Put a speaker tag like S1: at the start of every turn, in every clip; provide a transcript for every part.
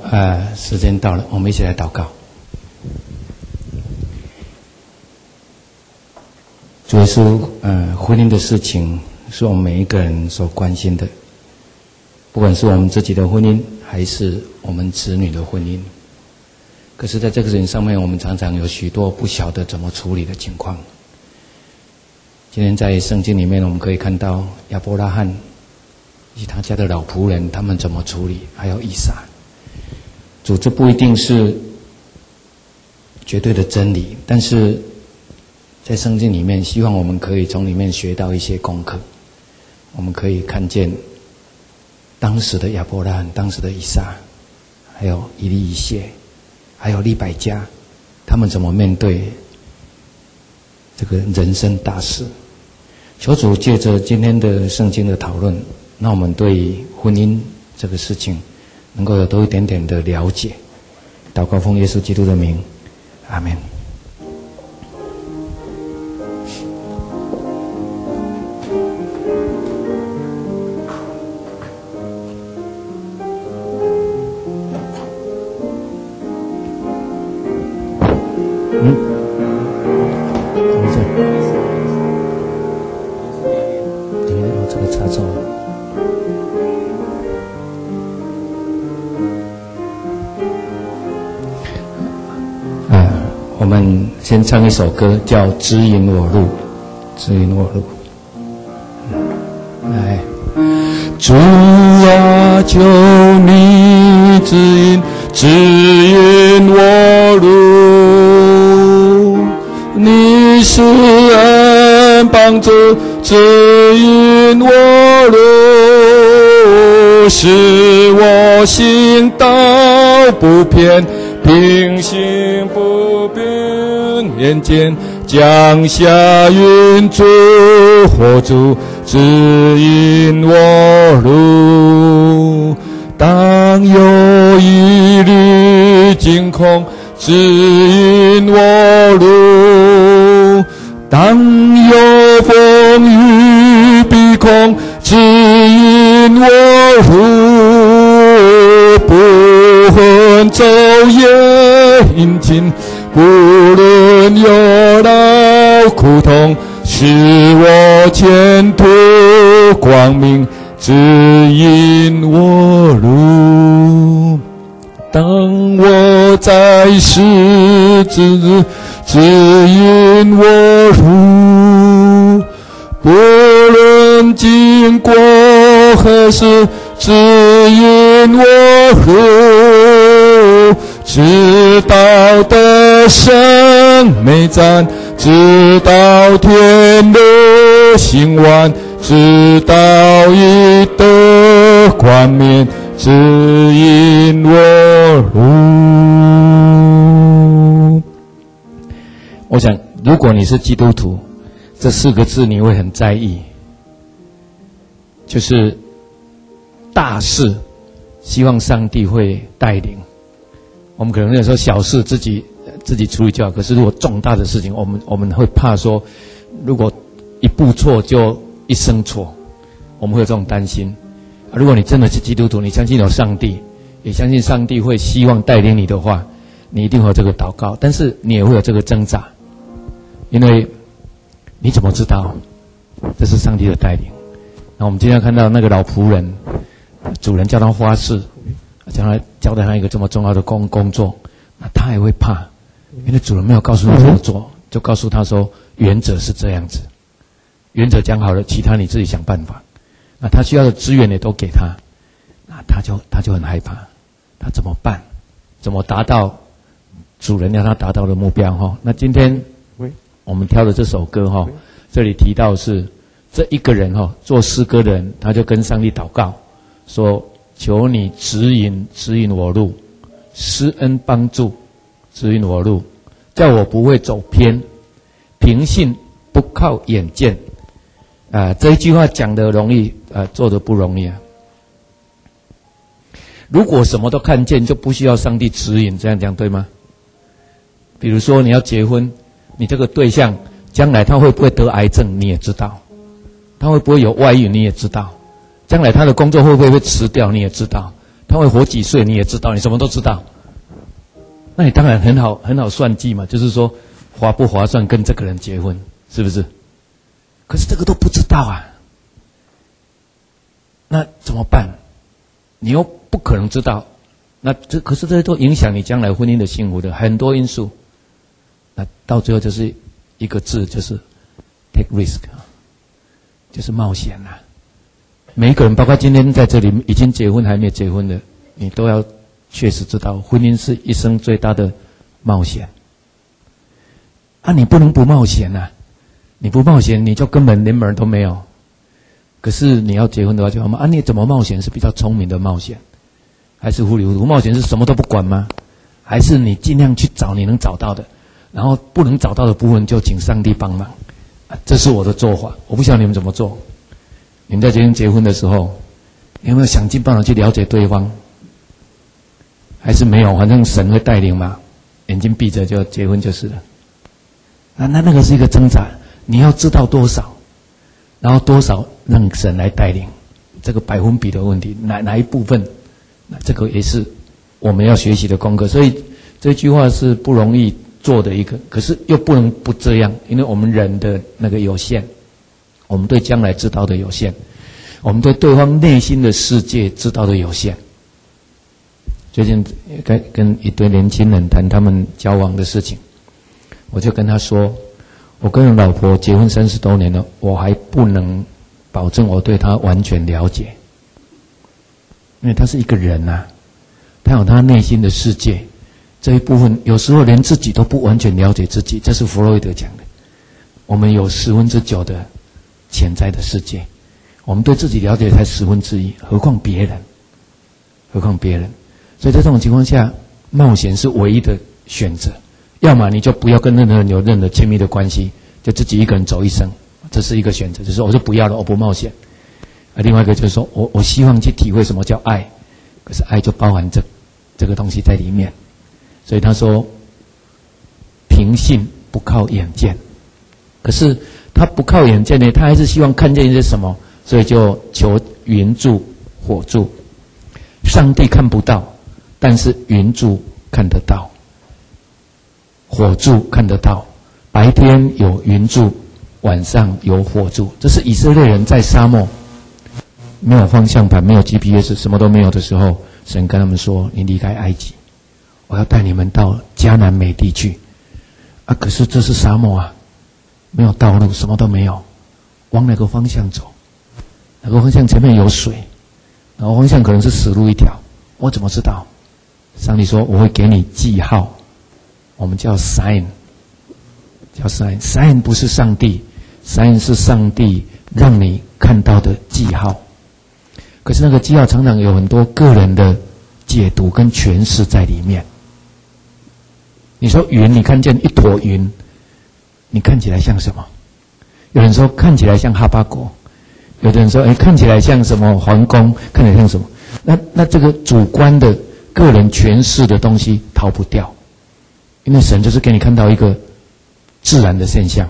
S1: 时间到了，我们一起来祷告。主耶稣，婚姻的事情是我们每一个人所关心的，不管是我们自己的婚姻，还是我们子女的婚姻。可是在这个人上面，我们常常有许多不晓得怎么处理的情况。今天在圣经里面，我们可以看到亚伯拉罕以及他家的老仆人，他们怎么处理，还有以撒。主，这不一定是绝对的真理，但是在圣经里面，希望我们可以从里面学到一些功课。我们可以看见当时的亚伯拉罕、当时的以撒，还有以利以谢，还有利百加，他们怎么面对这个人生大事。求主借着今天的圣经的讨论，让我们对婚姻这个事情能够有多一点点的了解。祷告奉耶稣基督的名，阿们。我们先唱一首歌，叫《指引我路》，指引我路。来，主啊，求你指引我路，你是恩帮助，指引我路，使我行道不偏，平行不变，眼前降下云柱火柱，指引我路。当有疑虑惊恐，指引我路。当有风雨逼空，指引我路。不分昼夜殷勤，不论有劳苦痛，使我前途光明，指引我路。当我在世之日，指引我路。不论经过何事，指引我路。直到得胜美战，直到天路行完，直到一得冠冕，指引我路。我想如果你是基督徒，这4个字你会很在意，就是大事希望上帝会带领。我们可能有时候小事自己处理就好，可是如果重大的事情，我们会怕说，如果一步错就一生错，我们会有这种担心。如果你真的是基督徒，你相信有上帝，也相信上帝会希望带领你的话，你一定会有这个祷告，但是你也会有这个挣扎，因为你怎么知道这是上帝的带领？那我们今天看到那个老仆人，主人叫他花事，将来交代他一个这么重要的工作，那他也会怕，因为主人没有告诉他怎么做，就告诉他说原则是这样子，原则讲好了，其他你自己想办法。那他需要的资源也都给他，那他就很害怕，他怎么办？怎么达到主人让他达到的目标哈？那今天我们挑的这首歌哈，这里提到是这一个人哈，做诗歌的人，他就跟上帝祷告说，求你指引我路，施恩帮助，指引我路，叫我不会走偏，凭信不靠眼见。这一句话讲得容易，做得不容易啊。如果什么都看见，就不需要上帝指引，这样讲对吗？比如说你要结婚，你这个对象将来他会不会得癌症，你也知道；他会不会有外遇，你也知道；将来他的工作会不会被辞掉，你也知道；他他会活几岁你也知道，你什么都知道，那你当然很好算计嘛，就是说划不划算跟这个人结婚，是不是？可是这个都不知道啊，那怎么办？你又不可能知道，可是这些都影响你将来婚姻的幸福的很多因素。那到最后就是一个字，就是 take risk， 就是冒险啊。每一个人，包括今天在这里已经结婚还没结婚的，你都要确实知道，婚姻是一生最大的冒险。啊，你不能不冒险啊！你不冒险，你就根本连门都没有。可是你要结婚的话就好嘛？啊，你怎么冒险是比较聪明的冒险，还是糊里糊涂冒险是什么都不管吗？还是你尽量去找你能找到的，然后不能找到的部分就请上帝帮忙。这是我的做法，我不晓得你们怎么做。你们在结婚的时候，有没有想尽办法去了解对方？还是没有？反正神会带领嘛，眼睛闭着就结婚就是了。那个是一个挣扎，你要知道多少，然后多少让神来带领，这个百分比的问题，哪一部分，那这个也是我们要学习的功课。所以这句话是不容易做的一个，可是又不能不这样，因为我们人的那个有限，我们对将来知道的有限，我们对对方内心的世界知道的有限。最近跟一堆年轻人谈他们交往的事情，我就跟他说，我跟我老婆结婚30多年了，我还不能保证我对她完全了解，因为她是一个人啊，她有她内心的世界，这一部分有时候连自己都不完全了解自己，这是弗洛伊德讲的。我们有9%的潜在的世界，我们对自己了解才1/10，何况别人？所以在这种情况下，冒险是唯一的选择。要么你就不要跟任何人有任何亲密的关系，就自己一个人走一生，这是一个选择。就是我就不要了，我不冒险。另外一个就是说我希望去体会什么叫爱，可是爱就包含这个东西在里面。所以他说，凭信不靠眼见。可是他不靠眼见呢，他还是希望看见一些什么，所以就求云柱火柱。上帝看不到，但是云柱看得到，火柱看得到。白天有云柱，晚上有火柱。这是以色列人在沙漠没有方向盘、没有 GPS、什么都没有的时候，神跟他们说：“你离开埃及，我要带你们到迦南美地去。”啊，可是这是沙漠啊，没有道路，什么都没有，往哪个方向走？哪个方向前面有水？然后方向可能是死路一条，我怎么知道？上帝说我会给你记号，我们叫 sign， 叫 sign 不是上帝， sign 是上帝让你看到的记号。可是那个记号常常有很多个人的解读跟诠释在里面。你说云，你看见一坨云，你看起来像什么？有人说看起来像哈巴谷，有的人说看起来像什么皇宫，看起来像什么。那这个主观的个人诠释的东西逃不掉，因为神就是给你看到一个自然的现象，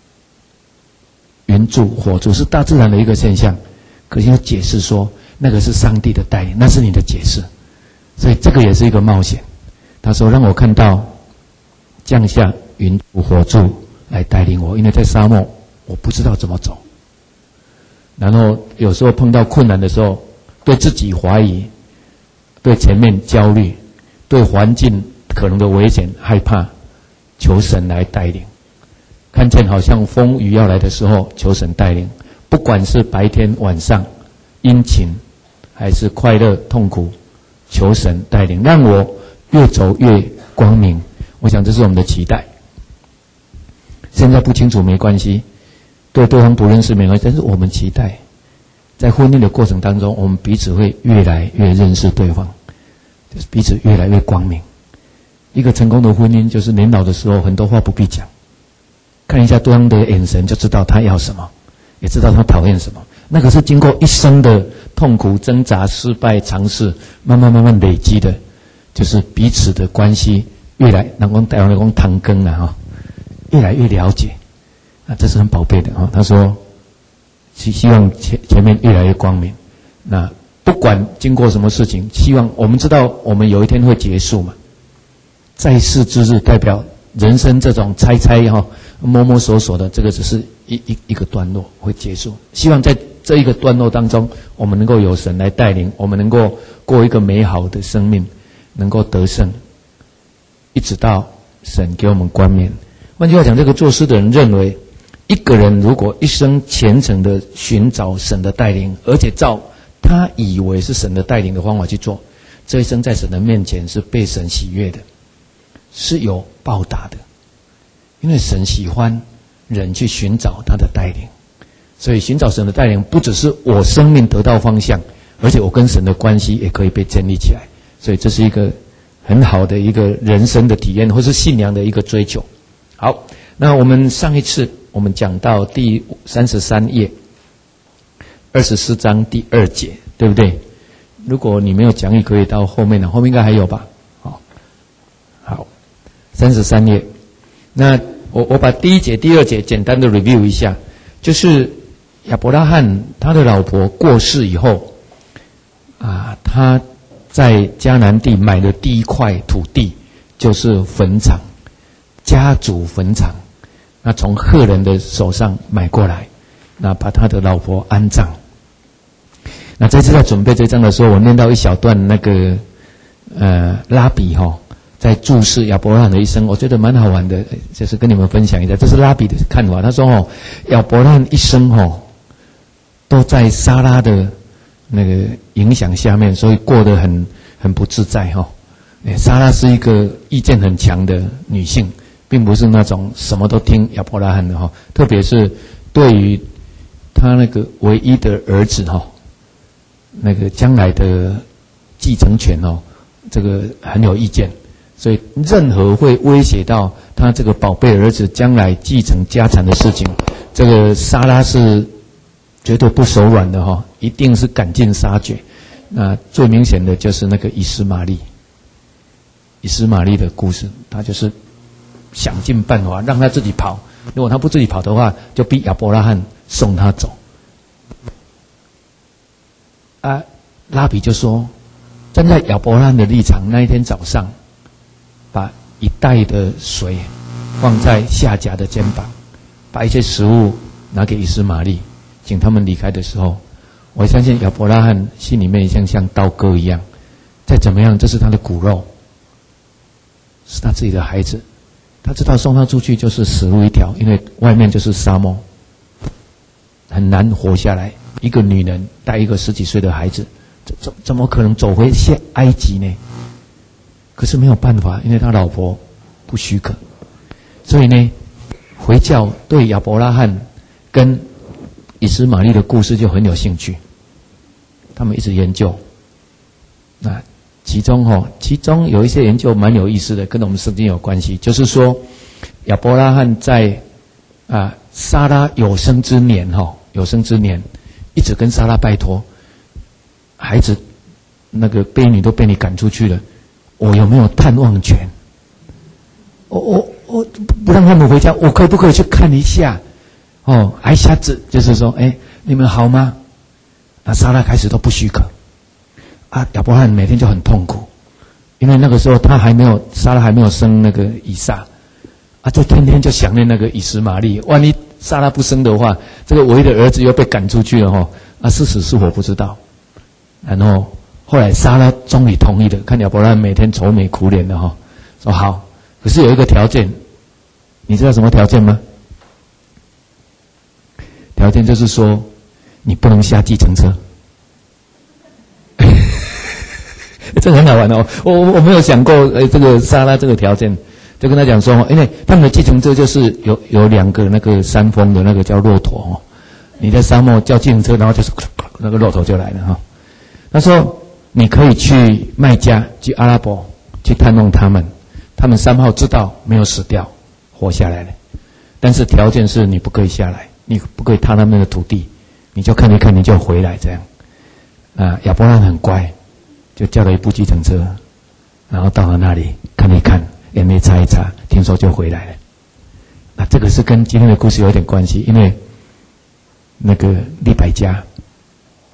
S1: 云柱火柱是大自然的一个现象，可是要解释说那个是上帝的带领，那是你的解释，所以这个也是一个冒险。他说让我看到降下云柱火柱来带领我，因为在沙漠我不知道怎么走。然后有时候碰到困难的时候，对自己怀疑，对前面焦虑，对环境可能的危险害怕，求神来带领。看见好像风雨要来的时候，求神带领。不管是白天晚上，阴晴还是快乐痛苦，求神带领，让我越走越光明。我想这是我们的期待。现在不清楚没关系，对对方不认识没关系，但是我们期待在婚姻的过程当中，我们彼此会越来越认识对方，就是彼此越来越光明。一个成功的婚姻就是年老的时候很多话不必讲，看一下对方的眼神就知道他要什么，也知道他讨厌什么。那个是经过一生的痛苦挣扎失败尝试慢慢累积的，就是彼此的关系越来台湾人讲糖羹啊，越来越了解啊，这是很宝贝的啊。他说希望前面越来越光明，那不管经过什么事情，希望我们知道我们有一天会结束嘛。在世之日代表人生这种猜猜摸摸索索的，这个只是一个段落会结束。希望在这一个段落当中，我们能够有神来带领，我们能够过一个美好的生命，能够得胜，一直到神给我们冠冕。换句话讲，这个作诗的人认为，一个人如果一生虔诚的寻找神的带领，而且照他以为是神的带领的方法去做，这一生在神的面前是被神喜悦的，是有报答的。因为神喜欢人去寻找他的带领，所以寻找神的带领不只是我生命得到方向，而且我跟神的关系也可以被建立起来。所以这是一个很好的一个人生的体验，或是信仰的一个追求。好，那我们上一次我们讲到第33页24章第2节，对不对？如果你没有讲义，可以到后面了，后面应该还有吧？好，33页。那我把第1节、第2节简单的 review 一下，就是亚伯拉罕他的老婆过世以后，他在迦南地买的第一块土地就是坟场，家族坟场。那从赫人的手上买过来，那把他的老婆安葬。那这次在准备这章的时候，我念到一小段那个拉比在注释亚伯拉罕的一生，我觉得蛮好玩的，就是跟你们分享一下。这是拉比的看法，他说亚伯拉罕一生都在撒拉的那个影响下面，所以过得很不自在撒拉是一个意见很强的女性，并不是那种什么都听亚伯拉罕的特别是对于他那个唯一的儿子那个将来的继承权这个很有意见。所以任何会威胁到他这个宝贝儿子将来继承家产的事情，这个撒拉是绝对不手软的一定是赶尽杀绝。那最明显的就是那个以实玛利的故事，他就是想尽办法让他自己跑，如果他不自己跑的话，就逼亚伯拉罕送他走。拉比就说，站在亚伯拉罕的立场，那一天早上把一袋的水放在夏甲的肩膀，把一些食物拿给以实玛利，请他们离开的时候，我相信亚伯拉罕心里面像刀割一样，再怎么样这是他的骨肉，是他自己的孩子，他知道送他出去就是死路一条，因为外面就是沙漠，很难活下来。一个女人带一个10几岁的孩子，怎么可能走回埃及呢？可是没有办法，因为他老婆不许可，所以呢，回教对亚伯拉罕跟以实玛利的故事就很有兴趣，他们一直研究。那其中有一些研究蛮有意思的，跟我们圣经有关系，就是说亚伯拉罕在撒拉有生之年一直跟撒拉拜托，孩子那个婢女都被你赶出去了，我有没有探望权？我不让他们回家，我可不可以去看一下？挨下子就是说，你们好吗？那撒拉开始都不许可，亚伯拉罕每天就很痛苦，因为那个时候撒拉还没有生那个以撒，就天天就想念那个以实玛利，万一撒拉不生的话，这个唯一的儿子又被赶出去了是死是活不知道。然后后来撒拉终于同意了，看亚伯拉罕每天愁眉苦脸的说好，可是有一个条件，你知道什么条件吗？条件就是说你不能下计程车。这个很好玩我没有想过这个撒拉这个条件，就跟他讲说，因为他们的计程车就是有2个那个山峰的那个叫骆驼你在沙漠叫计程车，然后就是那个骆驼就来了他说你可以去麦加，去阿拉伯去探望他们3号知道没有死掉，活下来了，但是条件是你不可以下来，你不可以踏他们的土地，你就看一看你就回来这样。亚伯拉罕很乖，就叫了一部计程车，然后到了那里看一看，眼泪擦一擦，听说就回来了。那这个是跟今天的故事有点关系，因为那个利百加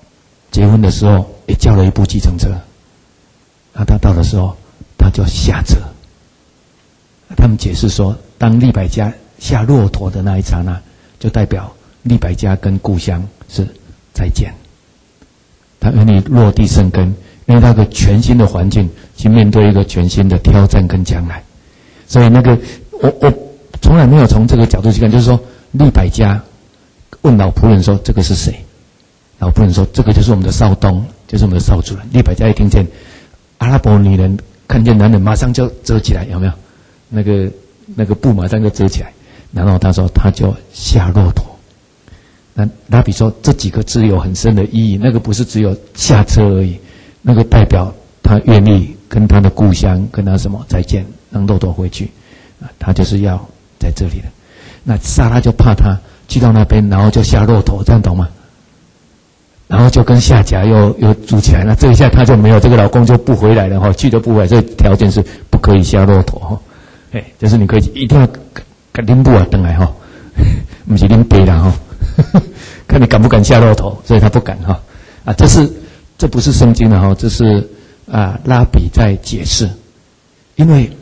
S1: 结婚的时候也叫了一部计程车。他到的时候，他就下车。他们解释说，当利百加下骆驼的那一刹那，就代表利百加跟故乡是再见。他愿意落地生根，因为那个全新的环境去面对一个全新的挑战跟将来。所以我从来没有从这个角度去看，就是说利百加问老仆人说这个是谁？老仆人说这个就是我们的少东，就是我们的少主人。利百加一听见阿拉伯女人看见男人，马上就遮起来，有没有？那个布马上就遮起来。然后他说他就下骆驼。那拉比说这几个字有很深的意义，那个不是只有下车而已，那个代表他愿意跟他的故乡跟他什么再见，让骆驼回去。他就是要在这里了。那撒拉就怕他去到那边，然后就下骆驼，这样懂吗？然后就跟夏甲又住起来，那这一下他就没有，这个老公就不回来了哈，去都不回来。这条件是不可以下骆驼哈，就是你可以一定要跟拎布啊登来哈，不是拎背啦哈，看你敢不敢下骆驼，所以他不敢哈。这不是圣经的哈，这是拉比在解释，因为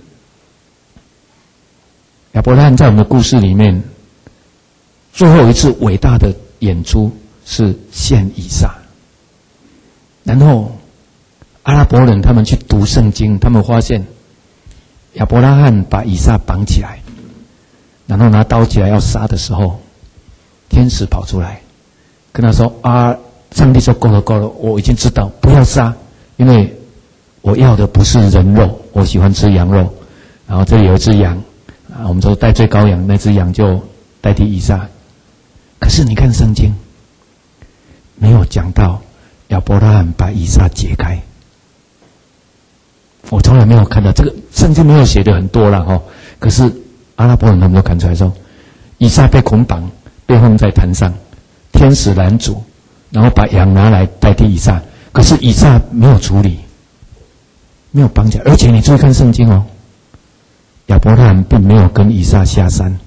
S1: 亚伯拉罕在我们的故事里面，最后一次伟大的演出是献以撒。然后阿拉伯人他们去读圣经，他们发现亚伯拉罕把以撒绑起来，然后拿刀起来要杀的时候，天使跑出来跟他说上帝说够了，我已经知道不要杀，因为我要的不是人肉，我喜欢吃羊肉。然后这里有一只羊我们说代罪羔羊，那只羊就代替以撒。可是你看圣经没有讲到亚伯拉罕把以撒解开，我从来没有看到这个，圣经没有写的很多了哈。可是阿拉伯人他们都看出来说，以撒被捆绑，被放在坛上，天使拦阻，然后把羊拿来代替以撒。可是以撒没有处理，没有绑起来，而且你注意看圣经哦，亚伯拉罕并没有跟以撒下山。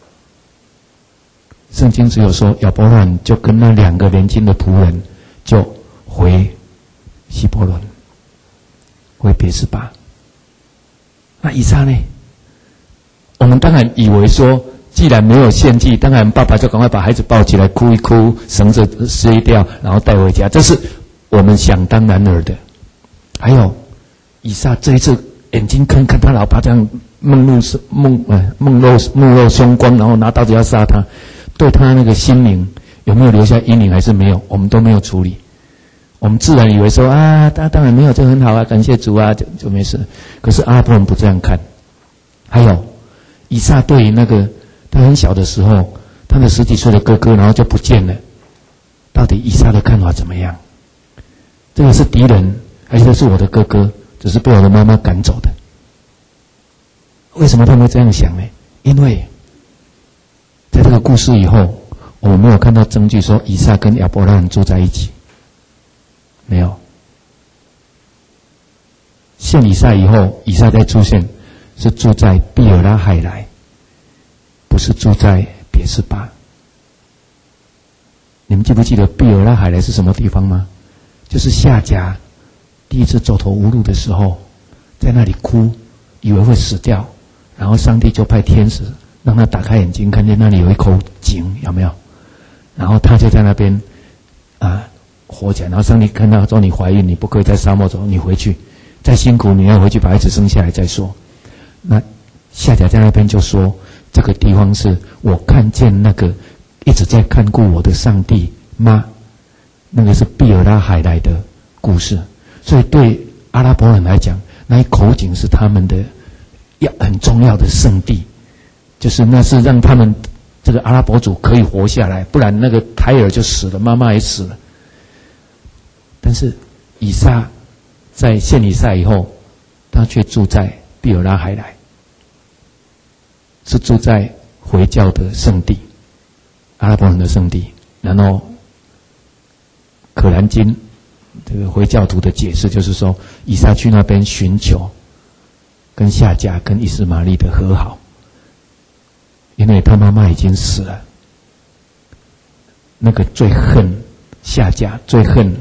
S1: 圣经只有说亚伯拉罕就跟那2个年轻的仆人就回希伯伦，回别是巴。那以撒呢？我们当然以为说，既然没有献祭，当然爸爸就赶快把孩子抱起来哭一哭，绳子撕掉，然后带回家，这是我们想当然尔的。还有以撒这一次眼睛看他老爸这样目露凶光，然后拿刀子要杀他，对他那个心灵有没有留下阴影还是没有，我们都没有处理。我们自然以为说他当然没有，这很好啊，感谢主啊，就没事。可是阿拉伯人不这样看。还有以撒对于那个他很小的时候，他的10几岁的哥哥然后就不见了，到底以撒的看法怎么样？这个是敌人还是是我的哥哥，只是被我的妈妈赶走的？为什么他们会这样想呢？因为在这个故事以后，我们没有看到证据说以撒跟亚伯拉罕住在一起，没有。献以撒以后，以撒再出现是住在毕尔拉海莱，不是住在别是巴。你们记不记得毕尔拉海莱是什么地方吗？就是夏甲第一次走投无路的时候，在那里哭，以为会死掉，然后上帝就派天使让他打开眼睛，看见那里有一口井，有没有？然后他就在那边活起来。然后上帝看到说你怀孕，你不可以在沙漠走，你回去，再辛苦你要回去把孩子生下来再说。那夏甲在那边就说，这个地方是我看见那个一直在看顾我的上帝吗？那个是毕尔拉海莱的故事。所以对阿拉伯人来讲，那一口井是他们的很重要的圣地，就是那是让他们这个阿拉伯族可以活下来，不然那个胎儿就死了，妈妈也死了。但是以撒在献以撒以后，他却住在毕尔拉海莱，是住在回教的圣地，阿拉伯人的圣地。然后可兰经这个回教徒的解释就是说，以撒去那边寻求跟夏甲跟以斯玛利的和好，因为他妈妈已经死了。那个最恨夏甲，最恨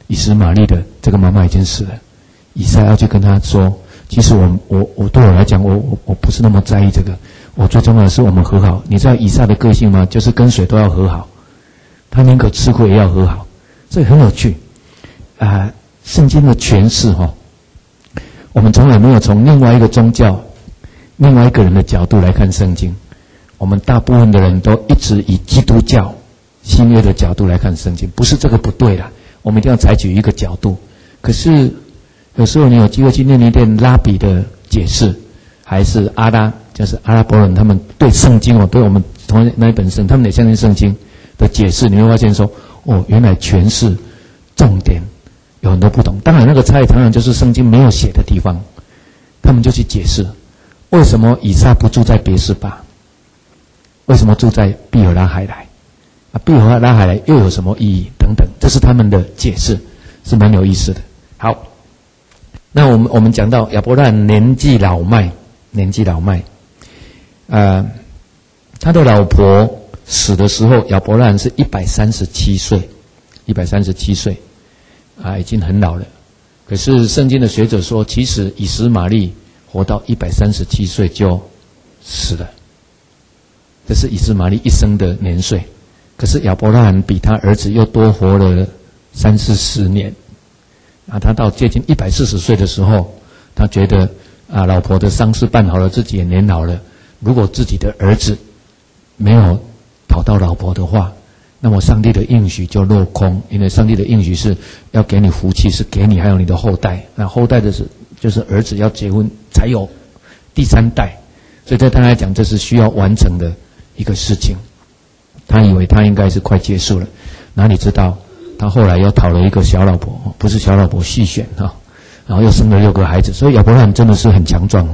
S1: 以实玛利的这个妈妈已经死了，以撒要去跟他说，其实我对我来讲，我不是那么在意这个，我最重要的是我们和好。你知道以撒的个性吗？就是跟谁都要和好，他宁可吃亏也要和好，所以很有趣圣经的诠释我们从来没有从另外一个宗教、另外一个人的角度来看圣经。我们大部分的人都一直以基督教新约的角度来看圣经，不是这个不对啦，我们一定要采取一个角度。可是有时候你有机会去念一念拉比的解释，还是就是阿拉伯人他们对圣经对我们同那一本圣，他们也相信圣经的解释，你会发现说，原来诠释重点有很多不同。当然那个差异常常就是圣经没有写的地方，他们就去解释为什么以撒不住在别是巴，为什么住在毕尔拉海莱毕尔拉海莱又有什么意义等等，这是他们的解释，是蛮有意思的。好，那我们讲到亚伯拉罕年纪老迈，他的老婆死的时候，亚伯拉罕是137岁，137岁已经很老了。可是圣经的学者说，其实以实玛利活到137岁就死了，这是以实玛利一生的年岁。可是亚伯拉罕比他儿子又多活了30-40年他到接近140岁的时候，他觉得老婆的丧事办好了，自己也年老了，如果自己的儿子没有讨到老婆的话，那么上帝的应许就落空。因为上帝的应许是要给你福气，是给你还有你的后代，那后代的就是儿子要结婚才有第3代，所以对他来讲这是需要完成的一个事情。他以为他应该是快结束了，哪里知道他后来又讨了一个小老婆，不是小老婆，细选然后又生了6个孩子。所以亚伯拉罕真的是很强壮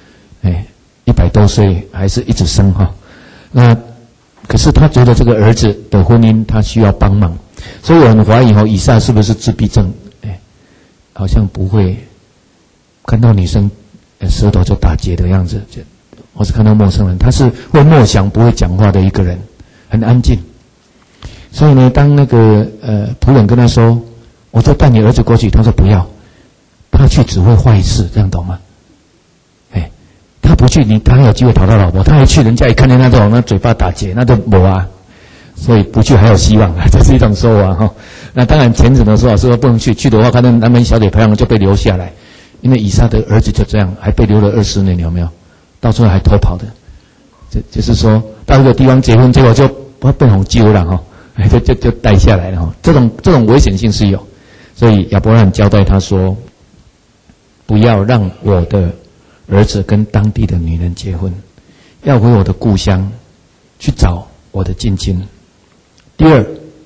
S1: 100多岁还是一直生那可是他觉得这个儿子的婚姻他需要帮忙，所以我很怀疑以撒是不是自闭症好像不会看到女生舌头就打结的样子，或是看到陌生人，他是会默想不会讲话的一个人，很安静。所以呢，当那个仆人跟他说，我就带你儿子过去，他说不要，他去只会坏事，这样懂吗？他不去，他还有机会讨到老婆，他还去，人家一看见他那嘴巴打结，那都没所以不去还有希望这是一种说法那当然前者的说法是说不能去，去的话看到南门小姐漂亮就被留下来，因为以撒的儿子就这样还被留了20年，有没有？到最后还偷跑的，就是说到一个地方结婚，结果就被红揪了就带下来了这种危险性是有。所以亚伯拉罕交代他说，不要让我的儿子跟当地的女人结婚，要回我的故乡去找我的近亲。第二，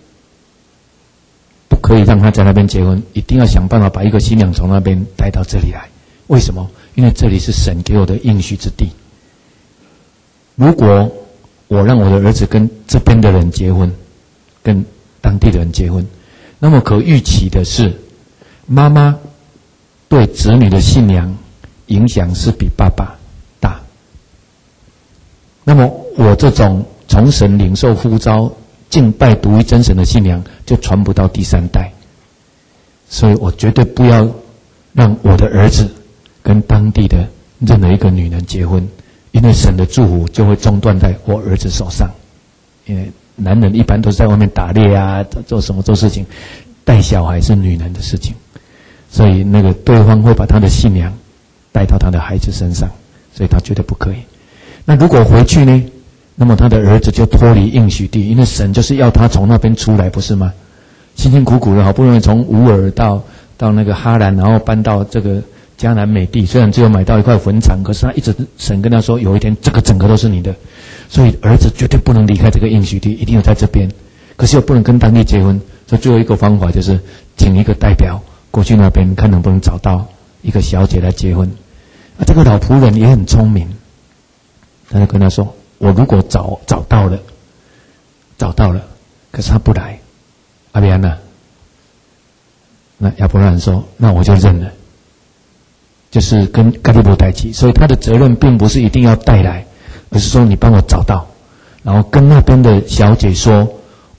S1: 不可以让他在那边结婚，一定要想办法把一个新娘从那边带到这里来。为什么？因为这里是神给我的应许之地。如果我让我的儿子跟这边的人结婚，跟当地的人结婚，那么可预期的是，妈妈对子女的信仰影响是比爸爸大。那么我这种从神领受呼召敬拜独一真神的信仰就传不到第3代。所以我绝对不要让我的儿子跟当地的任何一个女人结婚，因为神的祝福就会中断在我儿子手上。因为男人一般都是在外面打猎做事情，带小孩是女人的事情，所以那个对方会把他的信仰带到他的孩子身上，所以他绝对不可以。那如果回去呢，那么他的儿子就脱离应许地，因为神就是要他从那边出来，不是吗？辛辛苦苦的好不容易从乌尔到那个哈兰，然后搬到这个迦南美地，虽然只有买到一块坟场，可是他一直神跟他说，有一天这个整个都是你的，所以儿子绝对不能离开这个应许地，一定要在这边。可是又不能跟当地结婚，所以最后一个方法就是请一个代表过去那边，看能不能找到一个小姐来结婚。这个老仆人也很聪明，他就跟他说，我如果找到了，可是他不来，阿比安娜，那亚伯拉罕说，那我就认了，就是跟该利伯代契。所以他的责任并不是一定要带来，而是说你帮我找到，然后跟那边的小姐说，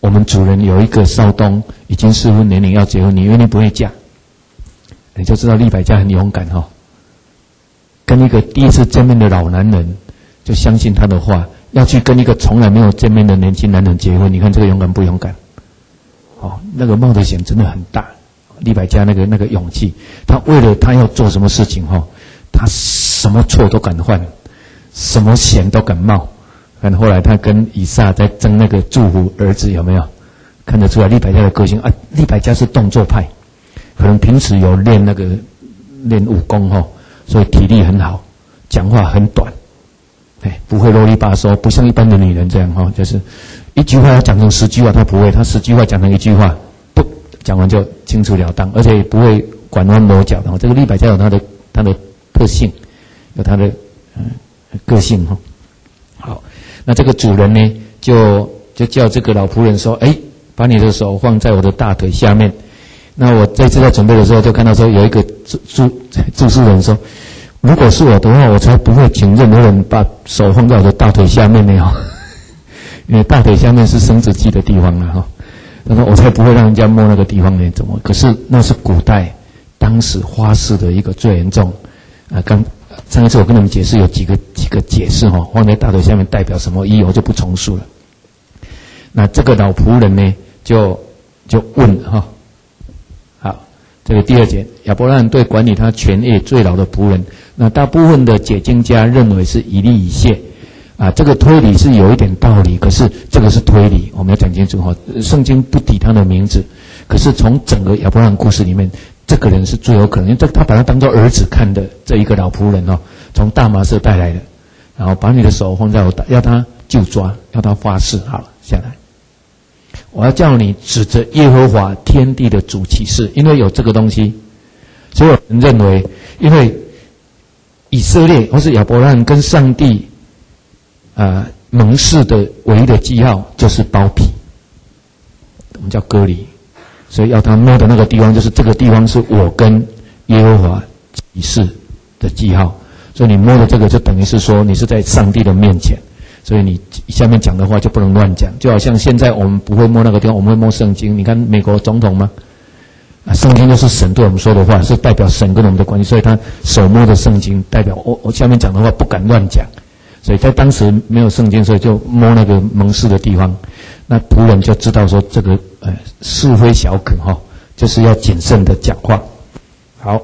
S1: 我们主人有一个少东，已经适婚年龄要结婚，你愿意不会嫁？你就知道利百加很勇敢哈、哦，跟一个第一次见面的老男人，就相信他的话，要去跟一个从来没有见面的年轻男人结婚，你看这个勇敢不勇敢？哦，那个冒的险真的很大。利百加那个勇气，他为了他要做什么事情哈、哦，他什么错都敢犯，什么险都敢冒。看后来他跟以撒在争那个祝福儿子，有没有看得出来利百加的个性啊？利百加是动作派，可能平时有练武功哈、哦，所以体力很好，讲话很短，不会啰里吧嗦，不像一般的女人这样哈、哦，就是一句话要讲成10句话，他不会，他10句话讲成1句话，不讲完就清楚了当，而且也不会拐弯抹角的。这个利百加有他的特性，有他的个性哈、哦。好，那这个主人呢，就叫这个老仆人说：“把你的手放在我的大腿下面。”那我这次在准备的时候，就看到说有一个注释人说：“如果是我的话，我才不会请任何人把手放在我的大腿下面呢哈，因为大腿下面是生殖器的地方了哈。他说我才不会让人家摸那个地方呢，怎么？可是那是古代当时花式的一个最严重啊。上一次我跟你们解释有几个解释哈，放在大腿下面代表什么意义，我就不重述了。那这个老仆人呢，就问哈。”好，这个第2节，亚伯拉罕对管理他全业最老的仆人，那大部分的解经家认为是以利以谢，这个推理是有一点道理，可是这个是推理，我们要讲清楚哈。圣经不提他的名字，可是从整个亚伯拉罕故事里面，这个人是最有可能，因为他把他当作儿子看的这一个老仆人哦，从大麻色带来的，然后把你的手放在我要他就抓，要他发誓，好下来。我要叫你指着耶和华天地的主起誓，因为有这个东西，所以有人认为，因为以色列或是亚伯拉罕跟上帝盟誓的唯一的记号就是包皮，我们叫割礼，所以要他摸的那个地方，就是这个地方是我跟耶和华起誓的记号，所以你摸的这个就等于是说你是在上帝的面前。所以你下面讲的话就不能乱讲，就好像现在我们不会摸那个地方，我们会摸圣经。你看美国总统吗？圣经就是神对我们说的话，是代表神跟我们的关系，所以他手摸着圣经，代表我下面讲的话不敢乱讲。所以在当时没有圣经，所以就摸那个盟誓的地方。那仆人就知道说这个是非小可哈，就是要谨慎的讲话。好，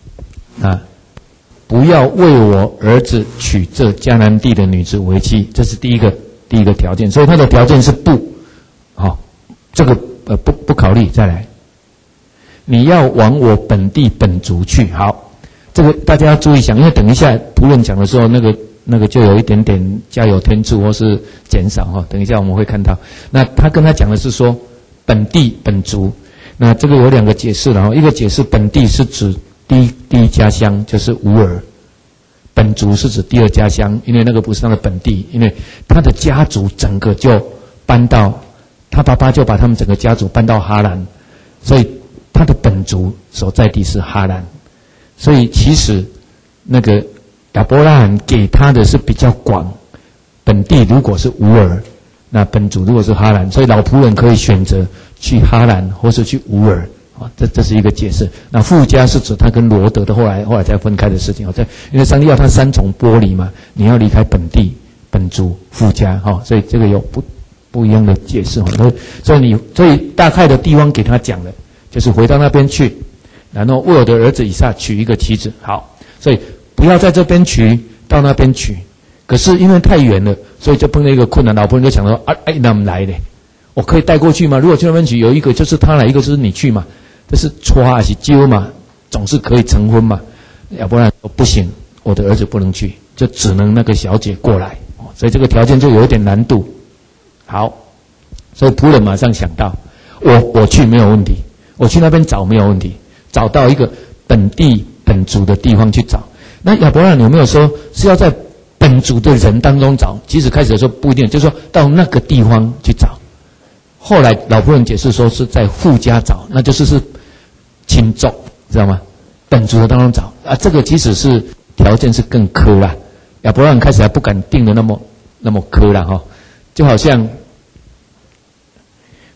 S1: 不要为我儿子娶这迦南地的女子为妻，这是第一个条件。所以他的条件是不，这个不考虑。再来，你要往我本地本族去。好，这个大家要注意想，因为等一下仆人讲的时候，那个就有一点点加有添醋或是减少哈。等一下我们会看到，那他跟他讲的是说本地本族。那这个有2个解释，然后一个解释本地是指第一家乡，就是乌尔；本族是指第2家乡，因为那个不是他的本地，因为他的家族整个就搬到他爸爸就把他们整个家族搬到哈兰，所以他的本族所在地是哈兰。所以其实那个亚伯拉罕给他的是比较广，本地如果是乌尔，那本族如果是哈兰，所以老仆人可以选择去哈兰或是去乌尔。这是一个解释。那附家是指他跟罗德的后来才分开的事情。因为上帝要他3重剥离嘛，你要离开本地、本族、附家所以这个有不一样的解释。所以大概的地方给他讲了，就是回到那边去，然后为我的儿子以撒娶一个妻子。好，所以不要在这边娶，到那边娶。可是因为太远了，所以就碰到一个困难。老婆人就想说那么来的，我可以带过去吗？如果去那边娶，有一个就是他来，一个就是你去嘛。这是戳还是揪嘛，总是可以成婚嘛。要不然不行，我的儿子不能去，就只能那个小姐过来。所以这个条件就有一点难度。好，所以仆人马上想到，我去没有问题，我去那边找没有问题，找到一个本地本族的地方去找。那亚伯拉罕有没有说是要在本族的人当中找？其实开始的时候不一定，就是说到那个地方去找。后来老仆人解释说是在附家找，那就是亲族，知道吗？本族的当中找这个其实是条件是更苛啦。亚伯拉罕开始还不敢定的那么苛啦哈，就好像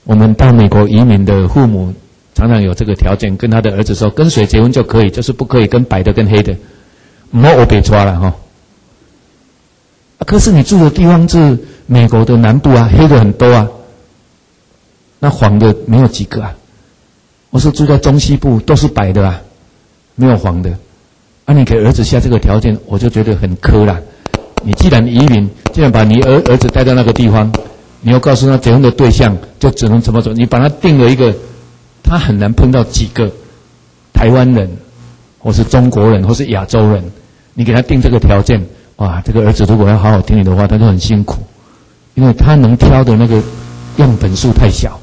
S1: 我们到美国移民的父母常常有这个条件，跟他的儿子说，跟谁结婚就可以，就是不可以跟白的跟黑的，不要欧北抓了哈。可是你住的地方是美国的南部啊，黑的很多啊，那黄的没有几个啊。我是住在中西部，都是白的啊，没有黄的。啊，你给儿子下这个条件，我就觉得很苛啦。你既然移民，既然把你儿子带到那个地方，你要告诉他结婚的对象就只能怎么走，你把他定了一个，他很难碰到几个台湾人，或是中国人，或是亚洲人，你给他定这个条件，哇，这个儿子如果要好好听你的话，他就很辛苦，因为他能挑的那个样本数太小。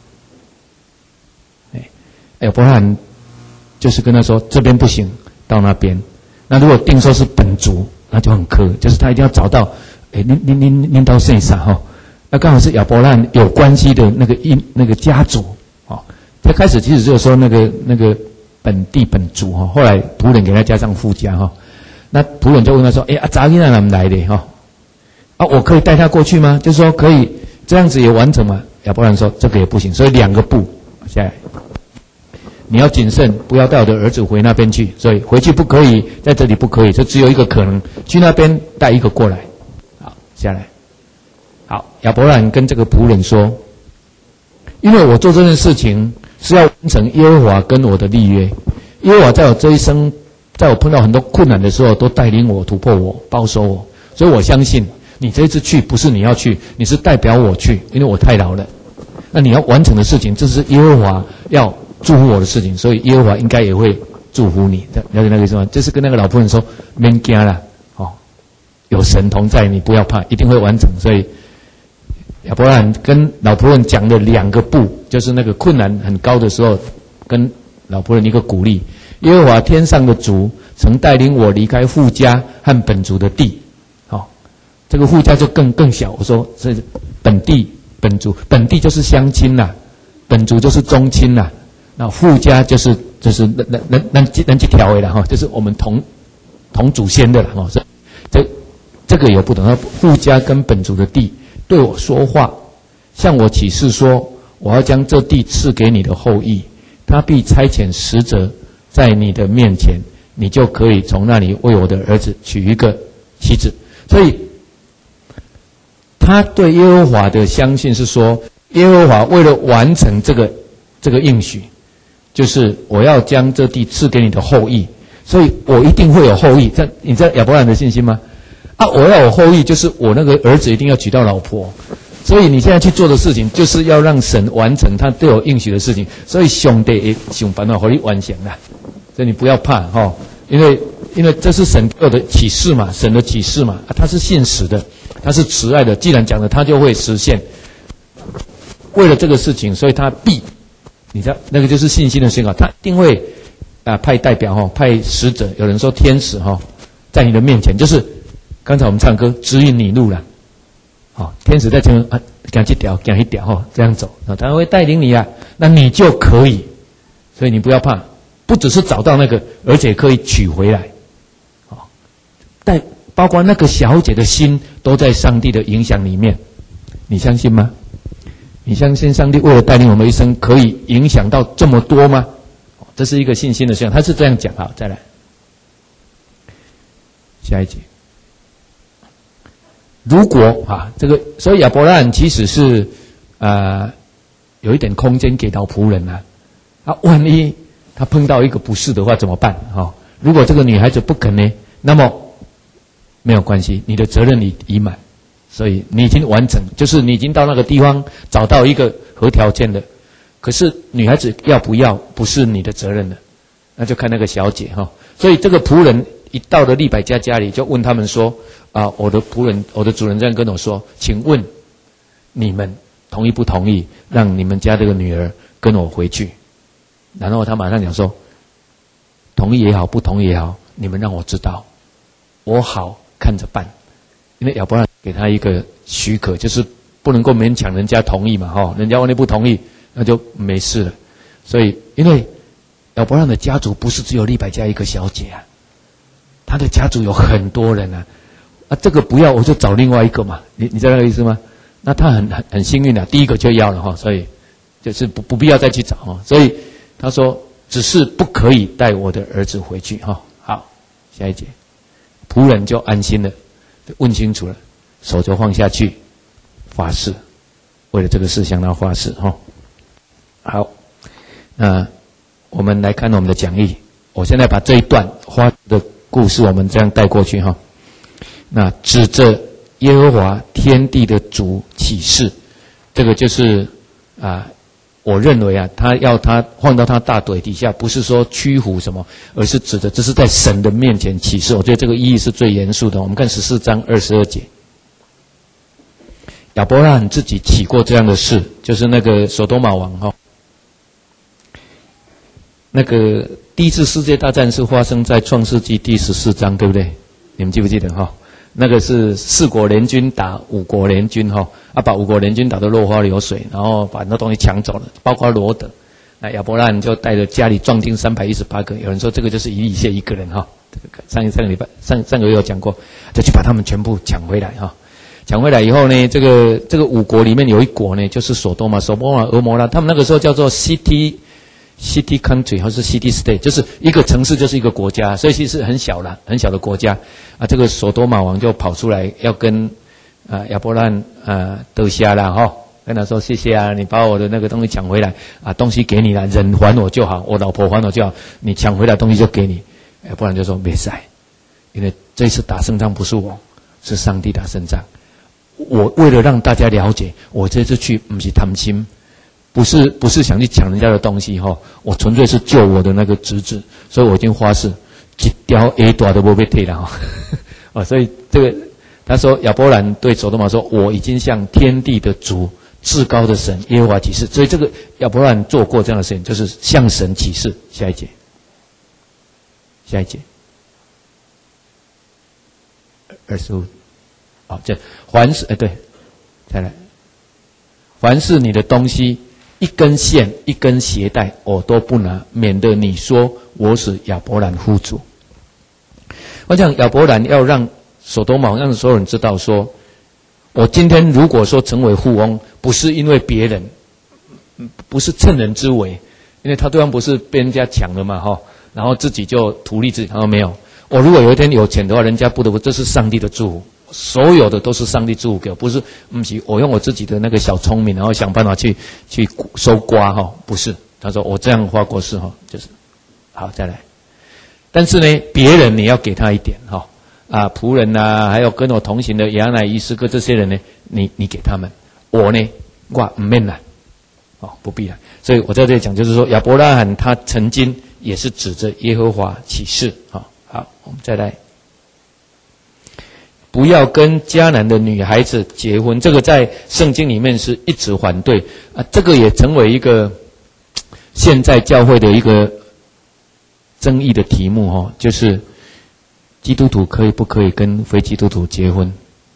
S1: 不然就是跟他说这边不行，到那边。那如果定说是本族，那就很苛，就是他一定要找到，您到圣啥哈？那刚好是亚伯拉罕有关系的那个家族哦。他开始其实就是说那个本地本族哈，后来仆人给他加上附加哈。那仆人就问他说：“查囡仔哪么来的哈？我可以带他过去吗？就是说可以这样子也完成吗？”亚伯拉罕说：“这个也不行。”所以2个不下来。你要谨慎，不要带我的儿子回那边去。所以回去不可以，在这里不可以，就只有一个可能，去那边带一个过来。好，下来。好，亚伯拉罕跟这个仆人说：“因为我做这件事情是要完成耶和华跟我的立约。耶和华在我这一生，在我碰到很多困难的时候，都带领我、突破我、保守我。所以我相信你这一次去不是你要去，你是代表我去，因为我太老了。那你要完成的事情，这是耶和华要祝福我的事情，所以耶和华应该也会祝福你。了解那个意思吗？就是跟那个老仆人说，免惊啦，有神同在，你不要怕，一定会完成。所以亚伯拉罕跟老仆人讲的2个不，就是那个困难很高的时候，跟老仆人一个鼓励。耶和华天上的主曾带领我离开父家和本族的地。这个父家就更小。我说是本地本族，本地就是乡亲啦，本族就是宗亲啦。那父家就是那几条的啦哈，就是我们同祖先的啦哈。这个有不同。父家跟本族的地对我说话，向我起誓说，我要将这地赐给你的后裔，他必差遣使者在你的面前，你就可以从那里为我的儿子娶一个妻子。所以他对耶和华的相信是说，耶和华为了完成这个应许，就是我要将这地赐给你的后裔，所以我一定会有后裔。你知道亚伯拉罕的信心吗？我要有后裔，就是我那个儿子一定要娶到老婆。所以你现在去做的事情，就是要让神完成他对我应许的事情。所以上帝也想办法给你完成啦。所以你不要怕哈，因为这是神给我的启示嘛，神的启示嘛，他是信实的，他是慈爱的。既然讲了，他就会实现。为了这个事情，所以他必，你知道那个就是信心的宣告，他一定会派代表哈，派使者，有人说天使哈，在你的面前，就是刚才我们唱歌指引你路了。天使在前面赶一条赶一条哈，这样走，他会带领你啊，那你就可以。所以你不要怕，不只是找到那个，而且可以取回来。但包括那个小姐的心都在上帝的影响里面，你相信吗？你相信上帝为了带领我们一生，可以影响到这么多吗？这是一个信心的宣告，他是这样讲。好，再来下一节。如果这个，所以亚伯拉罕其实是有一点空间给到仆人万一他碰到一个不是的话怎么办？如果这个女孩子不肯呢，那么没有关系，你的责任你已满，所以你已经完成，就是你已经到那个地方找到一个合条件的。可是女孩子要不要不是你的责任了，那就看那个小姐哈。所以这个仆人一到了利百加家里，就问他们说我的仆人，我的主人这样跟我说，请问你们同意不同意让你们家这个女儿跟我回去？然后他马上讲说，同意也好，不同意也好，你们让我知道，我好看着办。因为亚伯拉罕给他一个许可，就是不能够勉强人家同意嘛，人家万一不同意，那就没事了。所以，因为亚伯拉罕的家族不是只有利百加一个小姐他的家族有很多人这个不要我就找另外一个嘛，你知道那个意思吗？那他很幸运第一个就要了所以就是不必要再去找哈。所以他说，只是不可以带我的儿子回去哈。好，下一节，仆人就安心了，问清楚了，手就放下去，发誓，为了这个事向他发誓哈。好，那我们来看我们的讲义。我现在把这一段花的故事我们这样带过去哈。那指着耶和华天地的主起誓，这个就是我认为他要他放到他大腿底下，不是说屈服什么，而是指着这是在神的面前起誓。我觉得这个意义是最严肃的。我们看14章22节，亚伯拉罕自己起过这样的誓，就是那个所多玛王哈。那个第一次世界大战是发生在创世纪第14章，对不对？你们记不记得哈？那个是4国联军打5国联军哈，把5国联军打得落花流水，然后把很多东西抢走了，包括罗得。那亚伯拉罕就带着家里壮丁318个，有人说这个就是以利谢一个人哈。这个上个月有讲过，就去把他们全部抢回来哈。抢回来以后呢，这个5国里面有一国呢，就是所多玛、俄摩拉，他们那个时候叫做 city country 或是 city state， 就是一个城市就是一个国家，所以其实很小啦，很小的国家这个所多玛王就跑出来要跟亚伯拉罕得下啦哈，跟他说谢谢你把我的那个东西抢回来东西给你了，人还我就好，我老婆还我就好，你抢回来东西就给你。亚伯拉罕就说没事，因为这一次打胜仗不是我，是上帝打胜仗。我为了让大家了解，我这次去不是贪心。不是想去抢人家的东西哈，我纯粹是救我的那个侄子，所以我已经发誓，一条 A 大都不被退了哈。所以这个他说亚伯兰对所多玛说，我已经向天地的主、至高的神耶和华起誓。所以这个亚伯兰做过这样的事情，就是向神起誓。下一节，25，好，这凡是对，再来，凡是你的东西。一根线一根鞋带我都不拿，免得你说我是亚伯兰夫主。我讲亚伯兰要让所多玛让所有人知道说，我今天如果说成为富翁，不是因为别人，不是趁人之危，因为他对方不是被人家抢了嘛哈，然后自己就图利自己。他说没有，我如果有一天有钱的话，人家不得不，这是上帝的祝福。所有的都是上帝祝福给我，不是我用我自己的那个小聪明，然后想办法去收刮哈，不是。他说我这样花过事哈，就是好再来。但是呢，别人你要给他一点哈仆人还有跟我同行的亚乃伊斯哥这些人呢，你给他们，我呢我不免了不必了。所以我在这里讲就是说，亚伯拉罕他曾经也是指着耶和华起誓好，我们再来。不要跟迦南的女孩子结婚，这个在圣经里面是一直反对这个也成为一个现在教会的一个争议的题目就是基督徒可以不可以跟非基督徒结婚？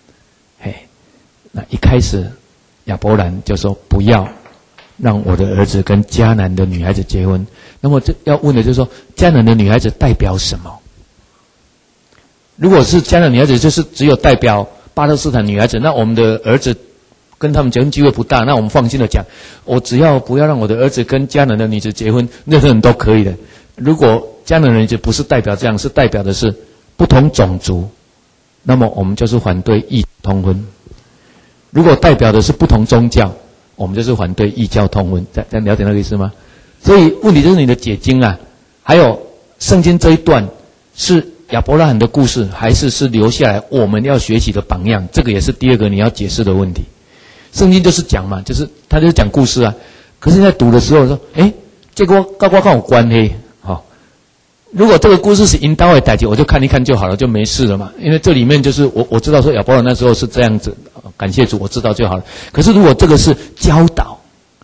S1: 那一开始亚伯兰就说不要让我的儿子跟迦南的女孩子结婚。那么这要问的就是说，迦南的女孩子代表什么？如果是迦南女孩子，就是只有代表巴勒斯坦女孩子，那我们的儿子跟他们结婚机会不大，那我们放心的讲，我只要不要让我的儿子跟迦南的女子结婚，任何人都可以的。如果迦南的女子不是代表这样，是代表的是不同种族，那么我们就是反对异通婚。如果代表的是不同宗教，我们就是反对异教通婚。这样了解那个意思吗？所以问题就是你的解经还有圣经这一段是亚伯拉罕的故事，还是留下来我们要学习的榜样？这个也是第二个你要解释的问题。圣经就是讲嘛，他就是讲故事可是在读的时候说，这个跟我有关系如果这个故事是引导的代志，我就看一看就好了，就没事了嘛。因为这里面就是我知道说亚伯拉罕那时候是这样子，感谢主，我知道就好了。可是如果这个是教导，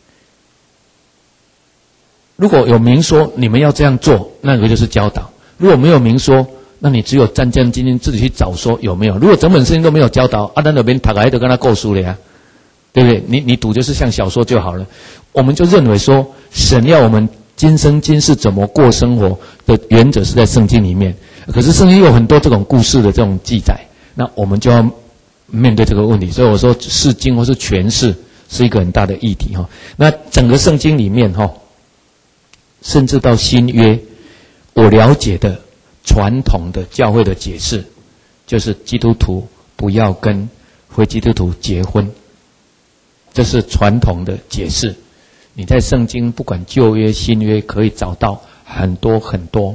S1: 如果有明说你们要这样做，那个就是教导；如果没有明说，那你只有战战兢兢自己去找说有没有。如果整本圣经都没有教导，咱那边读来都跟他够熟了对不对？你读就是像小说就好了。我们就认为说，神要我们今生今世怎么过生活的原则是在圣经里面。可是圣经有很多这种故事的这种记载，那我们就要面对这个问题。所以我说释经或是诠释是一个很大的议题哈。那整个圣经里面哈，甚至到新约，我了解的传统的教会的解释，就是基督徒不要跟非基督徒结婚，这是传统的解释。你在圣经不管旧约新约可以找到很多很多。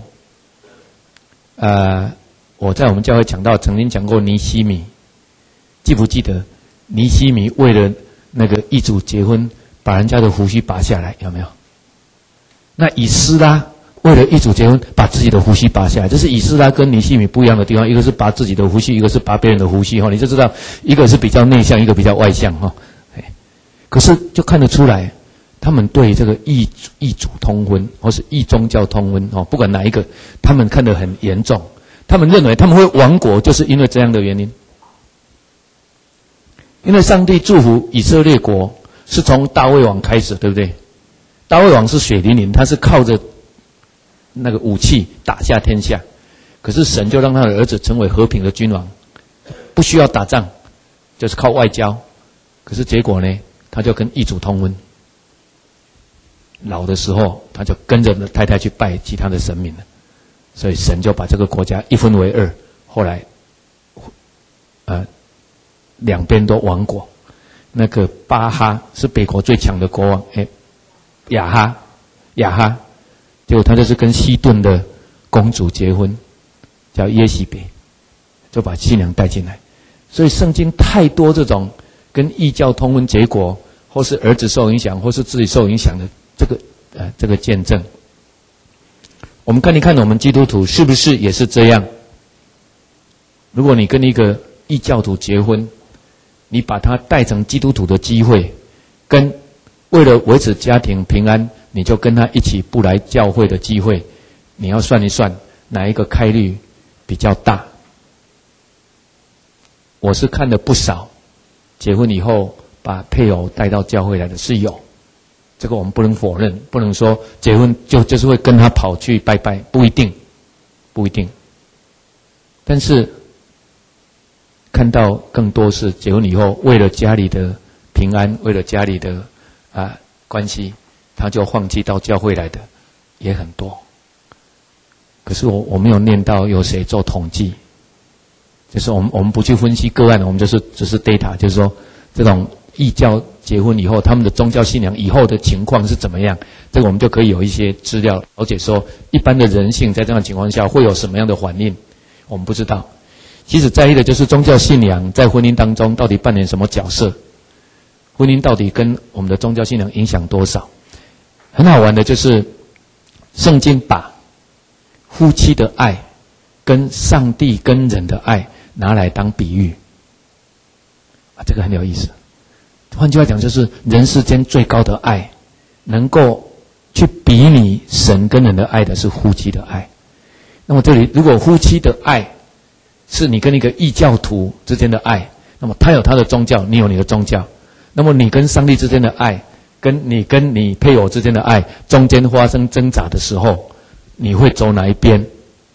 S1: 我在我们教会讲到，曾经讲过尼希米，记不记得尼希米为了那个异族结婚，把人家的胡须拔下来，有没有？那以斯拉为了异族结婚，把自己的胡须拔下来，这是以斯拉跟尼希米不一样的地方，一个是拔自己的胡须，一个是拔别人的胡须，你就知道一个是比较内向，一个比较外向。可是就看得出来，他们对这个异族通婚或是异宗教通婚，不管哪一个，他们看得很严重。他们认为他们会亡国，就是因为这样的原因。因为上帝祝福以色列国是从大卫王开始，对不对？大卫王是血淋淋，他是靠着那个武器打下天下，可是神就让他的儿子成为和平的君王，不需要打仗，就是靠外交。可是结果呢，他就跟异族通婚，老的时候他就跟着太太去拜其他的神明了，所以神就把这个国家一分为二，后来两边都亡国。那个巴哈是北国最强的国王，亚哈，结果他就是跟西顿的公主结婚，叫耶洗别，就把新娘带进来。所以圣经太多这种跟异教通婚结果，或是儿子受影响，或是自己受影响的这个见证。我们看一看我们基督徒是不是也是这样？如果你跟一个异教徒结婚，你把他带成基督徒的机会，跟为了维持家庭平安，你就跟他一起不来教会的机会，你要算一算哪一个开率比较大。我是看了不少结婚以后把配偶带到教会来的，是有，这个我们不能否认，不能说结婚就是会跟他跑去拜拜，不一定。但是看到更多是结婚以后为了家里的平安，为了家里的关系，他就放弃到教会来的也很多。可是我没有念到有谁做统计，就是我们不去分析个案，我们只是 data， 就是说这种异教结婚以后，他们的宗教信仰以后的情况是怎么样，这个我们就可以有一些资料了解说一般的人性在这样的情况下会有什么样的反应，我们不知道。其实在意的就是宗教信仰在婚姻当中到底扮演什么角色，婚姻到底跟我们的宗教信仰影响多少。很好玩的就是圣经把夫妻的爱跟上帝跟人的爱拿来当比喻，这个很有意思。换句话讲，就是人世间最高的爱，能够去比拟神跟人的爱的是夫妻的爱。那么这里如果夫妻的爱是你跟一个异教徒之间的爱，那么他有他的宗教，你有你的宗教，那么你跟上帝之间的爱，跟你配偶之间的爱中间发生挣扎的时候，你会走哪一边？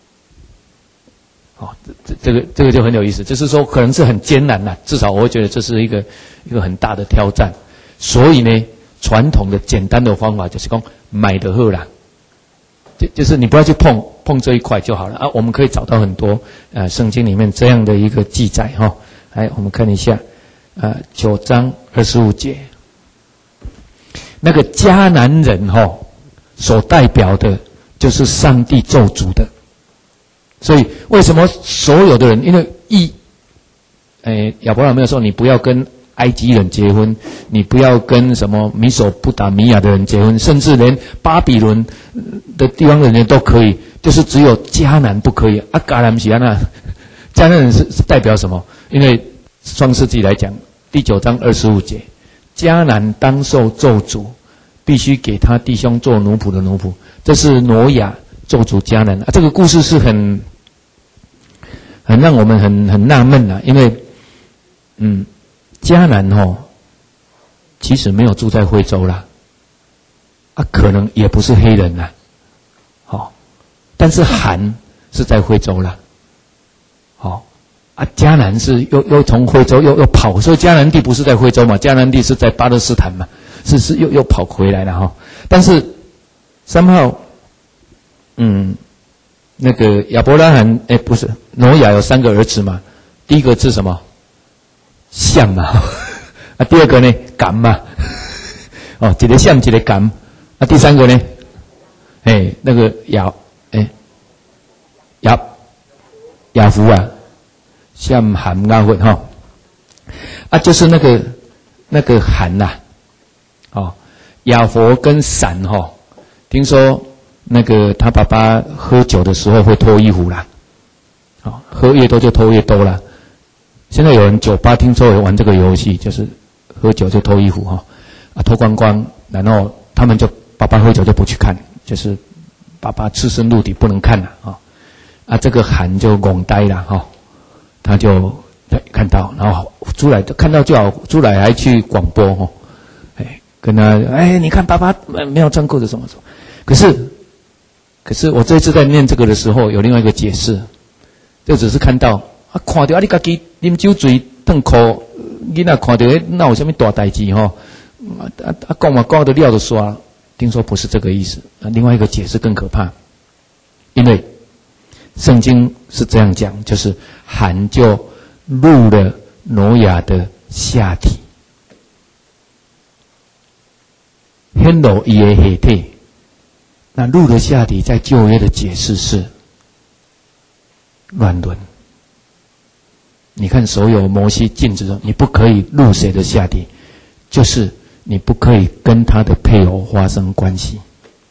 S1: 这个就很有意思，就是说可能是很艰难啦，至少我会觉得这是一个很大的挑战。所以呢，传统的简单的方法就是说买的好啦，就是你不要去碰这一块就好了啊。我们可以找到很多圣经里面这样的一个记载哈。来，我们看一下9章25节，那个迦南人所代表的就是上帝咒诅的。所以为什么所有的人，因为亚伯拉罕没有说你不要跟埃及人结婚，你不要跟什么米索不达米亚的人结婚，甚至连巴比伦的地方的人都可以，就是只有迦南不可以。迦南是那迦南人是代表什么？因为创世纪来讲第9章25节，迦南当受咒诅，必须给他弟兄做奴仆的奴仆。这是挪亚咒诅迦南这个故事是很让我们很纳闷因为迦南其实没有住在非洲啦，可能也不是黑人啦，但是韩是在非洲啦， 迦南是又从非洲又跑，所以迦南地不是在非洲嘛，迦南地是在巴勒斯坦嘛，是又跑回来了哈。但是somehow，那个亚伯拉罕，不是挪亚有3个儿子嘛，第一个是什么？象嘛，第二个呢甘嘛，一个象一个甘，第3个呢，那个雅弗啊。像含阿混哈，就是那个含呐，雅佛跟闪哈，听说那个他爸爸喝酒的时候会脱衣服啦，喝越多就脱越多啦。现在有人酒吧听说有玩这个游戏，就是喝酒就脱衣服哈，脱光光，然后他们就爸爸喝酒就不去看，就是爸爸赤身露体不能看了这个含就懵呆了哈。他就看到，然后出来看到就好，出来还去广播跟他你看爸爸没有穿裤子什么什么。可是我这一次在念这个的时候，有另外一个解释，就只是看到看到你自己啉酒醉烫裤，囡仔看到那有什么大代志讲嘛讲的料就刷，听说不是这个意思。另外一个解释更可怕，因为圣经是这样讲，就是含就入了挪亚的下体，显露伊的下体。那入了下体，在旧约的解释是乱伦。你看，所有摩西禁止说你不可以入谁的下体，就是你不可以跟他的配偶发生关系。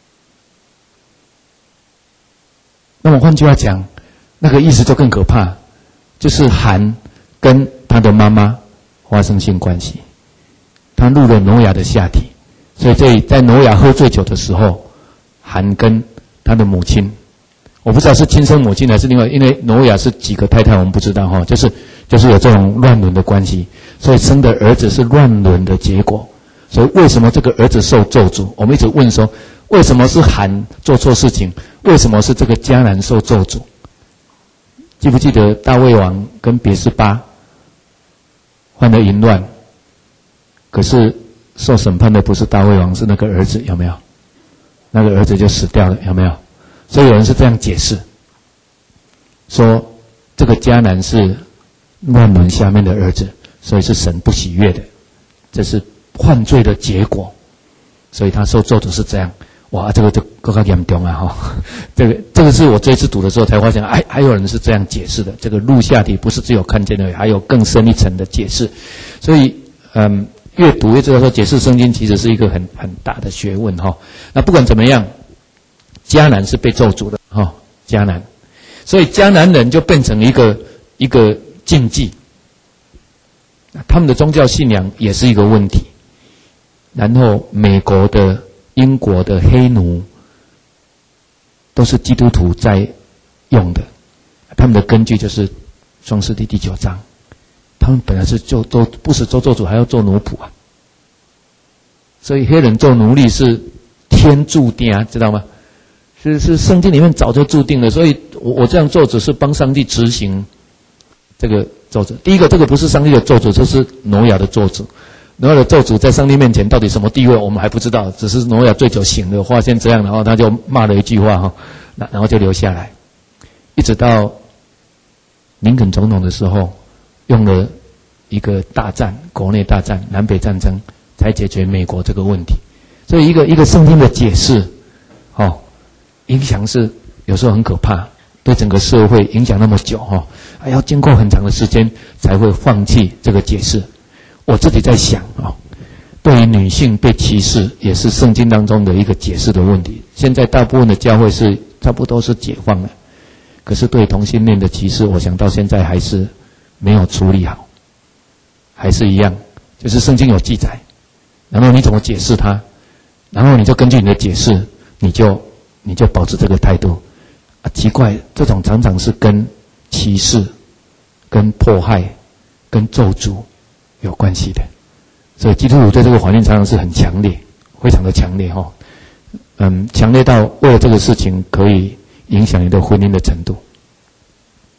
S1: 那么换句话讲，那个意思就更可怕，就是含跟他的妈妈发生性关系，他入了挪亚的下体，所以这里在挪亚喝醉酒的时候，含跟他的母亲，我不知道是亲生母亲还是另外，因为挪亚是几个太太我们不知道哈，就是有这种乱伦的关系，所以生的儿子是乱伦的结果。所以为什么这个儿子受咒诅？我们一直问说，为什么是含做错事情？为什么是这个迦南受咒诅？记不记得大卫王跟别是巴犯了淫乱，可是受审判的不是大卫王，是那个儿子，有没有？那个儿子就死掉了，有没有？所以有人是这样解释，说这个迦南是乱伦下面的儿子，所以是神不喜悦的，这是犯罪的结果，所以他受咒诅是这样。哇，这个就更加严重啊哈！这个是我这一次读的时候才发现，还有人是这样解释的。这个入下体不是只有看见而已，还有更深一层的解释。所以，越读越知道说，解释圣经其实是一个很大的学问哈。那不管怎么样，迦南是被咒诅的哈，迦南，所以迦南人就变成一个禁忌，他们的宗教信仰也是一个问题。然后美国的、英国的黑奴都是基督徒在用的，他们的根据就是创世纪第9章，他们本来是不是做主，还要做奴仆啊，所以黑人做奴隶是天注定啊，知道吗？是圣经里面早就注定了，所以我这样做只是帮上帝执行这个咒诅。第一个，这个不是上帝的咒诅，这是挪亚的咒诅。挪亚的咒诅在上帝面前到底什么地位我们还不知道，只是挪亚醉酒醒了发现这样，然后他就骂了一句话哈，然后就留下来，一直到林肯总统的时候用了一个大战，国内大战、南北战争才解决美国这个问题。所以一个圣经的解释影响是有时候很可怕，对整个社会影响那么久还要经过很长的时间才会放弃这个解释。我自己在想对于女性被歧视也是圣经当中的一个解释的问题。现在大部分的教会是差不多是解放了，可是对同性恋的歧视，我想到现在还是没有处理好，还是一样，就是圣经有记载，然后你怎么解释它，然后你就根据你的解释，你就保持这个态度奇怪，这种常常是跟歧视、跟迫害、跟咒诅有关系的。所以基督徒对这个环境常常是很强烈，非常的强烈强烈到为了这个事情可以影响你的婚姻的程度。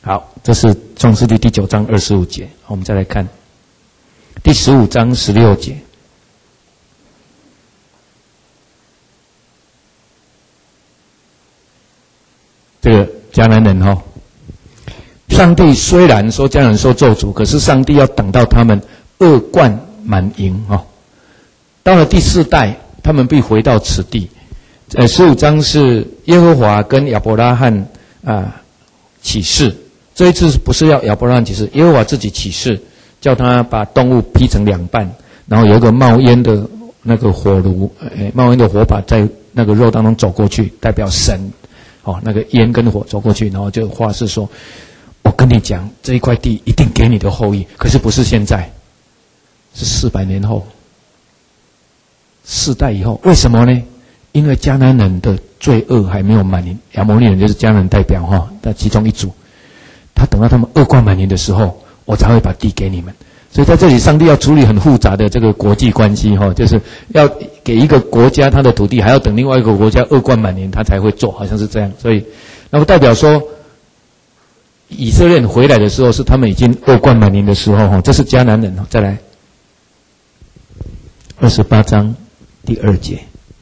S1: 好，这是创世纪第9章25节。我们再来看第15章16节。这个迦南人上帝虽然说迦南人受咒诅，可是上帝要等到他们恶贯满盈到了第4代，他们必回到此地。15章是耶和华跟亚伯拉罕起誓，这一次不是要亚伯拉罕起誓，耶和华自己起誓，叫他把动物劈成2半，然后有一个冒烟的那个火炉，冒烟的火把在那个肉当中走过去，代表神。那个烟跟火走过去，然后就话是说，我跟你讲，这一块地一定给你的后裔，可是不是现在，是400年后，4代以后。为什么呢？因为迦南人的罪恶还没有满盈，亚摩利人就是迦南人代表的其中一组，他等到他们恶贯满盈的时候，我才会把地给你们。所以在这里，上帝要处理很复杂的这个国际关系就是要给一个国家他的土地，还要等另外一个国家恶贯满盈，他才会做，好像是这样。所以，那么代表说，以色列人回来的时候，是他们已经恶贯满盈的时候这是迦南人再来28章第2节。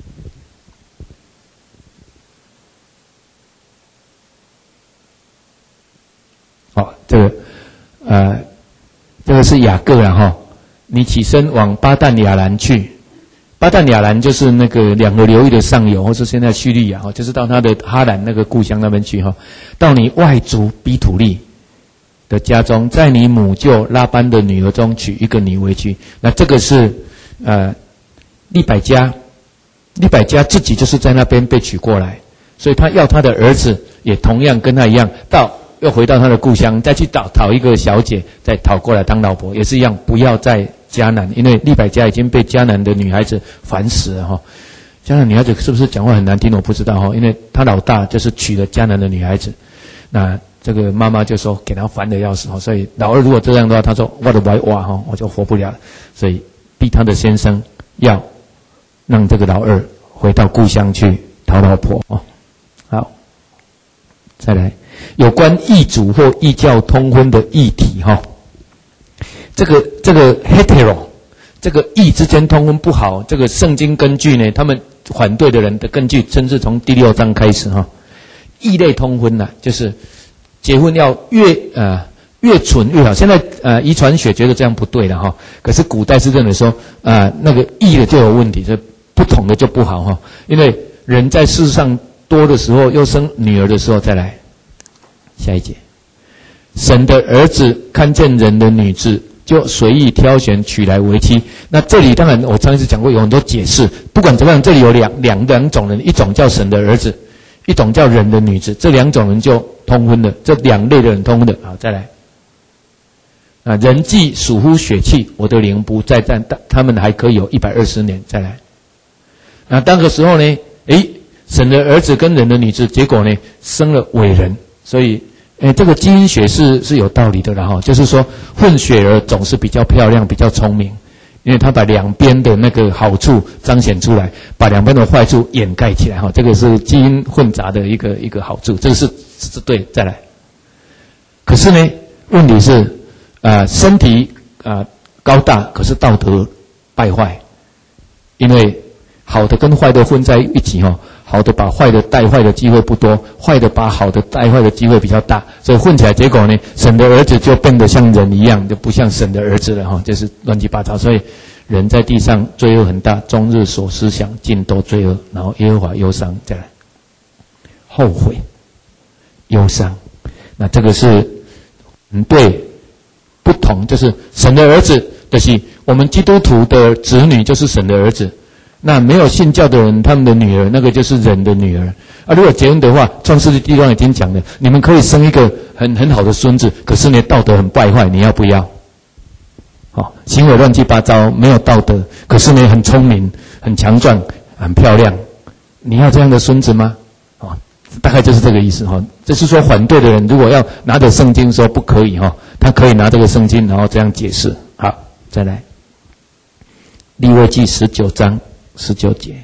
S1: 这个是雅各你起身往巴旦亚兰去。巴旦亚兰就是那个2个流域的上游，或是现在叙利亚就是到他的哈兰那个故乡那边去到你外族比土利的家中，在你母舅拉班的女儿中娶一个女为妻。那这个是利百加自己就是在那边被娶过来，所以他要他的儿子也同样跟他一样又回到他的故乡，再去讨一个小姐，再讨过来当老婆，也是一样，不要在迦南，因为利百加已经被迦南的女孩子烦死了迦南女孩子是不是讲话很难听？我不知道因为他老大就是娶了迦南的女孩子，那这个妈妈就说给他烦得要死所以老二如果这样的话，他说我的白哇我就活不了了，所以逼他的先生要让这个老二回到故乡去讨老婆好，再来。有关异族或异教通婚的议题这个 hetero 这个异之间通婚不好，这个圣经根据呢，他们反对的人的根据甚至从第6章开始异类通婚就是结婚要越纯越好。现在遗传学觉得这样不对了可是古代是认为说那个异的就有问题，这不同的就不好因为人在世上多的时候，又生女儿的时候，再来下一节，神的儿子看见人的女子，就随意挑选娶来为妻。那这里当然我上一次讲过，有很多解释。不管怎么样，这里有两种人，一种叫神的儿子，一种叫人的女子，这2种人就通婚的，这2类的人通婚的。好，再来。人既属乎血气，我的灵不再战，他们还可以有120年。再来。那当个时候呢，神的儿子跟人的女子，结果呢生了伟人。所以这个基因学是有道理的啦就是说混血儿总是比较漂亮比较聪明，因为他把两边的那个好处彰显出来，把两边的坏处掩盖起来这个是基因混杂的一个好处，这个是对。再来，可是呢问题是身体高大，可是道德败坏，因为好的跟坏的混在一起好的把坏的带坏的机会不多，坏的把好的带坏的机会比较大，所以混起来，结果呢，神的儿子就变得像人一样，就不像神的儿子了就是乱七八糟。所以人在地上罪恶很大，终日所思想尽都罪恶，然后耶和华忧伤。再来，后悔、忧伤，那这个是对不同，就是神的儿子，就是我们基督徒的子女，就是神的儿子。那没有信教的人，他们的女儿，那个就是人的女儿如果结婚的话，创世纪第1章已经讲了，你们可以生一个很好的孙子，可是呢道德很败坏，你要不要？行为乱七八糟，没有道德，可是呢很聪明、很强壮、很漂亮，你要这样的孙子吗？大概就是这个意思这是说反对的人如果要拿着圣经说不可以他可以拿这个圣经然后这样解释。好，再来，利未记19章19节，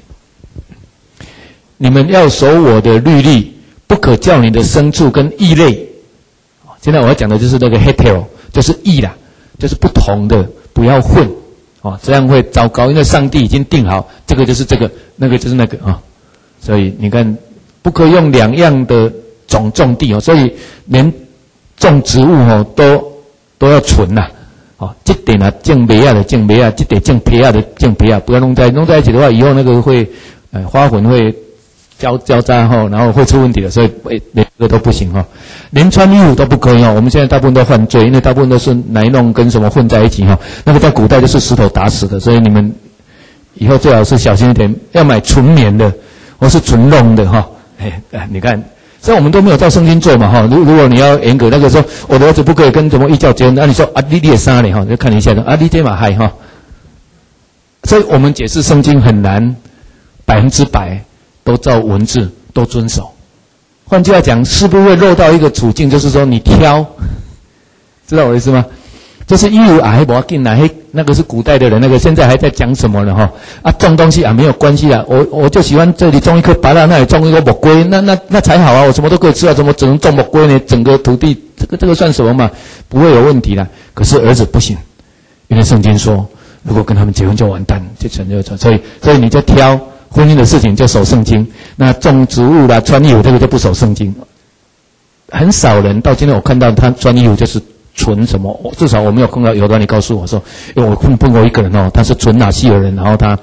S1: 你们要守我的律例，不可叫你的牲畜跟异类， 现在我要讲的就是那个 hetero， 就是异啦，就是不同的，不要混，这样会糟糕，因为上帝已经定好，这个就是这个，那个就是那个啊，所以你看，不可以用两样的种地所以连种植物都要纯呐，这点啊种梅啊的种梅啊，这点种皮啊的种皮啊，不要弄在一起的话，以后那个会花粉会交杂然后会出问题的，所以连这个都不行连穿衣服都不可以我们现在大部分都犯罪，因为大部分都是奶弄跟什么混在一起那个在古代就是石头打死的，所以你们以后最好是小心一点，要买纯棉的或是纯弄的你看，所以我们都没有照圣经做嘛如果你要严格那个说我的儿子不可以跟什么异教结婚，那你说你也杀你就看一下你这嘛害所以我们解释圣经很难100%都照文字都遵守。换句话讲，是不是会落到一个处境，就是说你挑，知道我的意思吗？就是衣服还不要紧啦，那个是古代的人，那个现在还在讲什么呢种东西没有关系啦，我就喜欢这里种一棵芭乐，那里种一个木龟，那才好我什么都可以吃怎么只能种木龟呢？整个土地这个算什么嘛？不会有问题啦。可是儿子不行，因为圣经说，如果跟他们结婚就完蛋，就成就所以你就挑。婚姻的事情就守圣经，那种植物啦、穿衣服这个就不守圣经。很少人到今天我看到他穿衣服就是纯什么，至少我没有碰到有的你告诉我说，因为我碰过一个人他是纯纳西尔人，然后他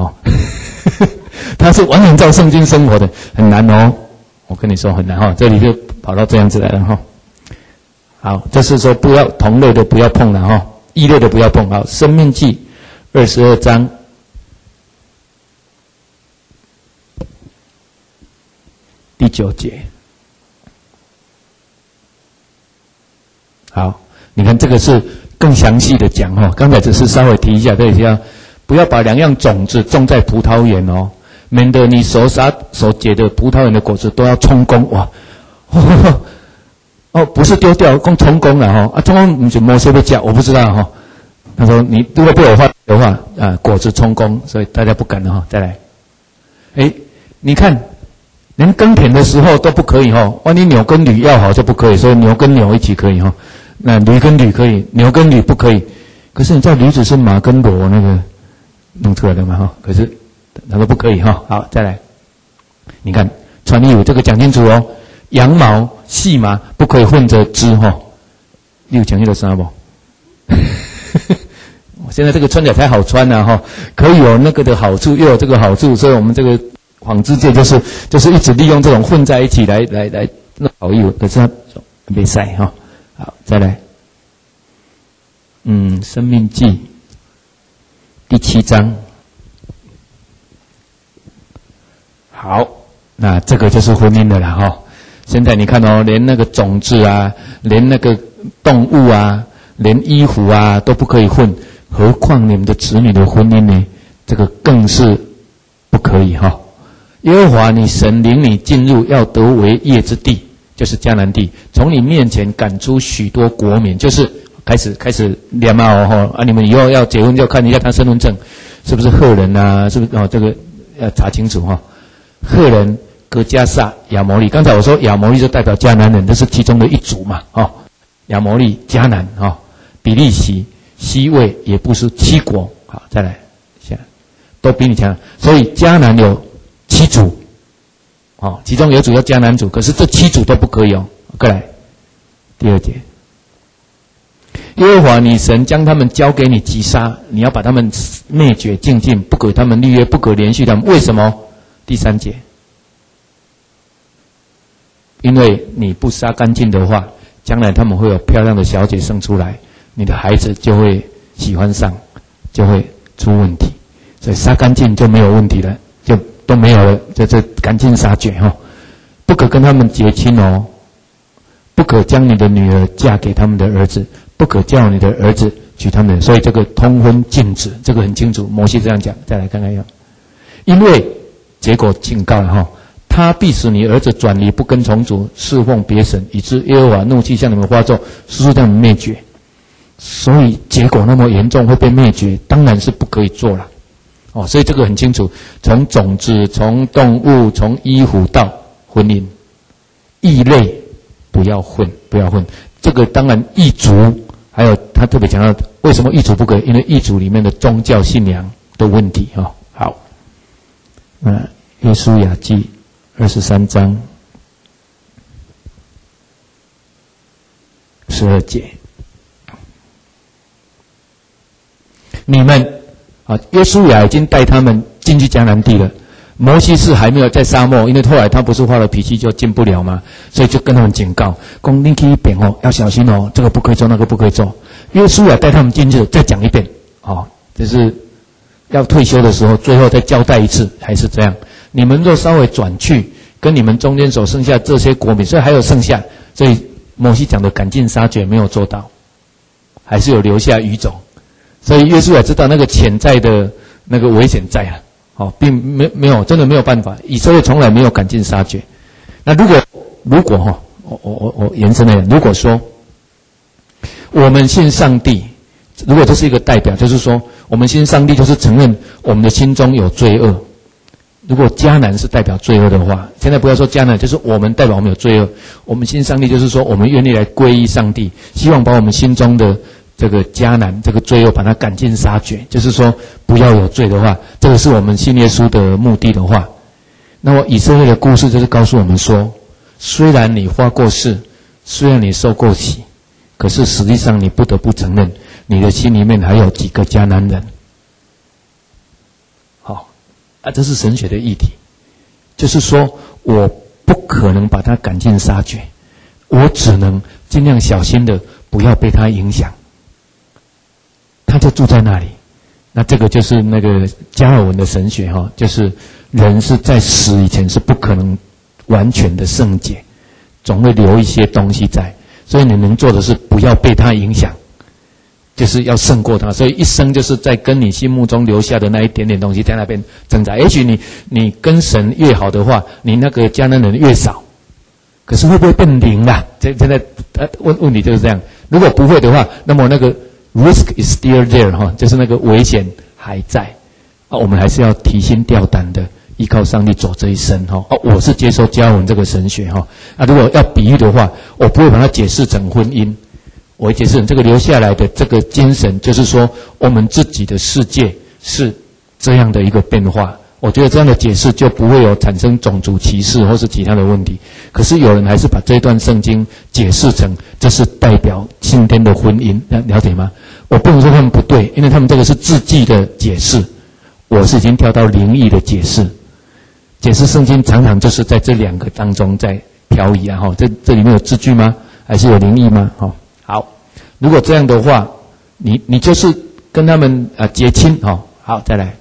S1: 他是完全照圣经生活的，很难我跟你说很难这里就跑到这样子来了好，这是说不要同类的不要碰了异类的不要碰。好，申命记22章。第9节，好，你看这个是更详细的讲刚才只是稍微提一下，这里要不要把两样种子种在葡萄园免得你所结的葡萄园的果子都要充公哇！不是丢掉，光充公了充公不是摩西被叫，我不知道他说你如果被我发的话果子充公，所以大家不敢了再来，你看。连耕田的时候都不可以万一牛跟驴要好就不可以，所以牛跟牛一起可以那驴跟驴可以，牛跟驴不可以。可是你知道驴子是马跟骡那个弄出来的嘛可是他说不可以好，再来，你看穿衣服这个讲清楚羊毛细麻不可以混着织你有讲清楚啥不？现在这个穿起来才好穿可以有那个的好处，又有这个好处，所以我们这个。纺织界就是一直利用这种混在一起来弄好衣服，可是他没晒好，再来，申命记第7章，好，那这个就是婚姻的啦现在你看连那个种子啊，连那个动物啊，连衣服啊都不可以混，何况你们的子女的婚姻呢？这个更是不可以耶和华你神领你进入要得为业之地，就是迦南地，从你面前赶出许多国民，就是开始连你们以后要结婚就看一下他身份证是不是赫人啊，是不是这个要查清楚赫人、格加萨、亚摩利，刚才我说亚摩利就代表迦南人，这是其中的一族嘛亚摩利、迦南比利洗、西魏、也不是7国。好，再来都比你强，所以迦南有7族其中有一族叫迦南族，可是这7族都不可以过来第2节，耶和华你神将他们交给你击杀，你要把他们灭绝尽尽，不可与他们立约，不可连续他们。为什么？第3节，因为你不杀干净的话，将来他们会有漂亮的小姐生出来，你的孩子就会喜欢上，就会出问题，所以杀干净就没有问题了，就都没有了，这赶尽杀绝不可跟他们结亲不可将你的女儿嫁给他们的儿子，不可叫你的儿子娶他们的，所以这个通婚禁止，这个很清楚，摩西这样讲。再来看看因为结果警告了他必使你儿子转离不跟从主，侍奉别神，以致耶和华怒气向你们发作，使他们灭绝。所以结果那么严重会被灭绝，当然是不可以做了所以这个很清楚，从种子、从动物、从衣服到婚姻，异类不要混，不要混。这个当然异族，还有他特别讲到为什么异族不可以，因为异族里面的宗教信仰的问题哈。好，那约书亚记23章12节，你们啊，约书亚已经带他们进去迦南地了。摩西是还没有在沙漠，因为后来他不是发了脾气就进不了嘛，所以就跟他们警告，讲你去一遍哦，要小心哦，这个不可以做，那个不可以做。约书亚带他们进去，再讲一遍，哦，就是要退休的时候，最后再交代一次，还是这样。你们若稍微转去，跟你们中间所剩下这些国民，所以还有剩下，所以摩西讲的赶尽杀绝没有做到，还是有留下余种。所以约书亚知道那个潜在的那个危险在了。哦，并没有，真的没有办法。以色列从来没有赶尽杀绝。那如果哈，我延伸来讲，如果说我们信上帝，如果这是一个代表，就是说我们信上帝，就是承认我们的心中有罪恶。如果迦南是代表罪恶的话，现在不要说迦南，就是我们代表我们有罪恶。我们信上帝，就是说我们愿意来皈依上帝，希望把我们心中的这个迦南这个罪恶把它赶尽杀绝，就是说不要有罪的话，这个是我们信耶稣的目的的话，那么以色列的故事就是告诉我们说，虽然你发过誓，虽然你受过洗，可是实际上你不得不承认，你的心里面还有几个迦南人。好，这是神学的议题，就是说我不可能把它赶尽杀绝，我只能尽量小心的不要被它影响。他就住在那里，那这个就是那个加尔文的神学哈，就是人是在死以前是不可能完全的圣洁，总会留一些东西在，所以你能做的是不要被他影响，就是要胜过他，所以一生就是在跟你心目中留下的那一点点东西在那边挣扎。也许你跟神越好的话，你那个迦南人越少，可是会不会变零啦？现在问题就是这样，如果不会的话，那么那个risk is still there 哈，就是那个危险还在啊，我们还是要提心吊胆的依靠上帝走这一生哈。哦，我是接受加尔文这个神学哈。啊，如果要比喻的话，我不会把它解释成婚姻，我会解释成这个留下来的这个精神，就是说我们自己的世界是这样的一个变化。我觉得这样的解释就不会有产生种族歧视或是其他的问题。可是有人还是把这段圣经解释成这是代表今天的婚姻，了解吗？我不能说他们不对，因为他们这个是字迹的解释，我是已经跳到灵异的解释。解释圣经常常就是在这两个当中在漂移啊，这里面有字句吗？还是有灵异吗？好，如果这样的话，你就是跟他们结亲好，再来。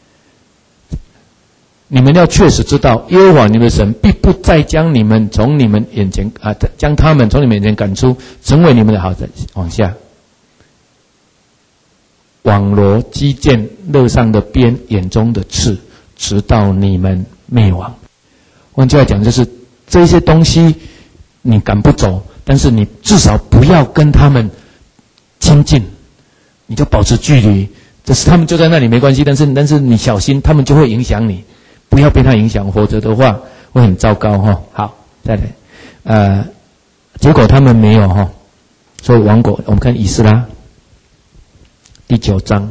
S1: 你们要确实知道，耶和华你们的神必不再将你们从你们眼前将他们从你们眼前赶出，成为你们的好。往下，网罗击剑肋上的鞭，眼中的刺，直到你们灭亡。换句话讲，就是这些东西你赶不走，但是你至少不要跟他们亲近，你就保持距离。这是他们就在那里没关系，但是你小心，他们就会影响你。不要被他影响，否则的话会很糟糕哈。好，再来，结果他们没有哈，所以亡国。我们看以斯拉第9章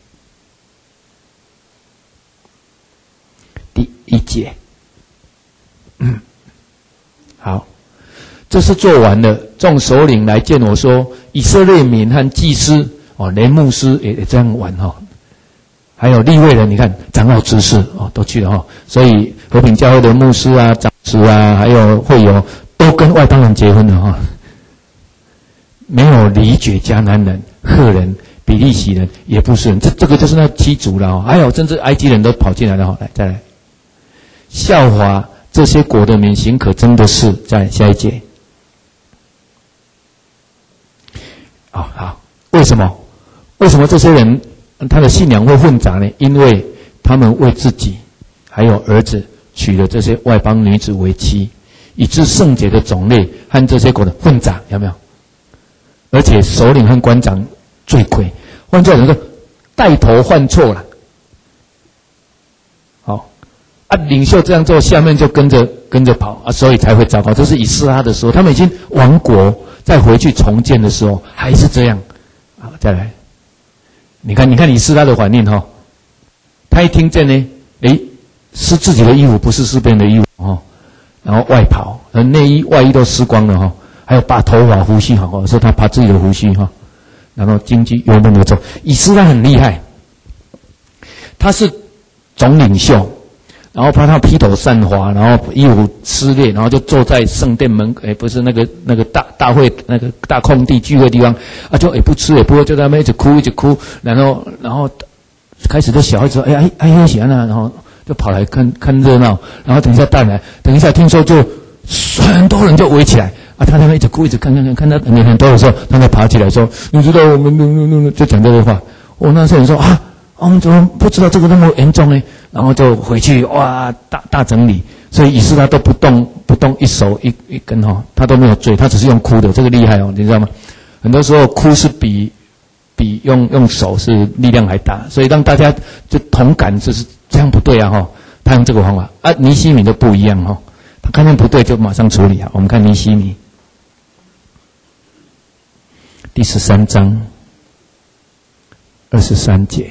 S1: 第1节，好，这是做完了，众首领来见我说，以色列民和祭司连牧师也这样玩哈。还有利未人，你看长老执事都去了哈，所以和平教会的牧师啊、长子啊，还有会友都跟外邦人结婚了哈，没有离绝迦南人、赫人、比利洗人、也布斯人，这个就是那7族了哈，还有甚至埃及人都跑进来了哈。来，再来，效法这些国的民行可憎的事，在下一节。好，为什么这些人？他的信仰会混杂呢，因为他们为自己还有儿子娶了这些外邦女子为妻，以致圣洁的种类和这些国的混杂，有没有？而且首领和官长罪魁，换句话说，带头犯错了。好， 啊，领袖这样做，下面就跟着跑啊，所以才会糟糕。这是以斯拉的时候，他们已经亡国，再回去重建的时候还是这样。好，再来，你看以斯拉的反应哈，他一听见呢，是自己的衣服，不是士兵的衣服哈，然后外袍，内衣外衣都湿光了哈，还有把头发胡须好，说他把自己的胡须哈，然后经济油门的走。以斯拉很厉害，他是总领袖。然后怕他披头散发，然后衣服撕裂，然后就坐在圣殿门，不是那个大会那个大空地聚会地方啊，就也不吃也不喝，就在那边一直哭，然后开始的小孩子哎喜安啊，然后就跑来看热闹，然后等一下带来，等一下听说就很多人就围起来啊，他在那一直哭一直看到人很多的时候，他才爬起来说，你知道我们就讲这个话，那些人说啊。我们怎么不知道这个那么严重呢？然后就回去哇，大整理。所以以斯拉都不动一手一根哈，他都没有追，他只是用哭的，这个厉害哦，你知道吗？很多时候哭是比用手是力量还大，所以让大家就同感，就是这样不对啊哈。他用这个方法啊，尼希米都不一样哈，他看见不对就马上处理啊。我们看尼希米第13章23节。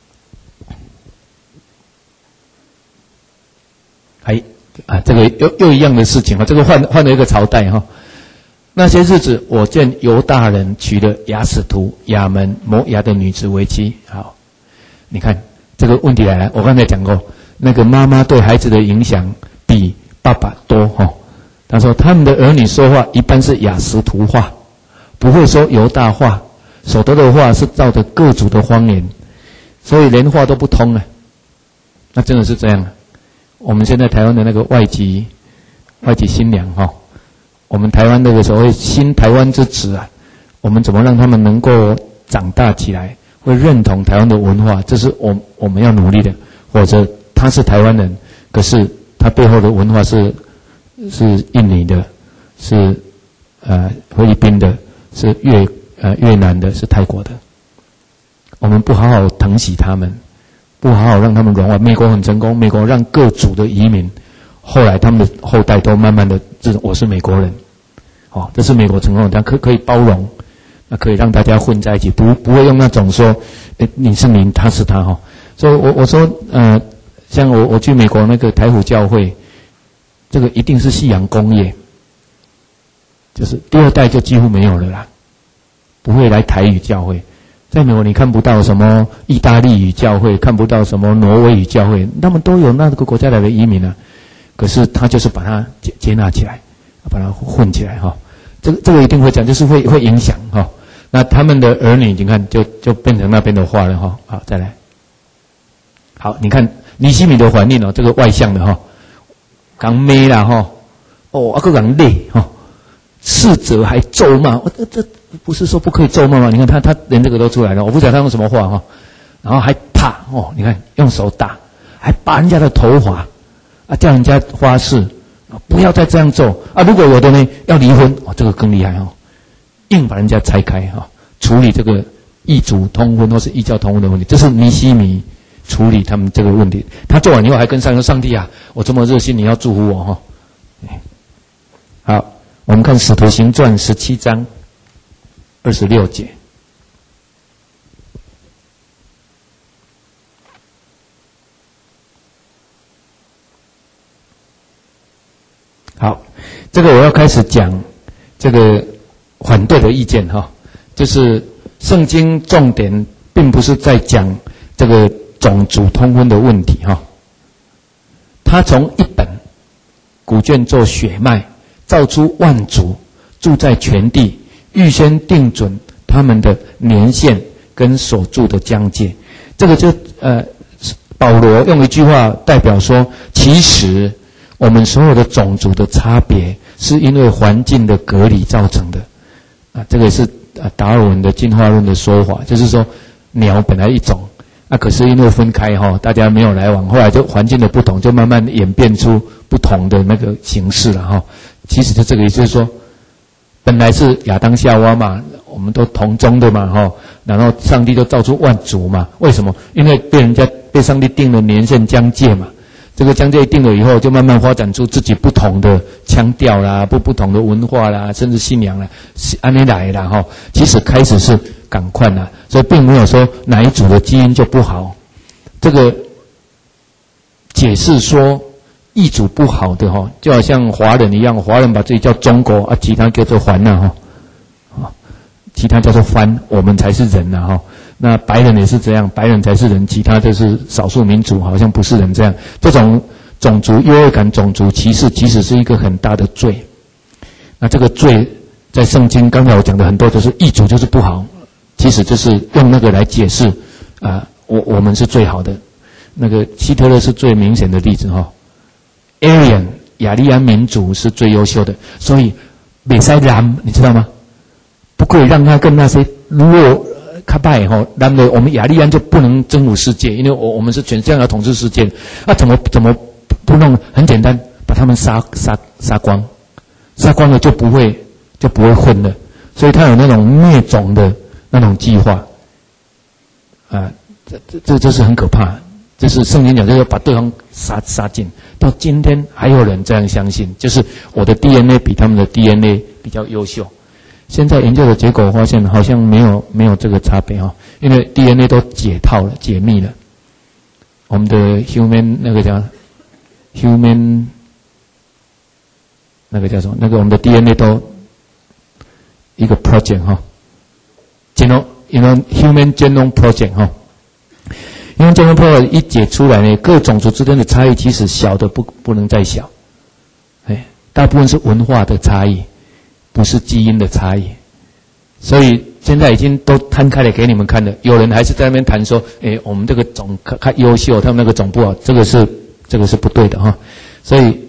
S1: 这个又一样的事情哈，这个换了一个朝代哈。那些日子，我见犹大人娶了亚使图亚门摩押的女子为妻。好，你看这个问题来了。我刚才讲过，那个妈妈对孩子的影响比爸爸多哈。他说他们的儿女说话一般是亚使图话，不会说犹大话，所得的话是照着各族的方言，所以连话都不通了。那真的是这样啊。我们现在台湾的那个外籍新娘哈，我们台湾那个所谓新台湾之子啊，我们怎么让他们能够长大起来，会认同台湾的文化？这是我们要努力的。或者他是台湾人，可是他背后的文化是印尼的，是菲律宾的，是越南的，是泰国的。我们不好好疼惜他们。不好好让他们融化。美国很成功，美国让各族的移民，后来他们的后代都慢慢的我是美国人，这是美国成功的，但可以包容，那可以让大家混在一起，不会用那种说，你是你，他是他哈。所以我说像我去美国那个台府教会，这个一定是夕阳工业，就是第二代就几乎没有了啦，不会来台语教会。在美国你看不到什么意大利语教会，看不到什么挪威语教会，他们都有那个国家来的移民啊。可是他就是把它接纳起来，把它混起来哈。这个一定会讲，就是会影响哈。那他们的儿女，你看就变成那边的话了哈。好，再来。好，你看尼希米的反应哦，这个外向的哈，刚咩啦哈，个刚累哈，斥责还咒骂，这不是说不可以咒骂吗？你看他连这个都出来了，我不晓得他用什么话哈，然后还啪你看用手打，还拔人家的头发啊，叫人家发誓不要再这样做啊！如果有的呢要离婚这个更厉害硬把人家拆开处理这个异族通婚或是异教通婚的问题，这是尼希米处理他们这个问题。他做完以后还跟上帝啊，我这么热心，你要祝福我好，我们看《使徒行传》17章26节。好，这个我要开始讲这个反对的意见就是圣经重点并不是在讲这个种族通婚的问题他从一本古卷做血脉，造出万族，住在全地，预先定准他们的年限跟所住的疆界。这个就保罗用一句话代表说，其实我们所有的种族的差别是因为环境的隔离造成的这个是达尔文的进化论的说法，就是说鸟本来一种可是因为分开大家没有来往，后来就环境的不同，就慢慢演变出不同的那个形式了其实就这个意思，就是说本来是亚当夏娃嘛，我们都同宗的嘛然后上帝就造出万族嘛，为什么？因为被上帝定了年限疆界嘛， 这个疆界定了以后，就慢慢发展出自己不同的腔调啦，不同的文化啦，甚至信仰啦，按你来啦哈。其实开始是赶快啦，所以并没有说哪一组的基因就不好。这个解释说异族不好的哈，就好像华人一样，华人把自己叫中国啊，其他叫做番呐哈，其他叫做番，我们才是人呐哈。那白人也是这样，白人才是人，其他就是少数民族，好像不是人这样。这种种族优越感、种族歧视，其实是一个很大的罪。那这个罪在圣经刚才我讲的很多都是异族就是不好，其实就是用那个来解释我们是最好的。那个希特勒是最明显的例子哈。Aryan 雅利安民族是最优秀的，所以美塞兰你知道吗？不可以让他跟那些弱。卡拜吼，那么我们雅利安就不能征服世界，因为我们是全世界要统治世界，那怎么不弄？很简单，把他们杀光，杀光了就不会混了。所以他有那种灭种的那种计划，这是很可怕。这是圣经讲，就是把对方杀尽。到今天还有人这样相信，就是我的 DNA 比他们的 DNA 比较优秀。现在研究的结果发现，好像没有这个差别哈，因为 DNA 都解套了、解密了。我们的 human 那个叫 human 那个叫什么？那个我们的 DNA 都一个 project 哈 ，human genome project 哈。Human genome project 一解出来呢，各种族之间的差异其实小的不能再小，大部分是文化的差异。不是基因的差异，所以现在已经都摊开来给你们看了。有人还是在那边谈说，我们这个种看优秀，他们那个种不好，这个是不对的哈。所以，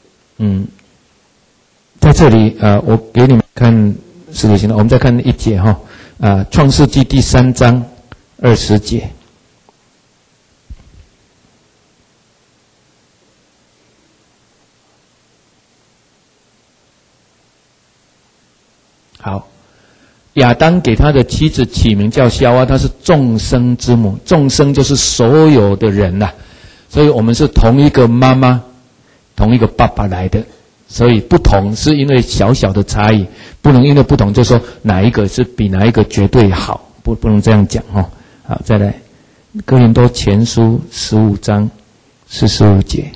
S1: 在这里我给你们看使徒行传，我们再看一节哈，创世纪第3章20节。好，亚当给他的妻子起名叫夏娃，她是众生之母，众生就是所有的人啦，所以我们是同一个妈妈、同一个爸爸来的，所以不同是因为小小的差异，不能因为不同就说哪一个是比哪一个绝对好，不能这样讲哈。好，再来，哥林多前书15章45节。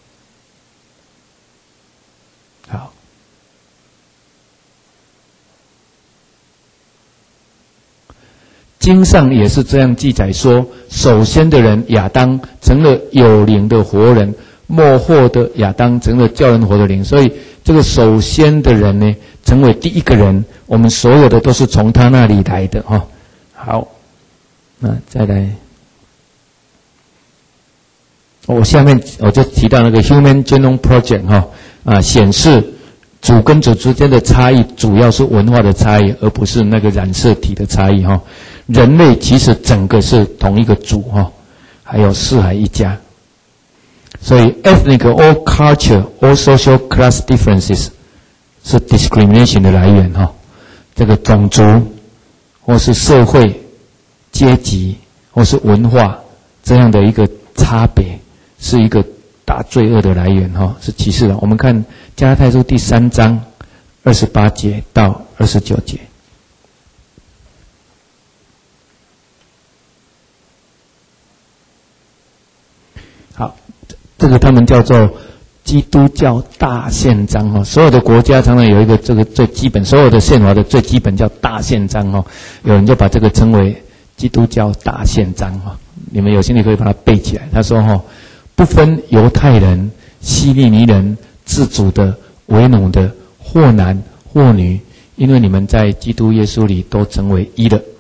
S1: 经上也是这样记载说，首先的人亚当成了有灵的活人，末后的亚当成了叫人活的灵。所以这个首先的人呢，成为第一个人，我们所有的都是从他那里来的哈。好，那再来，我下面我就提到那个 Human Genome Project 哈，显示主跟主之间的差异主要是文化的差异，而不是那个染色体的差异哈。人类其实整个是同一个主哈，还有四海一家。所以 ethnic or culture or social class differences 是 discrimination 的来源哈。这个种族或是社会阶级或是文化这样的一个差别，是一个大罪恶的来源哈，是歧视的。我们看加拉太书第3章28节到29节。好，这个他们叫做基督教大宪章哈，所有的国家常常有一个这个最基本，所有的宪法的最基本叫大宪章哈，有人就把这个称为基督教大宪章哈，你们有兴趣可以把它背起来。他说哈，不分犹太人、希利尼人、自主的、为奴的，或男或女，因为你们在基督耶稣里都成为一了。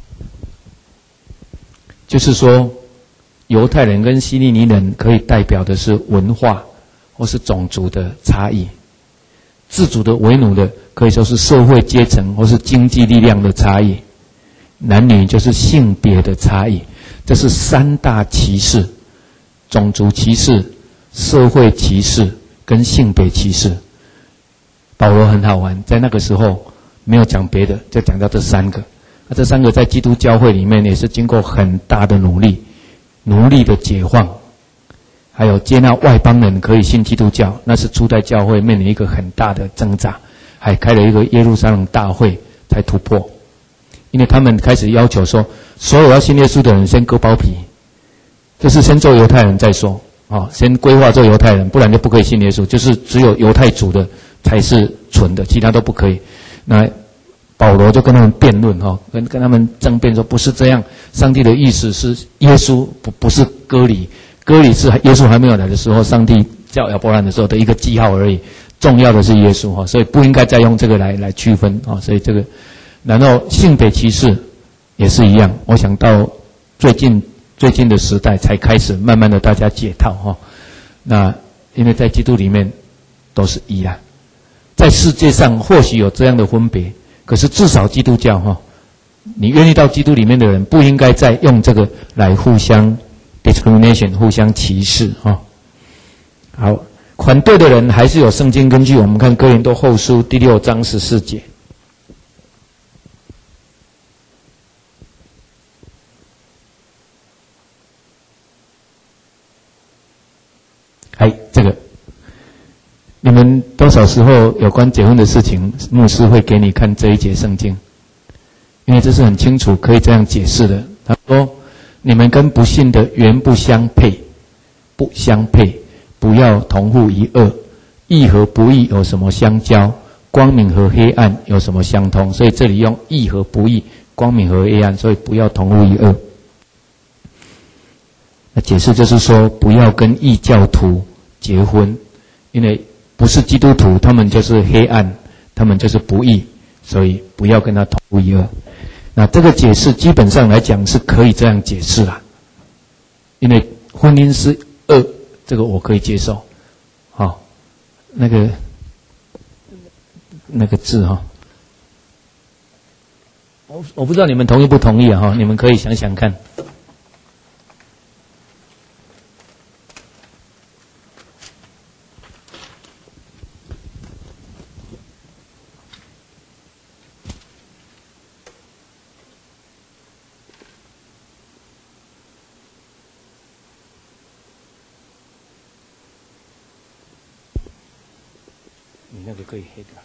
S1: 就是说，犹太人跟希利尼人可以代表的是文化或是种族的差异，自主的、为奴的可以说是社会阶层或是经济力量的差异，男女就是性别的差异。这是三大歧视：种族歧视、社会歧视跟性别歧视。保罗很好玩，在那个时候没有讲别的，就讲到这三个。这三个在基督教会里面也是经过很大的努力的解放。 还有接纳外邦人可以信基督教，那是初代教会面临一个很大的挣扎，还开了一个耶路撒冷大会才突破。因为他们开始要求说，所有要信耶稣的人先割包皮，就是先做犹太人再说，先规划做犹太人，不然就不可以信耶稣，就是只有犹太族的才是纯的，其他都不可以。那保罗就跟他们辩论，跟他们争辩说，不是这样，上帝的意思是耶稣，不是割礼。割礼是耶稣还没有来的时候，上帝叫亚伯兰的时候的一个记号而已，重要的是耶稣，所以不应该再用这个来区分，所以这个，然后性别歧视也是一样，我想到最近的时代才开始慢慢的大家解套，那因为在基督里面都是一啊，在世界上或许有这样的分别，可是至少基督教，你愿意到基督里面的人不应该再用这个来互相discrimination 互相歧视。好，反对的人还是有圣经根据，我们看哥林多后书第6章14节。这个你们多少时候有关结婚的事情，牧师会给你看这一节圣经，因为这是很清楚可以这样解释的。他说，你们跟不信的原不相配，不要同父一轭，义和不义有什么相交？光明和黑暗有什么相通？所以这里用义和不义，光明和黑暗，所以不要同父一轭。那解释就是说，不要跟异教徒结婚，因为不是基督徒，他们就是黑暗，他们就是不义，所以不要跟他同父一轭。那这个解释基本上来讲是可以这样解释啦，因为婚姻是恶，这个我可以接受。那个字我不知道你们同意不同意啊？你们可以想想看。你那个可以黑的。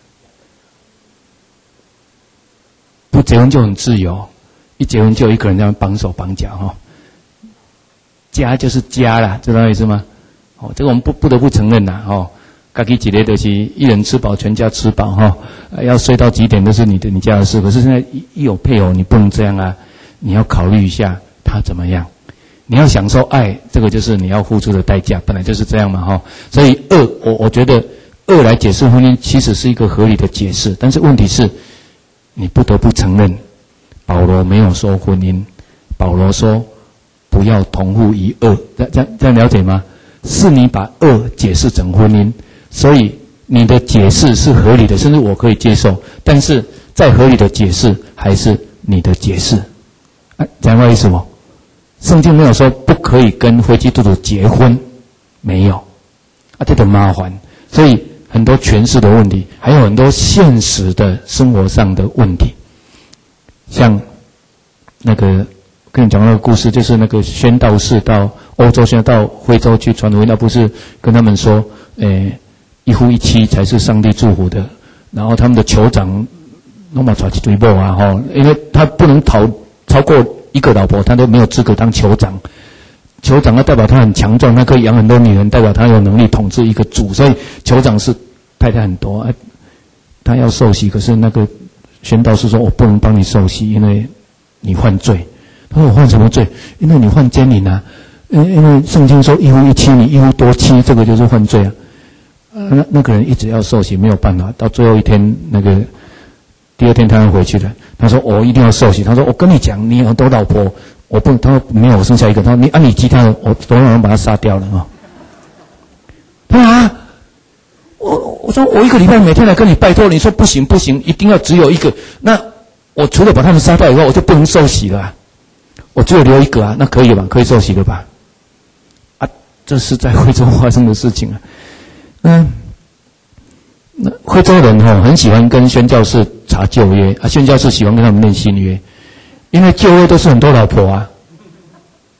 S1: 不结婚就很自由，一结婚就有一个人这样绑手绑脚家就是家啦，知道意思吗？这个我们不得不承认啦自己一个就是一人吃饱全家吃饱要睡到几点都是你家的事。可是现在一有配偶，你不能这样啊，你要考虑一下他怎么样。你要享受爱，这个就是你要付出的代价，本来就是这样嘛所以我觉得恶来解释婚姻其实是一个合理的解释，但是问题是你不得不承认，保罗没有说婚姻，保罗说不要同父一轭，这样了解吗？是你把恶解释成婚姻，所以你的解释是合理的，甚至我可以接受，但是再合理的解释还是你的解释。讲话意思吗？圣经没有说不可以跟非基督徒结婚，没有这很麻烦，所以很多诠释的问题，还有很多现实的生活上的问题。像那个跟你讲那个故事，就是那个宣道士到欧洲，现在到非洲去传福音，那不是跟他们说一夫一妻才是上帝祝福的，然后他们的酋长弄把抓起对某因为他不能超过一个老婆，他都没有资格当酋长。酋长代表他很强壮，他可以养很多女人，代表他有能力统治一个族，所以酋长是太太很多他要受洗，可是那个宣道士说我不能帮你受洗，因为你犯罪。他说我犯什么罪？因为你犯奸淫啊，因为圣经说一夫一妻，你一夫多妻，这个就是犯罪啊。那个人一直要受洗，没有办法，到最后一天第二天他要回去了，他说我一定要受洗。他说我跟你讲，你有很多老婆，我不，他说没有，我剩下一个。他说你其他的我都让人把他杀掉了他说我说我一个礼拜每天来跟你拜托，你说不行，一定要只有一个。那我除了把他们杀掉以后，我就不能受洗了我只有留一个那可以吧？可以受洗了吧？这是在非洲发生的事情那非洲人很喜欢跟宣教士查旧约宣教士喜欢跟他们念新约，因为旧约都是很多老婆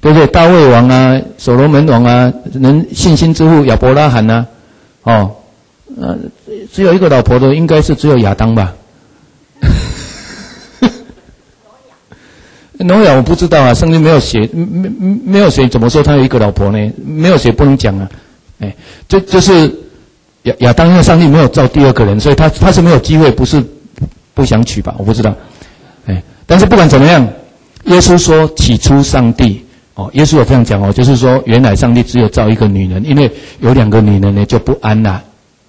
S1: 对不对？大卫王啊，所罗门王啊，人信心之父亚伯拉罕啊，只有一个老婆的，应该是只有亚当吧？挪亚我不知道啊，圣经没有写，没有写，怎么说他有一个老婆呢？没有写不能讲啊。就是亚当，因为上帝没有造第二个人，所以他是没有机会，不是不想娶吧？我不知道。但是不管怎么样，耶稣说起初上帝耶稣有这样讲就是说原来上帝只有造一个女人，因为有两个女人呢就不安啦。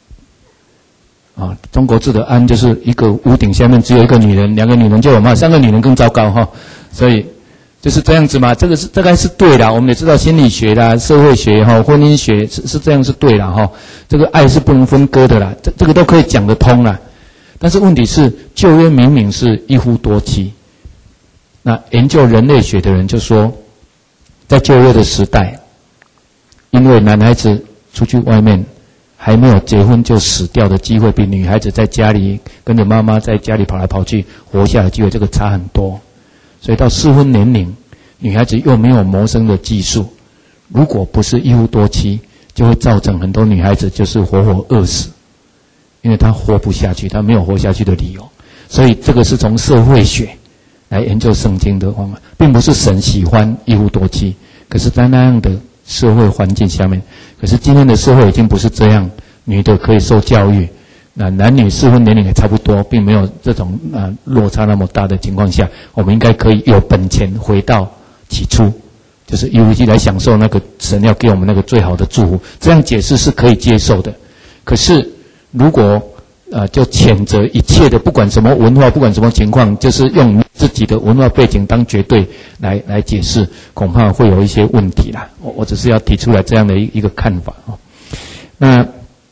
S1: 中国字的安就是一个屋顶下面只有一个女人，两个女人就有嘛，三个女人更糟糕所以就是这样子嘛，这个是对的。我们也知道心理学啦、社会学婚姻学是这样是对的这个爱是不能分割的啦，这个都可以讲得通啦。但是问题是旧约明明是一夫多妻，那研究人类学的人就说，在旧约的时代，因为男孩子出去外面还没有结婚就死掉的机会，比女孩子在家里跟着妈妈在家里跑来跑去活下来的机会这个差很多。所以到适婚年龄，女孩子又没有谋生的技术，如果不是一夫多妻，就会造成很多女孩子就是活活饿死，因为她活不下去，她没有活下去的理由。所以这个是从社会学来研究圣经的方法，并不是神喜欢一夫多妻，可是在那样的社会环境下面，可是今天的社会已经不是这样，女的可以受教育，那男女适婚年龄也差不多，并没有这种落差那么大的情况下，我们应该可以有本钱回到起初，就是一夫一妻来享受那个神要给我们那个最好的祝福。这样解释是可以接受的。可是如果就谴责一切的，不管什么文化，不管什么情况，就是用自己的文化背景当绝对来解释，恐怕会有一些问题啦。我只是要提出来这样的一个看法那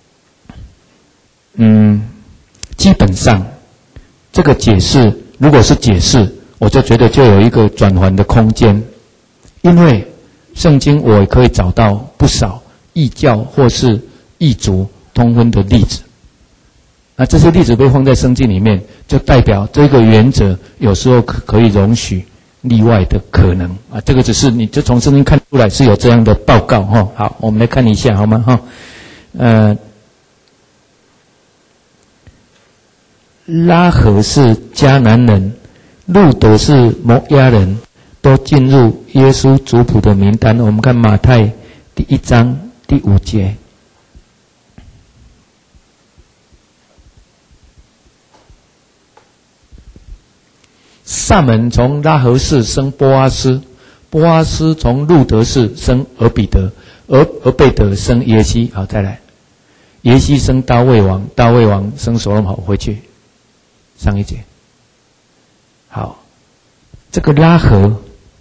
S1: 基本上这个解释如果是解释，我就觉得就有一个转圜的空间，因为圣经我也可以找到不少异教或是异族通婚的例子。那这些例子被放在圣经里面，就代表这个原则有时候可以容许例外的可能这个只是你就从圣经看出来是有这样的报告好，我们来看一下好吗拉合是迦南人，路德是摩押人，都进入耶稣族谱的名单。我们看马太第1章第5节。撒门从拉合氏生波阿斯，波阿斯从路德氏生俄比德，俄贝德生耶西。好，再来，耶西生大卫王，大卫王生所罗门。好，回去上一节。好，这个拉合，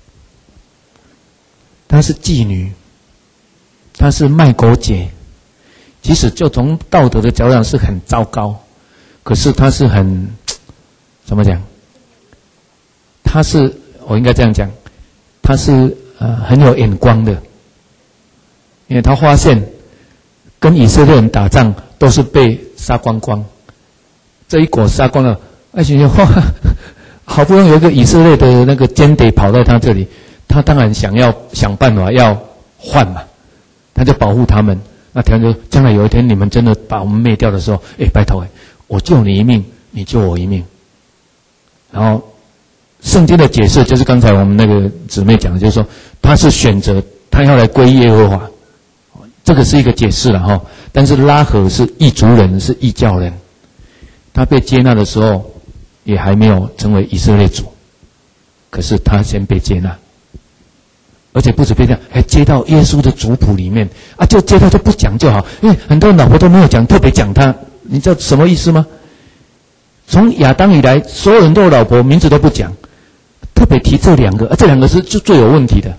S1: 她是妓女，她是卖狗姐，即使就从道德的角度上是很糟糕，可是她是很怎么讲？他是，我应该这样讲，他是很有眼光的，因为他发现跟以色列人打仗都是被杀光光，这一国杀光了，好不容易有一个以色列的那个间谍跑到他这里，他当然想办法要换嘛，他就保护他们。那条就将来有一天你们真的把我们灭掉的时候，拜托我救你一命，你救我一命，然后。圣经的解释就是刚才我们那个姊妹讲的，就是说他是选择他要来皈依耶和华，这个是一个解释了但是拉合是异族人，是异教人，他被接纳的时候也还没有成为以色列族，可是他先被接纳，而且不止被这样，还接到耶稣的族谱里面就接到就不讲就好，因为很多人老婆都没有讲，特别讲他，你知道什么意思吗？从亚当以来，所有人都有老婆，名字都不讲。特别提这两个，这两个是最有问题的。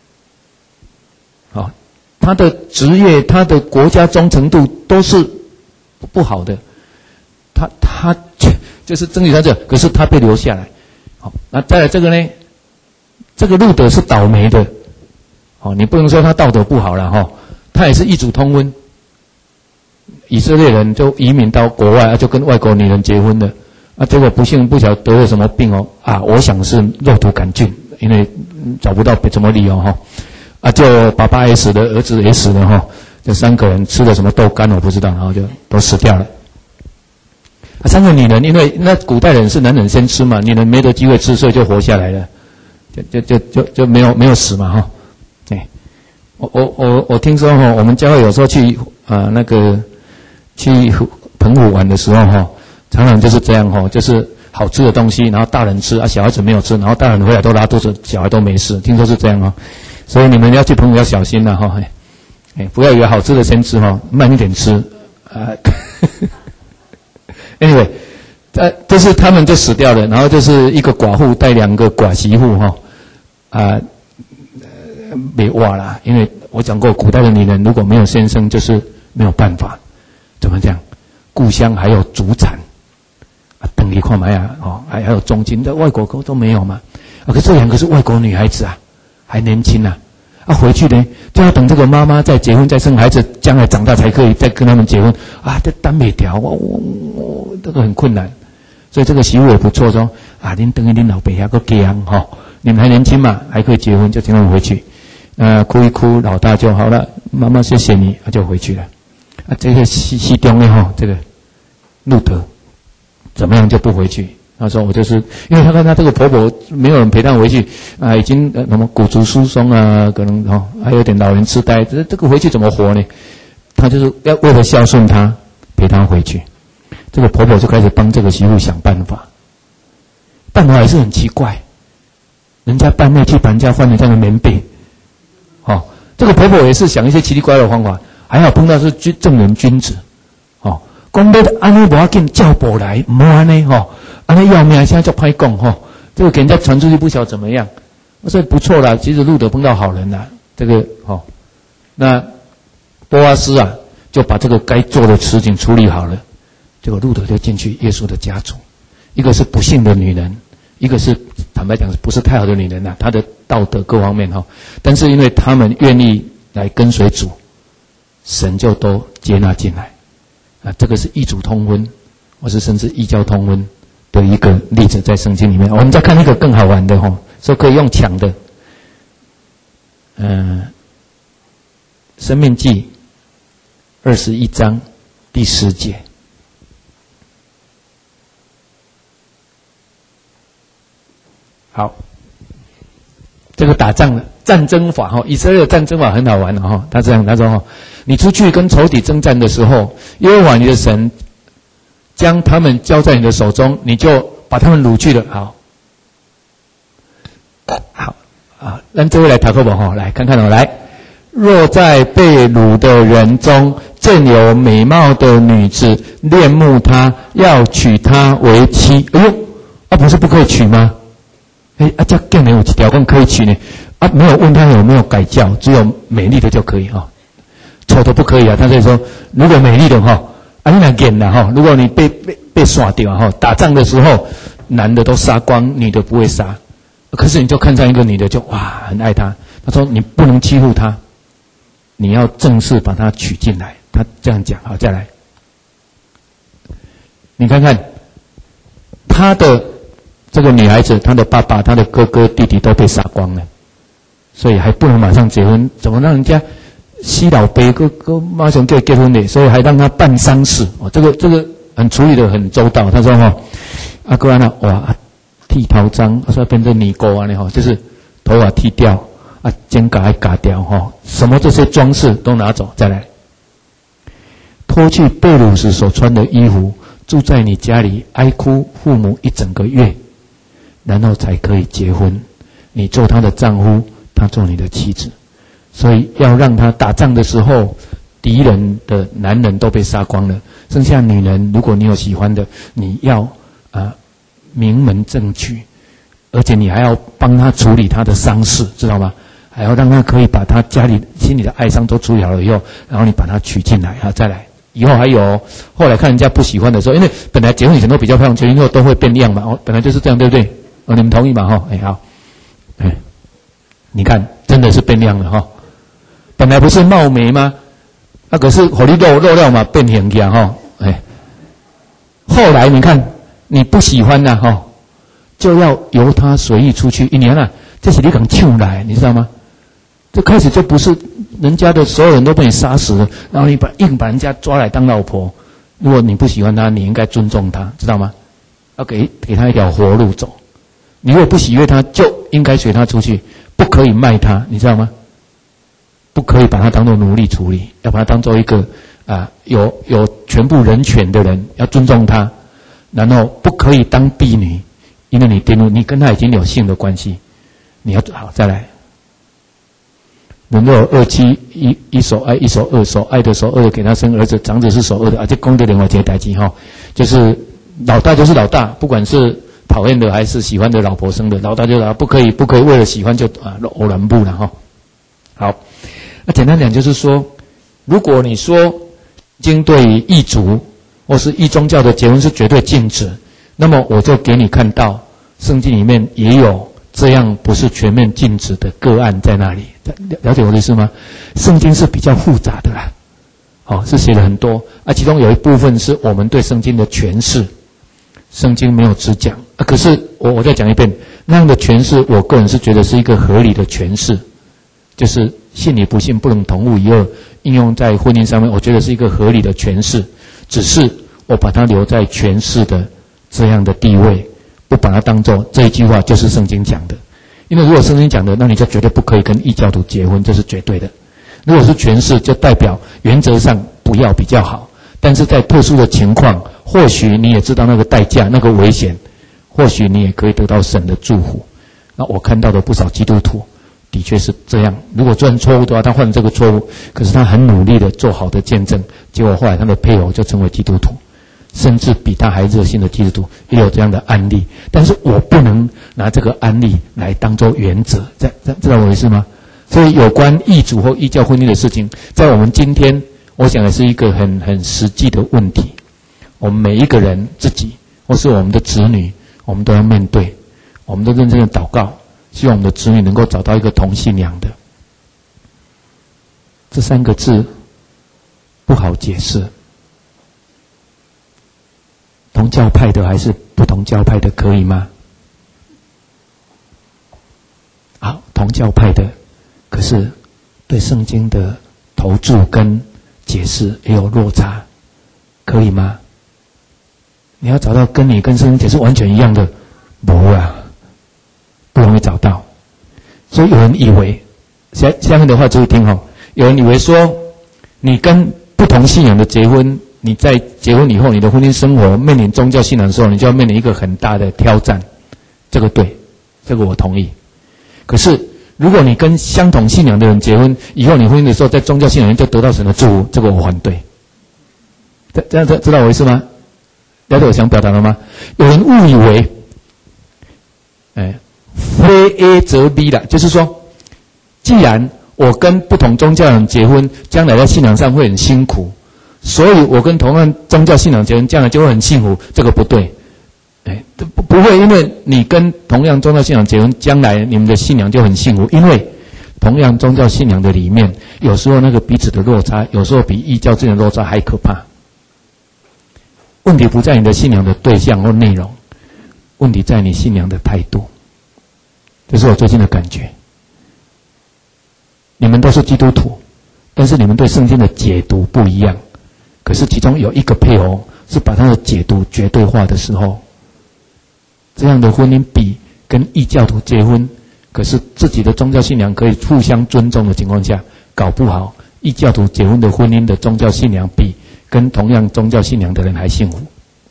S1: 他的职业、他的国家忠诚度都是不好的。他就是争取他这，可是他被留下来。那再来这个呢？这个路德是倒霉的。你不能说他道德不好了他也是异族通婚，以色列人就移民到国外就跟外国女人结婚了。结果不幸不晓得得了什么病我想是肉毒杆菌， 因为找不到什么理由哈，啊，就爸爸也死了，儿子也死了哈，这3个人吃了什么豆干我不知道，然后就都死掉了。啊，3个女人，因为那古代人是男人先吃嘛，女人没得机会吃，所以就活下来了，就没有死嘛哈。哎，我听说哈，我们教会有时候去去澎湖玩的时候哈，常常就是这样哈，就是好吃的东西，然后大人吃啊，小孩子没有吃，然后大人回来都拉肚子，小孩都没事，听说是这样哦。所以你们要去澎湖要小心了哈，不要以为好吃的先吃哈，慢一点吃啊。Anyway， 就是他们就死掉了，然后就是一个寡妇带2个寡媳妇哈，没挖啦，因为我讲过，古代的女人如果没有先生，就是没有办法，怎么讲？故乡还有祖产，啊，等于看买啊，还有宗亲，在外国都没有嘛，啊，可这2个是外国女孩子啊，还年轻啊。啊，回去呢就要等这个妈妈再结婚再生孩子，将来长大才可以再跟他们结婚啊，这单没条，我这个很困难，所以这个媳妇也不错，说啊，您等于您老爸还个结哈，你们还年轻嘛，还可以结婚，就请他们回去，哭一哭，老大就好了，妈妈谢谢你，就回去了。啊，这个西中呢哈，这个路德怎么样就不回去？他说我就是因为他看他这个婆婆没有人陪她回去啊，已经什么骨质疏松啊，可能还有点老人痴呆，这个回去怎么活呢？他就是要为了孝顺她，陪她回去。这个婆婆就开始帮这个媳妇想办法，办法也是很奇怪，人家半夜去把人家换成这样的棉被，这个婆婆也是想一些奇奇怪怪的方法，还好碰到是正人君子，讲要安尼无要紧，叫婆来，唔好安尼安尼要命，现在就歹讲这个给人家传出去不晓得怎么样。我说不错啦，其实路德碰到好人啦，这个那波阿斯啊就把这个该做的事情处理好了，结果路德就进去耶稣的家族。一个是不幸的女人，一个是坦白讲不是太好的女人呐，她的道德各方面但是因为他们愿意来跟随主，神就都接纳进来啊。这个是异主通婚，或是甚至异教通婚的一个例子，在圣经里面。我们再看一个更好玩的说可以用抢的，申命记21章第10节。好，这个打仗的战争法以色列的战争法很好玩的他这样他说你出去跟仇敌征战的时候，耶和华你的神将他们交在你的手中，你就把他们掳去了。好啊，让这位来读好不好？来看看来，若在被掳的人中正有美貌的女子，恋慕她，要娶她为妻。哎呦，不是不可以娶吗？这更没有几条更可以娶呢？没有问他有没有改教，只有美丽的就可以丑的不可以啊。他所以说，如果美丽的你来演了如果你被耍掉打仗的时候，男的都杀光，女的不会杀。可是你就看上一个女的就哇很爱她，他说你不能欺负她，你要正式把她娶进来。他这样讲。好，再来，你看看他的这个女孩子，她的爸爸、她的哥哥、弟弟都被杀光了，所以还不能马上结婚，怎么让人家西老伯哥马上就结婚呢？所以还让他办丧事这个很处理的很周到。他说哥安哇剃头章，说变成尼姑就是头发剃掉肩胛还割掉什么这些装饰都拿走。再来，脱去被掳时所穿的衣服，住在你家里哀哭父母1整个月，然后才可以结婚。你做他的丈夫，他做你的妻子。所以要让他打仗的时候，敌人的男人都被杀光了，剩下女人，如果你有喜欢的，你要名门正娶，而且你还要帮他处理他的丧事，知道吗？还要让他可以把他家里心里的哀伤都处理好了以后，然后你把他娶进来再来。以后还有后来看人家不喜欢的时候，因为本来结婚以前都比较漂亮，结婚以后都会变样嘛本来就是这样，对不对？你们同意吗？好，你看真的是变样了本来不是貌美吗？可是火力肉料嘛变形起来后来你看你不喜欢就要由他随意出去1年这是你敢抢来，你知道吗？这开始就不是人家的所有人都被你杀死了，然后你硬把人家抓来当老婆。如果你不喜欢他，你应该尊重他，知道吗？要给他一条活路走。你如果不喜悦他，就应该随他出去，不可以卖他，你知道吗？不可以把他当作奴隶处理，要把他当作一个有全部人权的人，要尊重他。然后不可以当婢女，因为你跟他已经有性的关系，你要好再来。人若有二妻，一手爱，一手恶，手爱的手恶的给他生儿子，长子是手恶的，这公的另外一个代志哈，就是老大就是老大，不管是讨厌的还是喜欢的老婆生的，老大就老大，不可以为了喜欢就偶然不了哈。好，那简单讲就是说，如果你说经对于异族或是异宗教的结婚是绝对禁止，那么我就给你看到圣经里面也有这样不是全面禁止的个案在那里，了解我的意思吗？圣经是比较复杂的啦，是写了很多其中有一部分是我们对圣经的诠释，圣经没有只讲可是我再讲一遍，那样的诠释，我个人是觉得是一个合理的诠释，就是信与不信不能同物一二，应用在婚姻上面，我觉得是一个合理的诠释，只是我把它留在诠释的这样的地位，不把它当作这一句话就是圣经讲的。因为如果圣经讲的，那你就绝对不可以跟异教徒结婚，这是绝对的。如果是诠释，就代表原则上不要比较好，但是在特殊的情况，或许你也知道那个代价，那个危险，或许你也可以得到神的祝福。那我看到的不少基督徒的确是这样，如果犯错误的话，他犯这个错误，可是他很努力的做好的见证，结果后来他的配偶就成为基督徒，甚至比他还热心的基督徒，也有这样的案例。但是我不能拿这个案例来当作原则，知道我的意思吗？所以有关异族或异教婚姻的事情，在我们今天，我想也是一个很实际的问题。我们每一个人自己，或是我们的子女，我们都要面对，我们都认真的祷告，希望我们的子女能够找到一个同信仰的。这三个字不好解释，同教派的还是不同教派的可以吗？好，同教派的，可是对圣经的投注跟解释也有落差，可以吗？你要找到跟你跟圣经解释完全一样的，不容易找到。所以有人以为，下面的话注意听有人以为说，你跟不同信仰的结婚，你在结婚以后，你的婚姻生活面临宗教信仰的时候，你就要面临一个很大的挑战。这个对，这个我同意。可是如果你跟相同信仰的人结婚，以后你婚姻的时候在宗教信仰就得到神的祝福，这个我反对。这样知道我意思吗？了解我想表达了吗？有人误以为，非 A 则 B 啦，就是说，既然我跟不同宗教人结婚，将来在信仰上会很辛苦，所以我跟同样宗教信仰结婚，将来就会很幸福。这个不对，不会，因为你跟同样宗教信仰结婚，将来你们的信仰就很幸福，因为同样宗教信仰的里面，有时候那个彼此的落差，有时候比异教之间的落差还可怕。问题不在你的信仰的对象或内容，问题在你信仰的态度。这是我最近的感觉。你们都是基督徒，但是你们对圣经的解读不一样。可是其中有一个配偶是把他的解读绝对化的时候，这样的婚姻比跟异教徒结婚，可是自己的宗教信仰可以互相尊重的情况下，搞不好异教徒结婚的婚姻的宗教信仰比跟同样宗教信仰的人还幸福。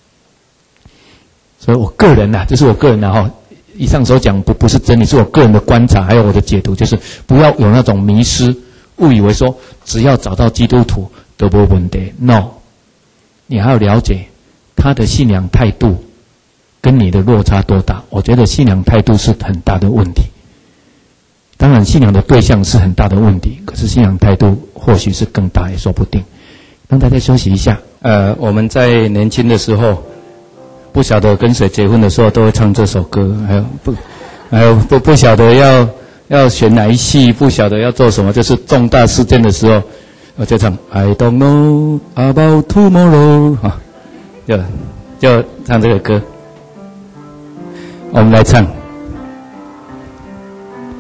S1: 所以我个人这是我个人以上所讲不是真理，是我个人的观察，还有我的解读，就是不要有那种迷失，误以为说只要找到基督徒都没问题。No， 你还要了解他的信仰态度跟你的落差多大。我觉得信仰态度是很大的问题。当然信仰的对象是很大的问题，可是信仰态度或许是更大也说不定。让大家休息一下。我们在年轻的时候，不晓得跟谁结婚的时候，都会唱这首歌。还有不晓得要选哪一系，不晓得要做什么，就是重大事件的时候，我就唱 I don't know about tomorrow 就唱这个歌。我们来唱。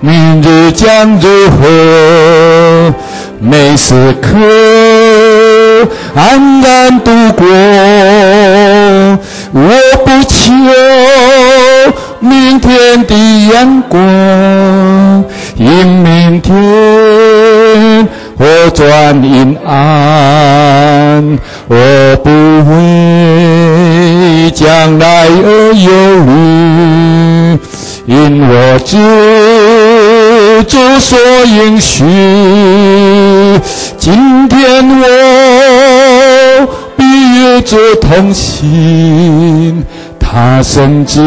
S2: 明日将如何？每时刻安然度过。我不求明天的阳光，因明天或转阴暗。我不为将来而忧虑，因我知主所应许。今天我必与主同行，他深知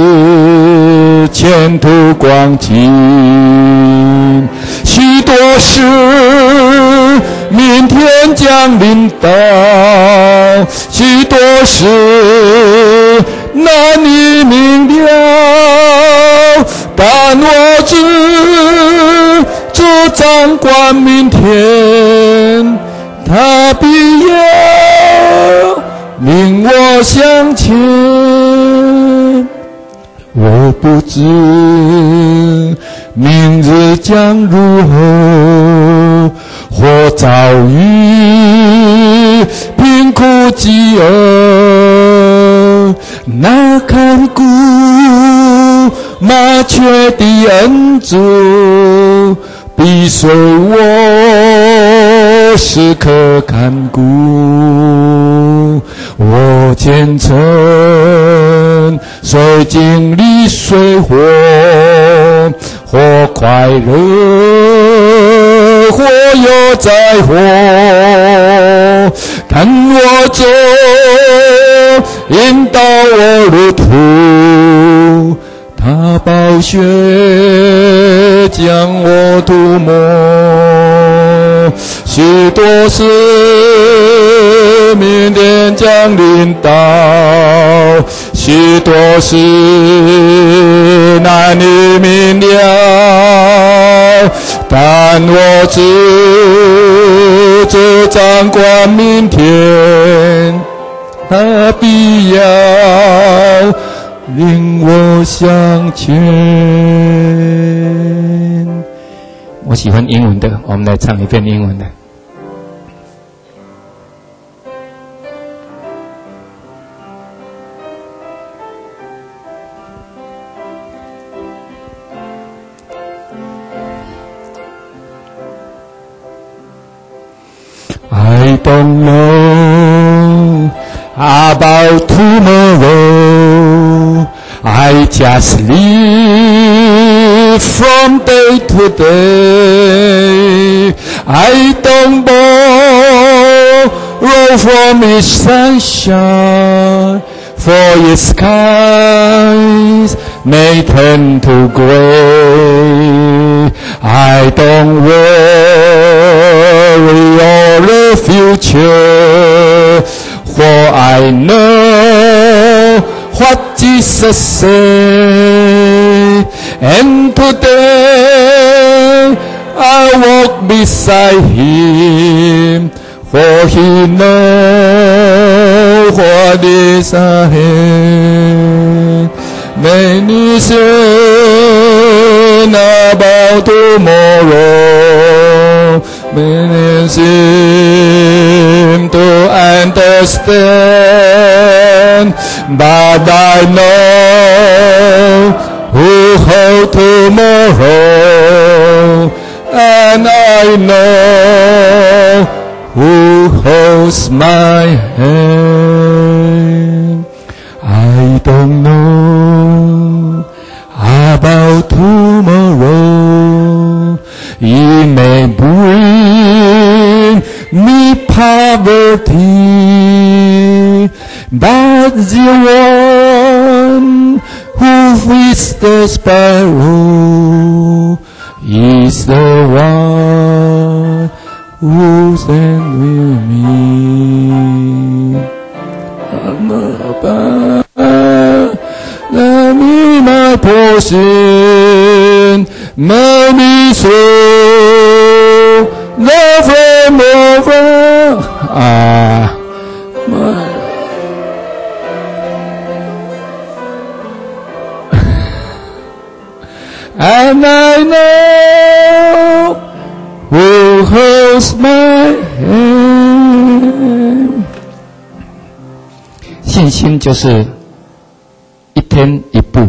S2: 前途光景。许多事明天将临到，许多事难以明了，但我知主掌管明天，他必要领我向前。我不知明日将如何，或遭遇贫苦饥饿，那看顾麻雀的恩主必随我时刻看顾。我虔诚虽经历水火，或快乐或有灾祸，看我走引导我路途，他宝血将我涂抹。许多事明天将临到，许多事难以明了，但我知主掌管明天，他必要领我向前。
S1: 我喜欢英文的，我们来唱一遍英文的。
S2: I don't know about tomorrow. I just live from day to day. I don't borrow from its sunshine, for its skies may turn to gray. I don't worry all the future, for I know what Jesus said. And today I walk beside Him, for He knows what is ahead. Many say about tomorrow, many seem to understand, but I know who holds tomorrow, and I know who holds my hand. I don't know about tomorrow. It may bring me poverty, but the one who feeds the sparrow is the one who stands with me. Let me my portion, may be so, never, never. I And I know who holds my hand。
S1: 信心就是一天一步。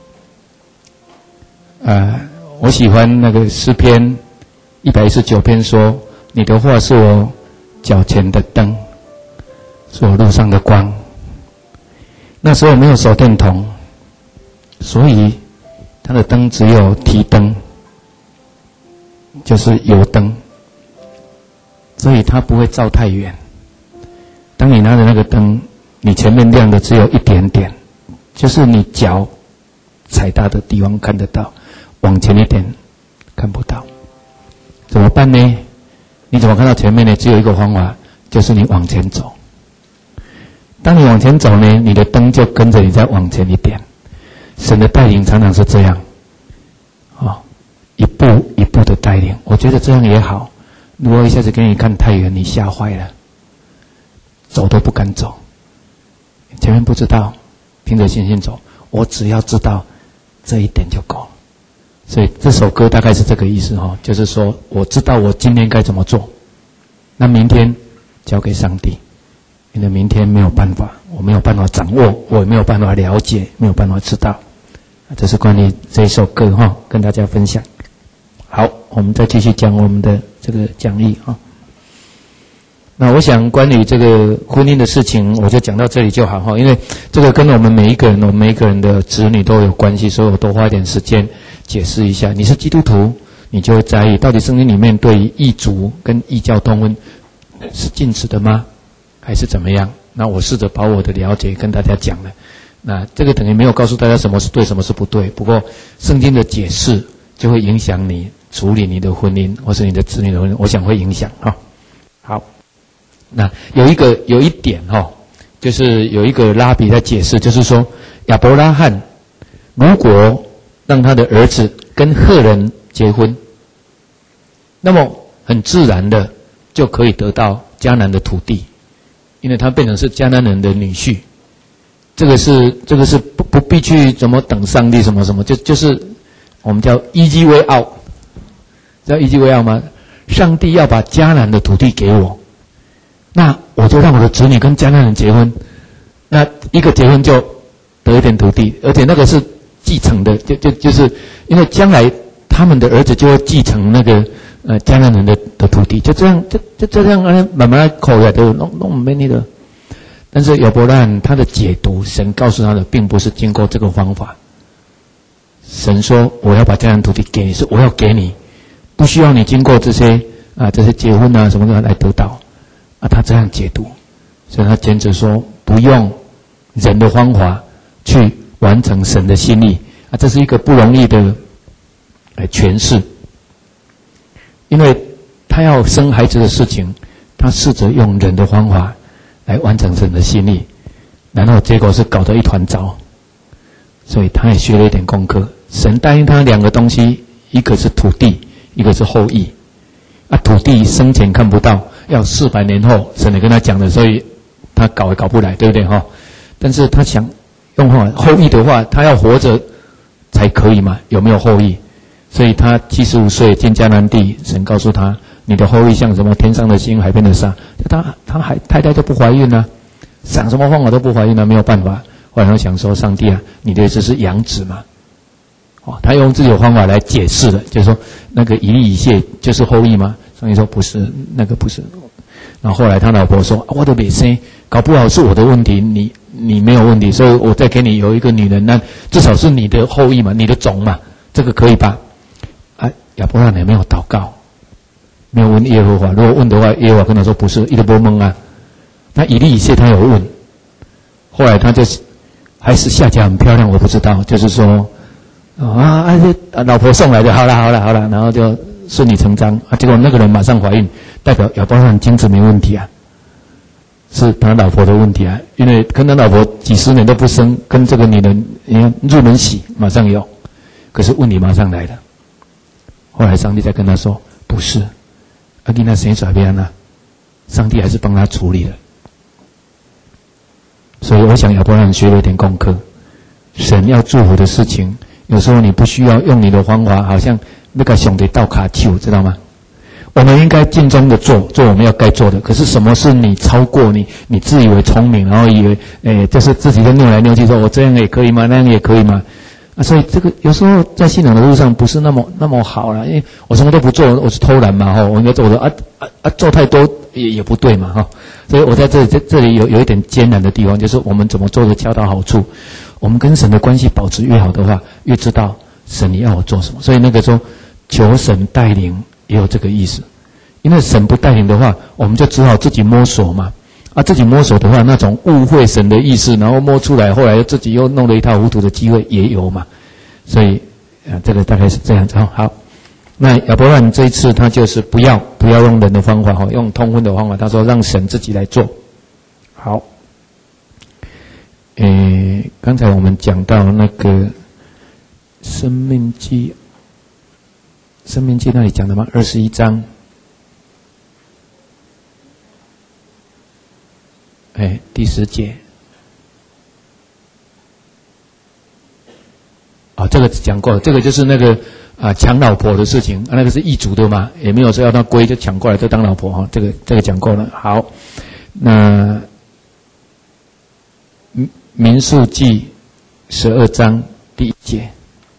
S1: 我喜欢那个诗篇119篇说：“你的话是我脚前的灯，是我路上的光。”那时候没有手电筒，所以它的灯只有提灯，就是油灯，所以它不会照太远。当你拿着那个灯，你前面亮的只有一点点，就是你脚踩到的地方看得到，往前一点看不到。怎么办呢？你怎么看到前面呢？只有一个方法，就是你往前走。当你往前走呢，你的灯就跟着你再往前一点。神的带领常常是这样，一步一步的带领。我觉得这样也好。如果一下子给你看太远，你吓坏了，走都不敢走。前面不知道，凭着信心走。我只要知道这一点就够了。所以这首歌大概是这个意思就是说我知道我今天该怎么做，那明天交给上帝。因为明天没有办法，我没有办法掌握，我也没有办法了解，没有办法知道。这是关于这一首歌跟大家分享。好，我们再继续讲我们的这个讲义那我想关于这个婚姻的事情，我就讲到这里就好因为这个跟我们每一个人的子女都有关系，所以我多花一点时间解释一下。你是基督徒，你就会在意到底圣经里面对于异族跟异教通婚是禁止的吗？还是怎么样？那我试着把我的了解跟大家讲了。那这个等于没有告诉大家什么是对，什么是不对。不过圣经的解释就会影响你处理你的婚姻，或是你的子女的婚姻，我想会影响好，那有一点就是有一个拉比在解释，就是说亚伯拉罕如果让他的儿子跟赫人结婚，那么很自然的就可以得到迦南的土地。因为他变成是迦南人的女婿，这个是不必去怎么等上帝什么什么，就是我们叫 easy way out， 知道 easy way out 吗？上帝要把迦南的土地给我，那我就让我的子女跟迦南人结婚，那一个结婚就得一点土地，而且那个是继承的，就是因为将来他们的儿子就会继承那个迦南人的土地，就这样慢慢口来都弄没你的。但是亚伯拉罕他的解读，神告诉他的并不是经过这个方法。神说我要把迦南土地给你，是我要给你，不需要你经过这些结婚什么的来得到他这样解读，所以他坚持说不用人的方法去完成神的心意这是一个不容易的诠释。因为他要生孩子的事情，他试着用人的方法来完成神的心意，然后结果是搞得一团糟，所以他也学了一点功课。神答应他两个东西，一个是土地，一个是后裔土地生前看不到，要400年后神也跟他讲的，所以他搞也搞不来，对不对但是他想用方法，后裔的话他要活着才可以嘛，有没有后裔？所以他75岁进迦南地，神告诉他，你的后裔像什么天上的星，海边的沙。他太太就不怀孕想什么方法都不怀孕没有办法。后来他想说，上帝你的意思是养子嘛？他用自己的方法来解释的，就是说那个以利以谢就是后裔吗？上帝说不是，那个不是。然后后来他老婆说，我都没生，搞不好是我的问题，你没有问题，所以我再给你有一个女人，那至少是你的后裔嘛，你的种嘛，这个可以吧？亚伯拉罕也没有祷告，没有问耶和华。如果问的话，耶和华跟他说不是，一直不蒙那以利以谢他有问，后来他就还是下家很漂亮，我不知道，就是说老婆送来的，好了，然后就顺理成章结果那个人马上怀孕，代表亚伯拉罕精子没问题是他老婆的问题因为跟他老婆几十年都不生，跟这个女人你看入门喜马上有，可是问题马上来了。后来上帝再跟他说不是，你那生出来上帝还是帮他处理了。所以我想亚伯拉罕学了一点功课，神要祝福的事情有时候你不需要用你的方法，好像那个上帝倒卡球，知道吗？我们应该尽忠的做我们要该做的。可是什么是你超过你自以为聪明，然后以为就是自己在扭来扭去，说我这样也可以吗？那样也可以吗？所以这个有时候在信仰的路上不是那么好啦，因为我什么都不做，我是偷懒嘛我应该做的做太多也不对嘛所以我在这里有一点艰难的地方，就是我们怎么做的恰到好处。我们跟神的关系保持越好的话，越知道神你要我做什么。所以那个时候求神带领也有这个意思，因为神不带领的话，我们就只好自己摸索嘛。自己摸索的话，那种误会神的意思，然后摸出来，后来自己又弄了一塌糊涂的机会也有嘛。所以这个大概是这样子好，那亚伯兰这一次他就是不要用人的方法用通婚的方法，他说让神自己来做。好，刚才我们讲到那个生命记那里讲的吗？21章。第10节。这个讲过了，这个就是那个抢老婆的事情，那个是异族的嘛，也没有说要他归就抢过来就当老婆这个讲过了。好，那民数记12章第1节。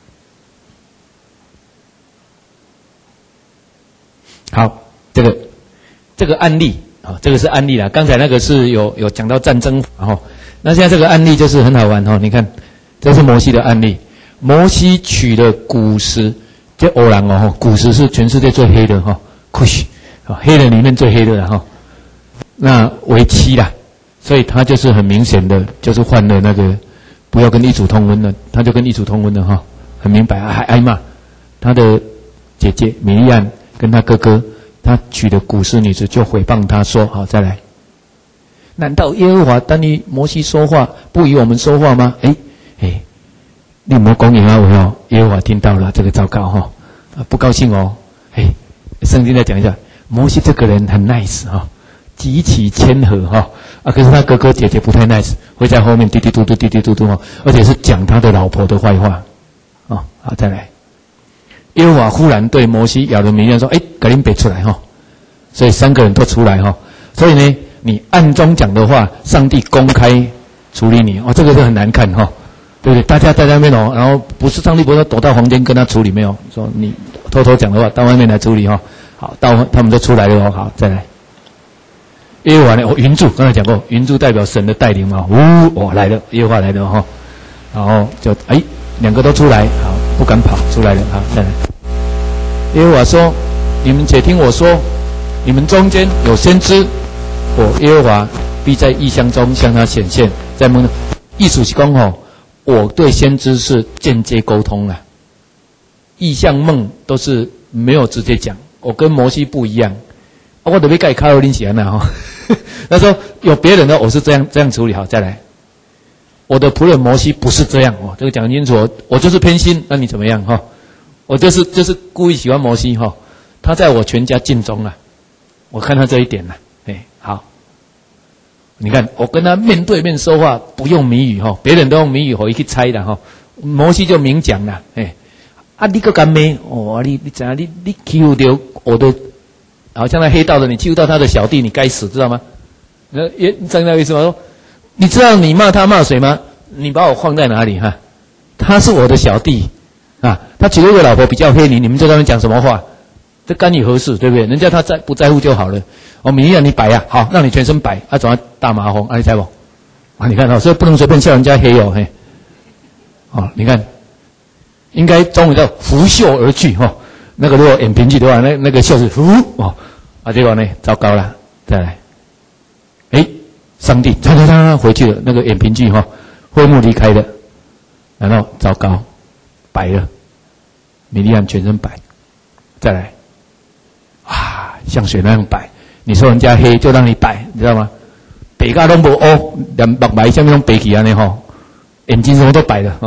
S1: 好，这个案例这个是案例啦，刚才那个是有讲到战争那现在这个案例就是很好玩你看，这是摩西的案例。摩西取了古石，这欧郎古石是全世界最黑的Kush，黑人里面最黑的了那为妻啦，所以他就是很明显的，就是犯了那个不要跟异族通婚了，他就跟异族通婚了很明白还挨骂他的姐姐米利暗跟他哥哥，他娶的古石女子就诽谤他说，好再来，难道耶和华当你摩西说话不与我们说话吗？你有没有公言耶和华听到了这个糟糕不高兴圣经再讲一下，摩西这个人很 nice 极其谦和可是他哥哥姐姐不太 nice， 会在后面滴滴嘟嘟滴滴嘟嘟而且是讲他的老婆的坏话好再来，耶和华忽然对摩西亚伦米利暗说，赶紧别出来所以3个人都出来所以呢，你暗中讲的话，上帝公开处理你这个就很难看对不对？大家在那边然后不是上帝不是躲到房间跟他处理没有，说你偷偷讲的话到外面来处理好，到他们就出来了好再来，耶和华呢云柱，刚才讲过，云柱代表神的带领嘛，来了，耶和华来了然后就2个都出来，好不敢跑出来了，好再来，耶和华说，你们且听我说，你们中间有先知，我耶和华必在异象中向他显现，在梦中。意思是说我对先知是间接沟通啦，异象梦都是没有直接讲，我跟摩西不一样我都被盖卡罗林起来了他说有别人的我是这样处理，好再来，我的仆人摩西不是这样这个讲清楚我就是偏心，那你怎么样我就是故意喜欢摩西他在我全家尽忠了，我看他这一点了好，你看我跟他面对面说话不用谜语别人都用谜语我去猜的摩西就明讲了你个干咩你怎样你欺负到我的，好像那黑道的你欺负到他的小弟，你该死知道吗？你知道那个意思吗？说你知道你骂他骂谁吗？你把我放在哪里他是我的小弟他娶了一个老婆比较黑你们在那边讲什么话？这干你何事对不对？人家他不在乎就好了米利暗你白好让你全身白总要大麻风你猜不你看所以不能随便笑人家黑你看应该中文叫拂袖而去那个如果演评剧的话那个袖子结果呢糟糕了，再来上帝他回去了，那个演评剧会幕离开的，然后糟糕白了，米利暗全身白，再来像水那样白，你说人家黑就让你白，你知道吗？白到都没连目白下面都白起来呢眼睛什么都白了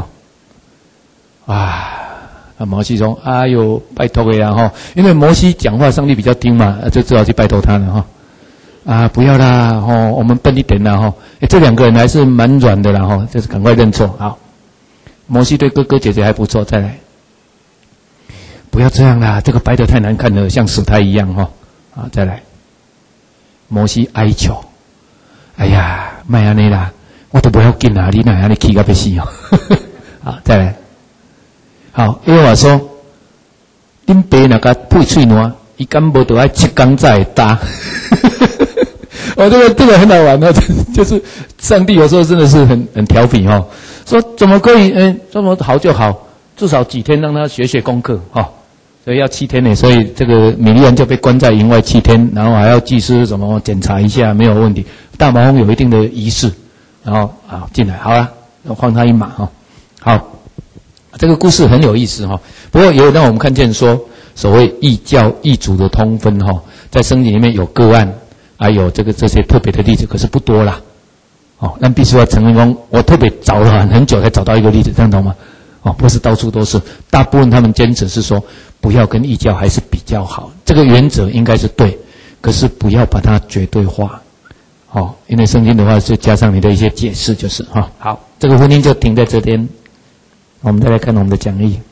S1: 摩西说哎呦拜托的啦因为摩西讲话上帝比较听嘛，就只好去拜托他了不要啦我们笨一点啦这2个人还是蛮软的啦就是赶快认错好， 摩西对哥哥姐姐还不错，再来。不要这样啦，这个白得太难看了，像死胎一样哈。啊，再来。摩西哀求，哎呀，卖安尼啦，我都不要紧啦，你哪安尼气到要死哦。好，再来。好，耶和华说，恁爸那个配喙烂，伊敢无得爱7天才会大。哦，这个很好玩哦，就是上帝有时候真的是很调皮哦，说怎么可以这么好就好，至少几天让他学功课哈。所以要7天呢，所以这个米利暗就被关在营外7天，然后还要祭司什么检查一下没有问题。大麻风有一定的仪式，然后啊进来，好了，放他一马哈。好，这个故事很有意思哈。不过也有让我们看见说，所谓异教异族的通分哈，在圣经里面有个案，还有这些特别的例子，可是不多啦。哦，但必须要承认，我特别找了很久才找到一个例子，这样懂吗？哦，不是到处都是，大部分他们坚持是说，不要跟异教还是比较好，这个原则应该是对，可是不要把它绝对化。哦，因为圣经的话是加上你的一些解释，就是哈。好，这个婚姻就停在这边，我们再来看我们的讲义。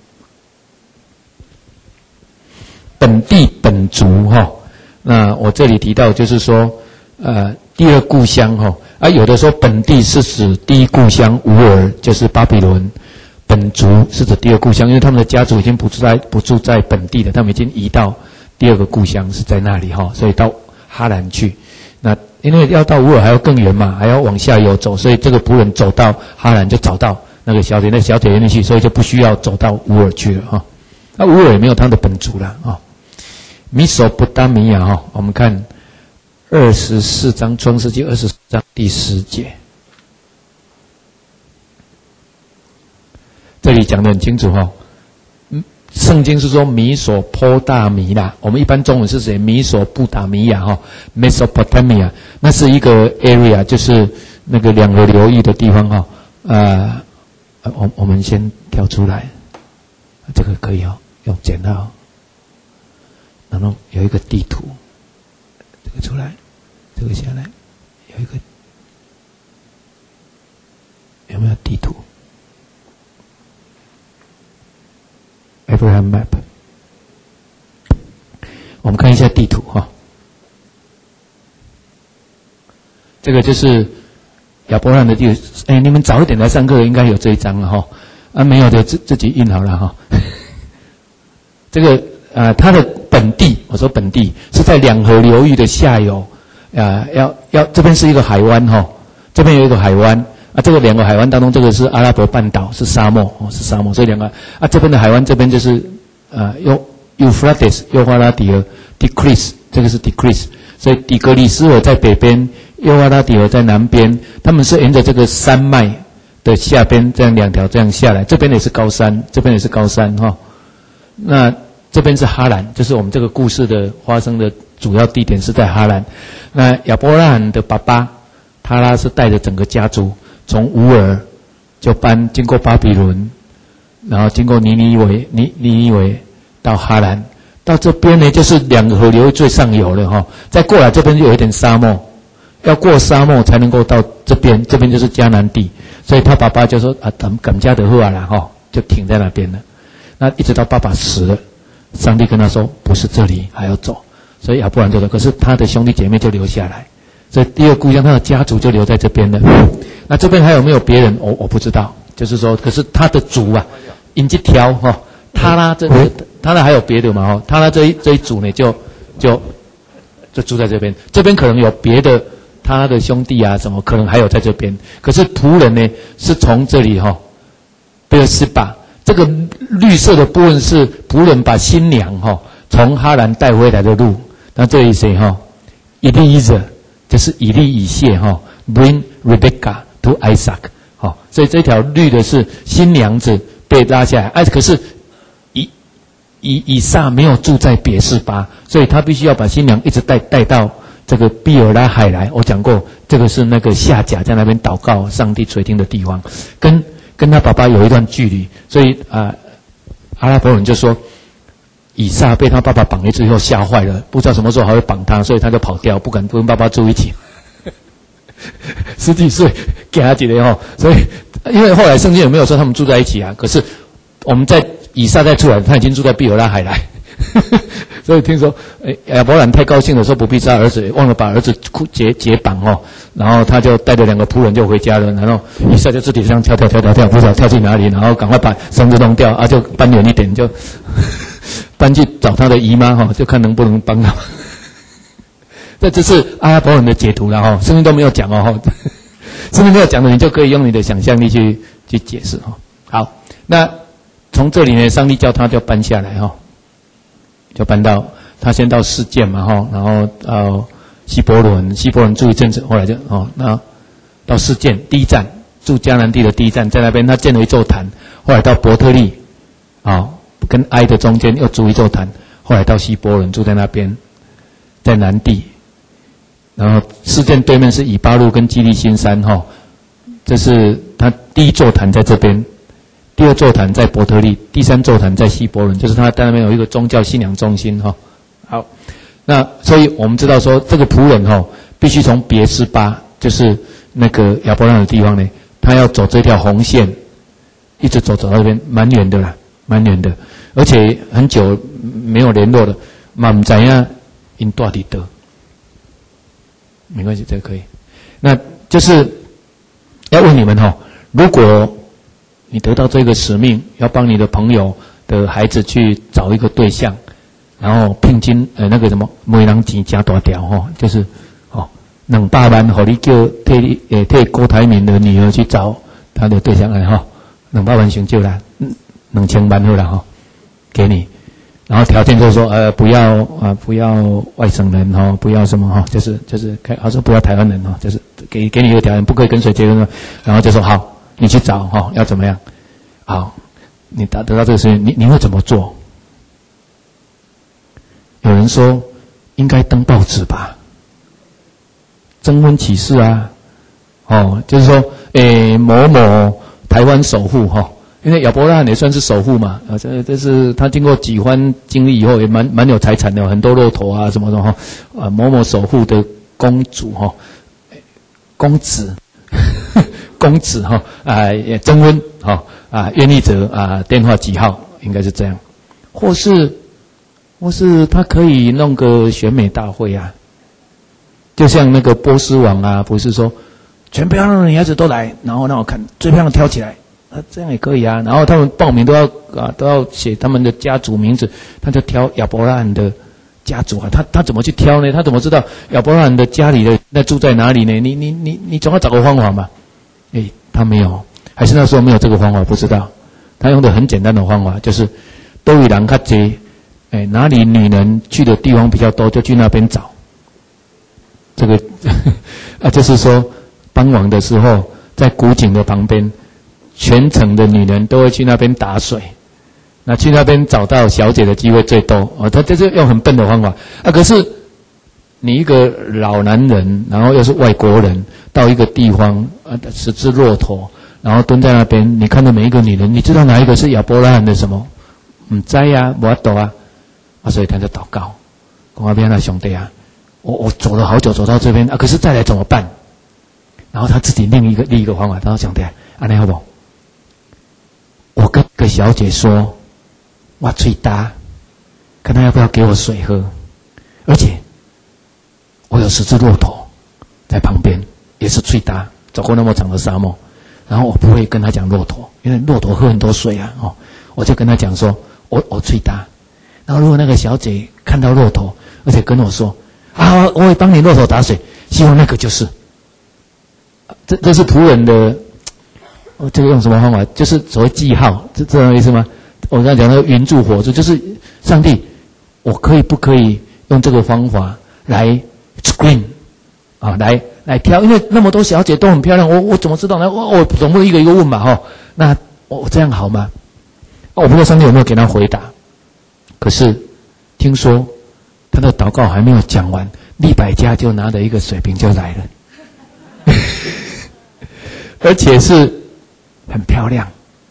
S1: 本地本族哈，那我这里提到就是说，第二故乡哈，有的说本地是指第一故乡乌尔，就是巴比伦。本族是指第二故乡，因为他们的家族已经不住在本地了，他们已经移到第二个故乡是在那里哈，所以到哈兰去。那因为要到乌尔还要更远嘛，还要往下游走，所以这个仆人走到哈兰就找到那个小姐，那小姐愿意去，所以就不需要走到乌尔去了哈。那乌尔也没有他的本族了啊。米索不达米亚哈，我们看24章创世纪24章第10节。这里讲得很清楚哈，圣经是说米索波大米啦，我们一般中文是写米索布达米亚哈 ，Mesopotamia， 那是一个 area， 就是那个两河流域的地方哈。我们先挑出来，这个可以哦，用剪刀，然后有一个地图，这个出来，这个下来，有一个，有没有地图？Abraham Map， 我们看一下地图哈。这个就是亚伯拉罕的地图。你们早一点来上课，应该有这一张了哈。没有的自己印好了哈。这个它的本地，我说本地是在两河流域的下游。这边是一个海湾哈，这边有一个海湾。这个两个海湾当中，这个是阿拉伯半岛，是沙漠是沙漠，所以两个这边的海湾，这边就是Euphrates 幼发拉底河 Tigris， 这个是 Tigris， 所以底格里斯河在北边，幼发拉底河在南边，他们是沿着这个山脉的下边这样两条这样下来，这边也是高山，这边也是高山哈。那这边是哈兰，就是我们这个故事的发生的主要地点是在哈兰。那亚伯拉罕的爸爸他拉是带着整个家族。从乌尔就经过巴比伦，然后经过尼尼微到哈兰，到这边呢就是两个河流最上游了哈。再过来这边就有一点沙漠，要过沙漠才能够到这边，这边就是迦南地。所以他爸爸就说赶家的后来哈，就停在那边了。那一直到爸爸死了，上帝跟他说不是这里，还要走。所以亚伯兰就说，可是他的兄弟姐妹就留下来。所以第二故乡他的家族就留在这边了。那这边还有没有别人？我不知道。就是说，可是他的族因这条他拉他拉还有别的嘛他拉这一族呢就住在这边。这边可能有别的他的兄弟什么可能还有在这边。可是仆人呢是从这里贝尔斯巴这个绿色的部分是仆人把新娘从哈兰带回来的路。那这里谁Eliezer就是以利以谢bring Rebecca to Isaac 所以这条绿的是新娘子被拉下来。可是以撒没有住在别是巴，所以他必须要把新娘一直带到这个比尔拉海来。我讲过，这个是那个夏甲在那边祷告上帝垂听的地方，跟他爸爸有一段距离。所以阿拉伯人就说以撒被他爸爸绑了之后吓坏了，不知道什么时候还会绑他，所以他就跑掉，不敢跟爸爸住一起。10几岁给他几年所以因为后来圣经有没有说他们住在一起啊？可是我们在以撒再出来，他已经住在毕尔拉海来。所以听说，亚伯兰太高兴了，说不必杀儿子，忘了把儿子解绑哦，然后他就带着2个仆人就回家了，然后以撒就自己这样跳，不知道跳去哪里，然后赶快把绳子弄掉啊，就搬远一点，就搬去找他的姨妈哈，就看能不能帮他。这是亚伯兰的解读了哈，圣经都没有讲哦，圣经没有讲的，你就可以用你的想象力去解释哈。好，那从这里呢，上帝叫他就搬下来哈。就搬到他先到示剑嘛哈，然后到希伯伦住一阵子，后来就那到示剑第一站住迦南地的第一站，在那边他建了一座坛，后来到伯特利跟埃的中间又筑一座坛，后来到希伯伦住在那边，在南地，然后示剑对面是以巴路跟基利心山哈，这是他第一座坛在这边。第2座坛在伯特利，第3座坛在希伯伦，就是他在那边有一个宗教信仰中心哈。好，那所以我们知道说这个仆人必须从别是巴，就是那个亚伯拉罕的地方呢，他要走这条红线，一直走到那边，蛮远的啦，蛮远的，而且很久没有联络了，嘛不知道因到底得，没关系，这个可以。那就是要问你们如果你得到这个使命，要帮你的朋友的孩子去找一个对象，然后聘金那个什么每人钱加大条就是200万，给你叫替郭台铭的女儿去找他的对象来200万成就啦，2000万好啦给你，然后条件就是说不要外省人不要什么就是好像不要台湾人就是给你一个条件，不可以跟谁结婚，然后就说好。你去找要怎么样？好，你得到这个事情，你会怎么做？有人说应该登报纸吧，征婚启事啊，就是说某某台湾首富因为亚伯拉罕也算是首富嘛，这是他经过几番经历以后也蛮有财产的，很多骆驼啊什么的某某首富的公主公子。公子征婚愿意者电话几号，应该是这样，或是他可以弄个选美大会啊，就像那个波斯王啊，不是说全漂亮的女孩子都来，然后让我看最漂亮的挑起来，这样也可以啊。然后他们报名都要写他们的家族名字，他就挑亚伯拉罕的家族啊，他怎么去挑呢？他怎么知道亚伯拉罕的家里的那住在哪里呢？你总要找个方法嘛。他没有，还是那时候没有这个方法，不知道。他用的很简单的方法，就是都有人较多，哪里女人去的地方比较多，就去那边找。这个就是说，傍晚的时候，在古井的旁边，全城的女人都会去那边打水。那去那边找到小姐的机会最多。他这是用很笨的方法可是你一个老男人，然后又是外国人，到一个地方10只骆驼，然后蹲在那边，你看到每一个女人，你知道哪一个是亚伯拉罕的什么？不知啊，没懂啊，所以他就祷告，讲那边那兄弟啊，我走了好久，走到这边可是再来怎么办？然后他自己另一个方法，他说兄弟这样好不好？我跟个小姐说，我嘴大，看他要不要给我水喝，而且我有10只骆驼在旁边，也是最大，走过那么长的沙漠，然后我不会跟他讲骆驼，因为骆驼喝很多水啊，我就跟他讲说，我最大。然后如果那个小姐看到骆驼，而且跟我说我会帮你骆驼打水，希望那个就是，这是仆人的，这个用什么方法？就是所谓记号，这样意思吗？我刚才讲那个云柱火柱，就是上帝，我不可以用这个方法来screen 来挑，因为那么多小姐都很漂亮，我怎么知道呢？我总不能一个一个问嘛那我这样好吗？我不知道上帝有没有给他回答。可是听说他的祷告还没有讲完，利百加就拿着一个水瓶就来了，而且是很漂亮，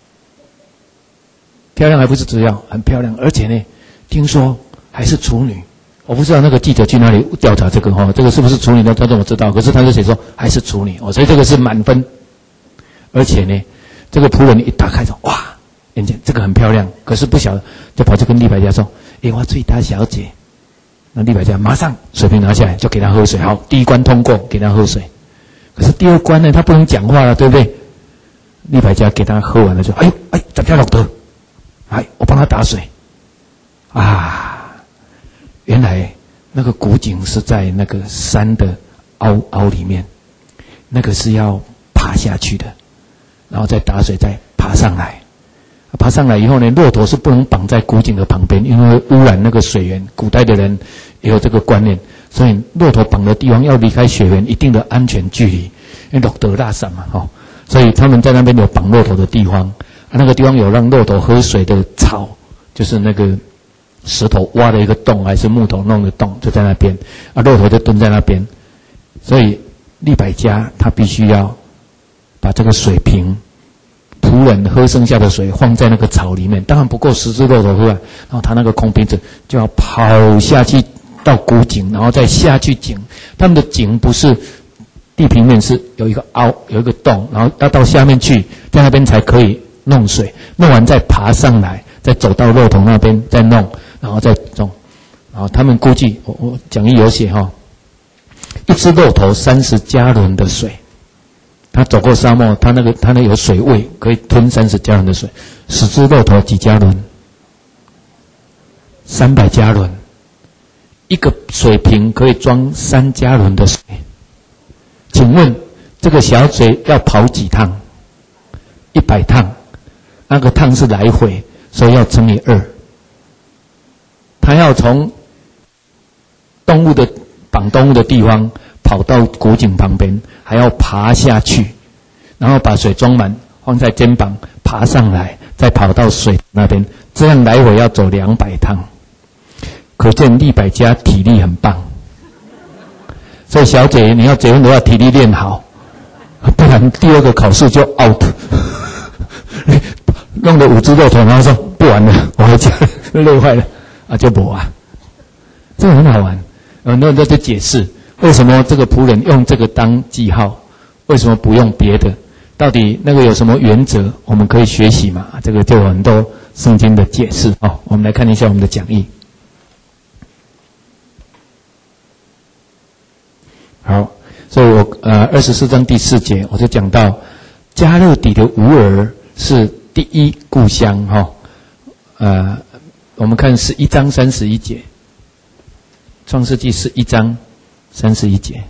S1: 漂亮还不是主要，很漂亮，而且呢，听说还是处女。我不知道那个记者去哪里调查这个这个是不是处女的，他怎么知道？可是他就写说还是处女所以这个是满分。而且呢， 这个仆人一打开说，哇，眼前这个很漂亮，可是不晓得，就跑去跟利百加说，我最大小姐。那利百加马上水瓶拿下来，就给他喝水。好，第一关通过，给他喝水。可是第二关呢，他不能讲话了，对不对？利百加给他喝完了，就怎么样，老德？我帮他打水。原来那个古井是在那个山的凹里面，那个是要爬下去的，然后再打水，再爬上来。爬上来以后呢，骆驼是不能绑在古井的旁边，因为污染那个水源。古代的人也有这个观念，所以骆驼绑的地方要离开水源一定的安全距离，因为骆驼拉散嘛，所以他们在那边有绑骆驼的地方，那个地方有让骆驼喝水的草，就是那个石头挖的一个洞，还是木头弄的洞，就在那边，骆驼就蹲在那边。所以利百加他必须要把这个水瓶，仆人喝剩下的水放在那个草里面，当然不够10只骆驼喝啊。然后他那个空瓶子就要跑下去到古井，然后再下去井。他们的井不是地平面，是有一个凹，有一个洞，然后要到下面去，在那边才可以弄水。弄完再爬上来，再走到骆驼那边再弄，然后再种。然后他们估计，我讲义有写一只骆驼30加仑的水。他走过沙漠，他那有水位，可以吞30加仑的水。10只骆驼几加仑？300加仑。一个水瓶可以装3加仑的水。请问这个小嘴要跑几趟？100趟。那个趟是来回，所以要乘以2。他要从绑动物的地方跑到古井旁边，还要爬下去，然后把水装满，放在肩膀，爬上来，再跑到水那边，这样来回要走200趟。可见利百加体力很棒。所以小姐，你要结婚的话，体力练好，不然第2个考试就 out。弄了5只骆驼，然后说不玩了，我回家累坏了就没啊。这个很好玩。很多人都在解释为什么这个仆人用这个当记号，为什么不用别的？到底那个有什么原则？我们可以学习嘛？这个就有很多圣经的解释。我们来看一下我们的讲义。好，所以我24章第4节我就讲到加勒底的乌尔是第一故乡我们看11章31节，创世纪11章31节，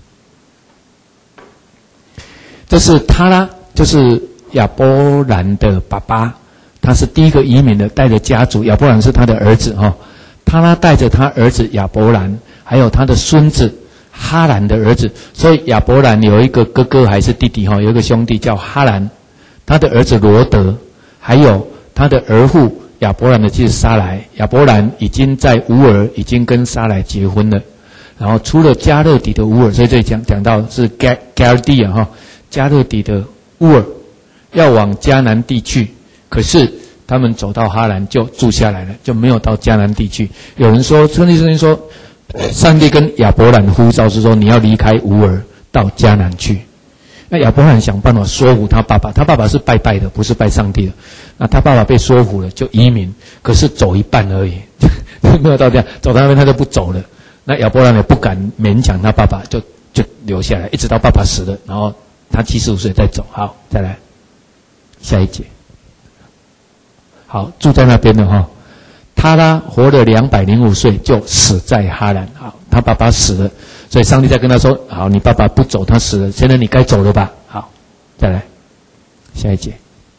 S1: 这是他拉，就是亚伯兰的爸爸，他是第一个移民的，带着家族。亚伯兰是他的儿子他拉带着他儿子亚伯兰，还有他的孙子哈兰的儿子。所以亚伯兰有一个哥哥还是弟弟有一个兄弟叫哈兰，他的儿子罗德，还有他的儿妇亚伯兰的妻子撒来。亚伯兰已经在乌尔已经跟撒来结婚了。然后出了加勒底的乌尔，所以这里讲到是加勒底加勒底的乌尔要往迦南地去，可是他们走到哈兰就住下来了，就没有到迦南地去。有人说，圣经说，上帝跟亚伯兰呼召是说，你要离开乌尔到迦南去。那亚伯兰想办法说服他爸爸，他爸爸是拜拜的，不是拜上帝的。那他爸爸被说服了，就移民，可是走一半而已，没有到这样，走到那边他就不走了。那亚伯兰也不敢勉强他爸爸，就留下来，一直到爸爸死了，然后他75岁再走。好，再来下一节。好，住在那边的他拉活了205岁，就死在哈兰。好，他爸爸死了，所以上帝在跟他说：好，你爸爸不走，他死了，现在你该走了吧？好，再来下一节。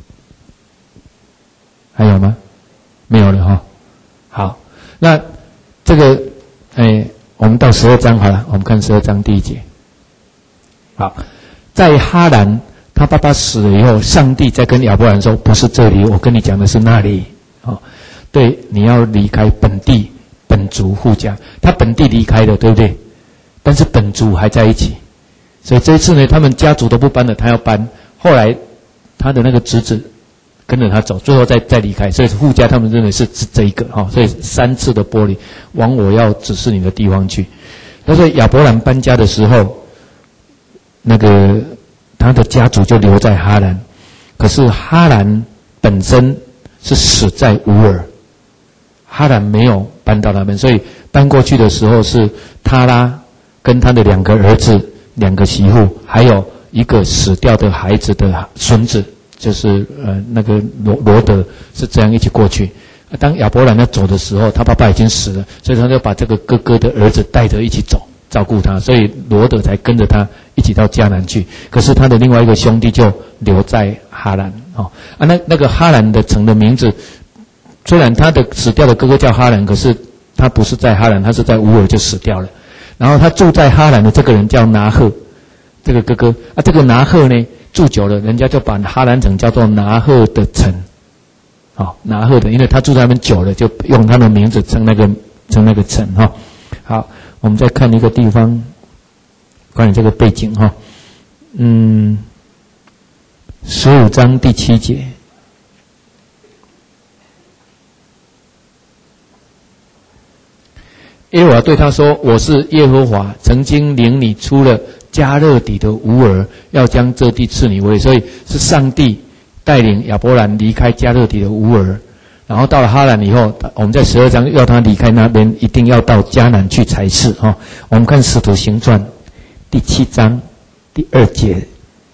S1: 还有吗？没有了好，那这个我们到12章好了，我们看12章第1节。好，在哈兰，他爸爸死了以后，上帝在跟亚伯兰说：不是这里，我跟你讲的是那里。对，你要离开本地、本族、户家。他本地离开了，对不对？但是本族还在一起。所以这一次呢，他们家族都不搬了，他要搬。后来他的那个侄子跟着他走，最后再离开。所以户家他们认为是这一个所以3次的剥离，往我要指示你的地方去。那所以亚伯兰搬家的时候，那个他的家族就留在哈兰。 可是哈兰本身是死在乌尔，哈兰没有搬到那边，所以搬过去的时候是他拉跟他的2个儿子、2个媳妇，还有一个死掉的孩子的孙子，就是那个罗德，是这样一起过去。当亚伯兰要走的时候，他爸爸已经死了，所以他就把这个哥哥的儿子带着一起走，照顾他，所以罗德才跟着他一起到迦南去。可是他的另外一个兄弟就留在哈兰那个哈兰的城的名字，虽然他的死掉的哥哥叫哈兰，可是他不是在哈兰，他是在乌尔就死掉了。然后他住在哈兰的这个人叫拿鹤，这个哥哥这个拿鹤呢住久了，人家就把哈兰城叫做拿鹤的城。拿鹤的，因为他住在那边久了，就用他的名字称那个城好，我们再看一个地方，关于这个背景15章第7节。耶和华对他说：“我是耶和华，曾经领你出了迦勒底的乌尔，要将这地赐你为。”所以是上帝带领亚伯兰离开迦勒底的乌尔，然后到了哈兰以后，我们在12章要他离开那边，一定要到迦南去才是我们看《使徒行传》第7章第2节。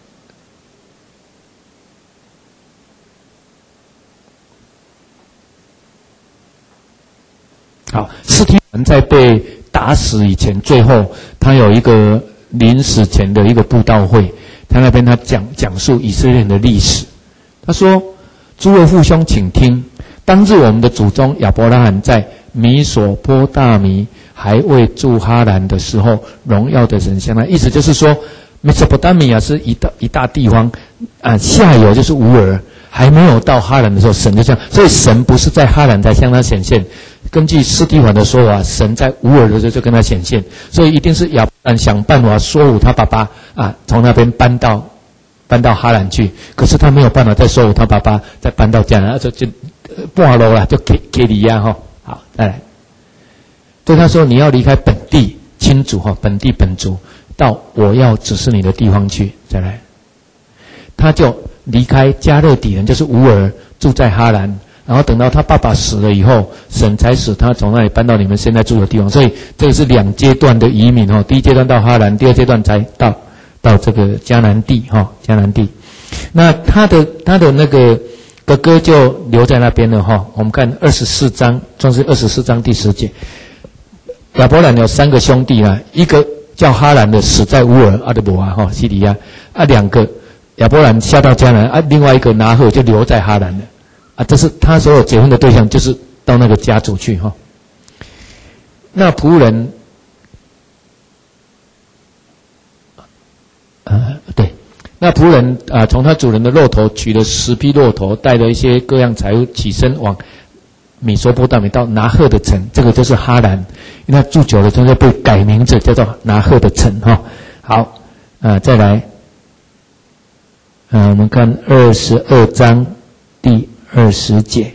S1: 好，司提反在被打死以前，最后他有一个临死前的一个布道会，他那边他讲述以色列人的历史。他说：“诸位父兄，请听，当日我们的祖宗亚伯拉罕在米索波大米还未住哈兰的时候，荣耀的神向他。”意思就是说，米索波大米亚是一大地方下游就是乌尔，还没有到哈兰的时候，神就这样，所以神不是在哈兰才向他显现。根据司提反的说法，神在乌尔的时候就跟他显现，所以一定是亚伯兰想办法说服他爸爸从那边搬到哈兰去，可是他没有办法再说服他爸爸再搬到迦南，就半路了，就给离呀好，再来，对他说：“你要离开本地亲族本地本族，到我要指示你的地方去。”再来，他就离开迦勒底人，就是乌尔，住在哈兰。然后等到他爸爸死了以后，神才使他从那里搬到你们现在住的地方。所以这个是2阶段的移民第一阶段到哈兰，第2阶段才到这个迦南地迦南地。那他的那个哥哥就留在那边了我们看24章，创世24章第10节。亚伯兰有3个兄弟一个叫哈兰的死在乌尔阿德伯西里亚2个亚伯兰下到迦南另外一个拿鹤就留在哈兰了。这是他所有结婚的对象，就是到那个家族去那仆人，对，那仆人从他主人的骆驼取了10匹骆驼，带了一些各样财物，起身往米索波大米到拿鹤的城，这个就是哈兰，因为他住久了，就被改名字叫做拿鹤的城好，再来，我们看22章第20节。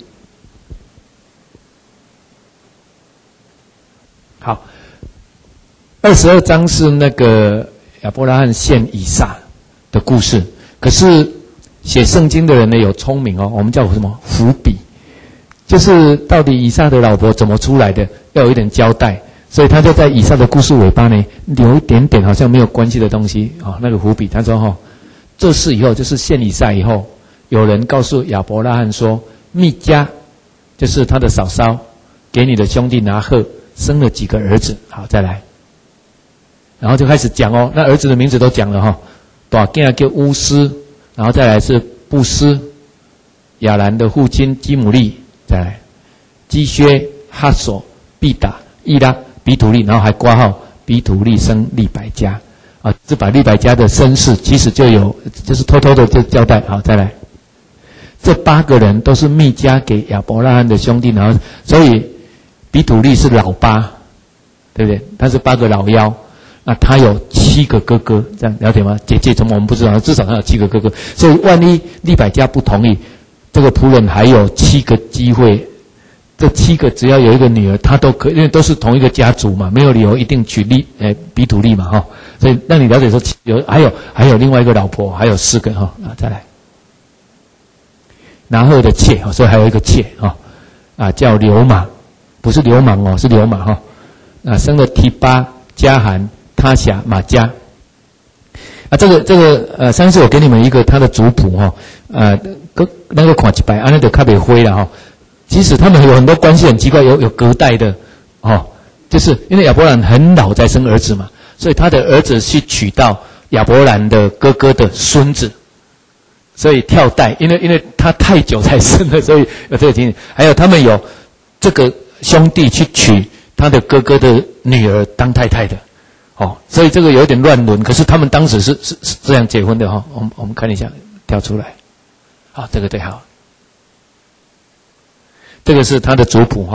S1: 好，22章是那个亚伯拉罕献以撒的故事。可是写圣经的人呢有聪明我们叫什么伏笔，就是到底以撒的老婆怎么出来的，要有一点交代。所以他就在以撒的故事尾巴呢留一点点好像没有关系的东西那个伏笔。他说这事以后就是献以撒以后，有人告诉亚伯拉罕说，密迦就是他的嫂嫂，给你的兄弟拿鹤生了几个儿子。好，再来，然后就开始讲那儿子的名字都讲了大囝叫乌斯，然后再来是布斯，亚兰的父亲基姆利，再来基薛、哈索、毕达、伊拉、比土利，然后还括号比土利生利百加是把利百加的身世其实就是偷偷的就交代。好，再来，这8个人都是密迦给亚伯拉罕的兄弟，然后所以比土利是老8，对不对？他是8个老幺，那他有7个哥哥，这样了解吗？姐姐怎么我们不知道，至少他有7个哥哥，所以万一利百加不同意，这个仆人还有7个机会。这7个只要有一个女儿，他都可以，因为都是同一个家族嘛，没有理由一定娶比土利嘛所以让你了解说还有另外一个老婆，还有4个再来。 拿鹤的妾所以还有一个妾叫流马，不是流氓是流马生了提巴、加含、他辖、马加。这个上次我给你们一个他的族谱那个看一摆，那就较袂灰了其实他们有很多关系很奇怪，有隔代的就是因为亚伯兰很老才生儿子嘛，所以他的儿子去娶到亚伯兰的哥哥的孙子，所以跳代，因为他太久才生了，所以有这个情形。还有他们有这个兄弟去娶他的哥哥的女儿当太太的，所以这个有点乱伦。可是他们当时是这样结婚的我们看一下，跳出来，好，这个对好，这个是他的族谱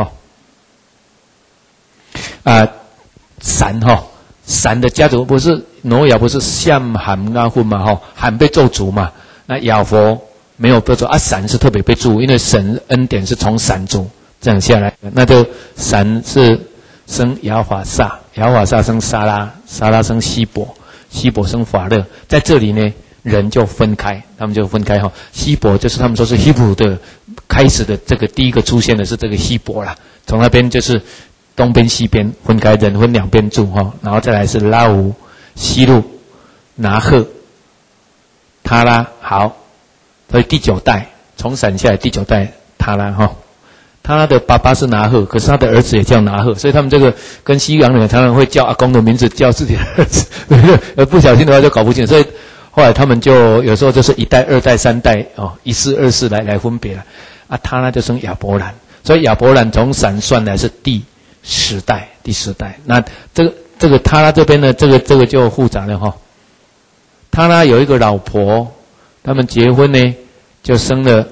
S1: 闪的家族不是挪亚不是向含阿混嘛含被咒诅嘛，那亚佛没有被咒闪是特别被祝，因为神恩典是从闪族这样下来的。那就闪是生亚法萨，亚法萨生沙拉，沙拉生希伯，希伯生法勒。在这里呢，人就分开，他们就分开希伯就是他们说是希伯的开始的这个第一个出现的是这个希伯啦，从那边就是东边西边分开，人分两边住然后再来是拉吾、西路、拿鹤、他拉。好，所以第9代从闪下来第9代他拉他拉的爸爸是拿鹤，可是他的儿子也叫拿鹤，所以他们这个跟西洋人常常会叫阿公的名字叫自己的儿子，对不对？而不小心的话就搞不清，所以后来他们就有时候就是1代、2代、3代1世、2世来分别了。他拉就生亚伯兰，所以亚伯兰从闪算来是第10代。那这个他拉这边呢，这个就复杂了他拉有一个老婆，他们结婚呢就生了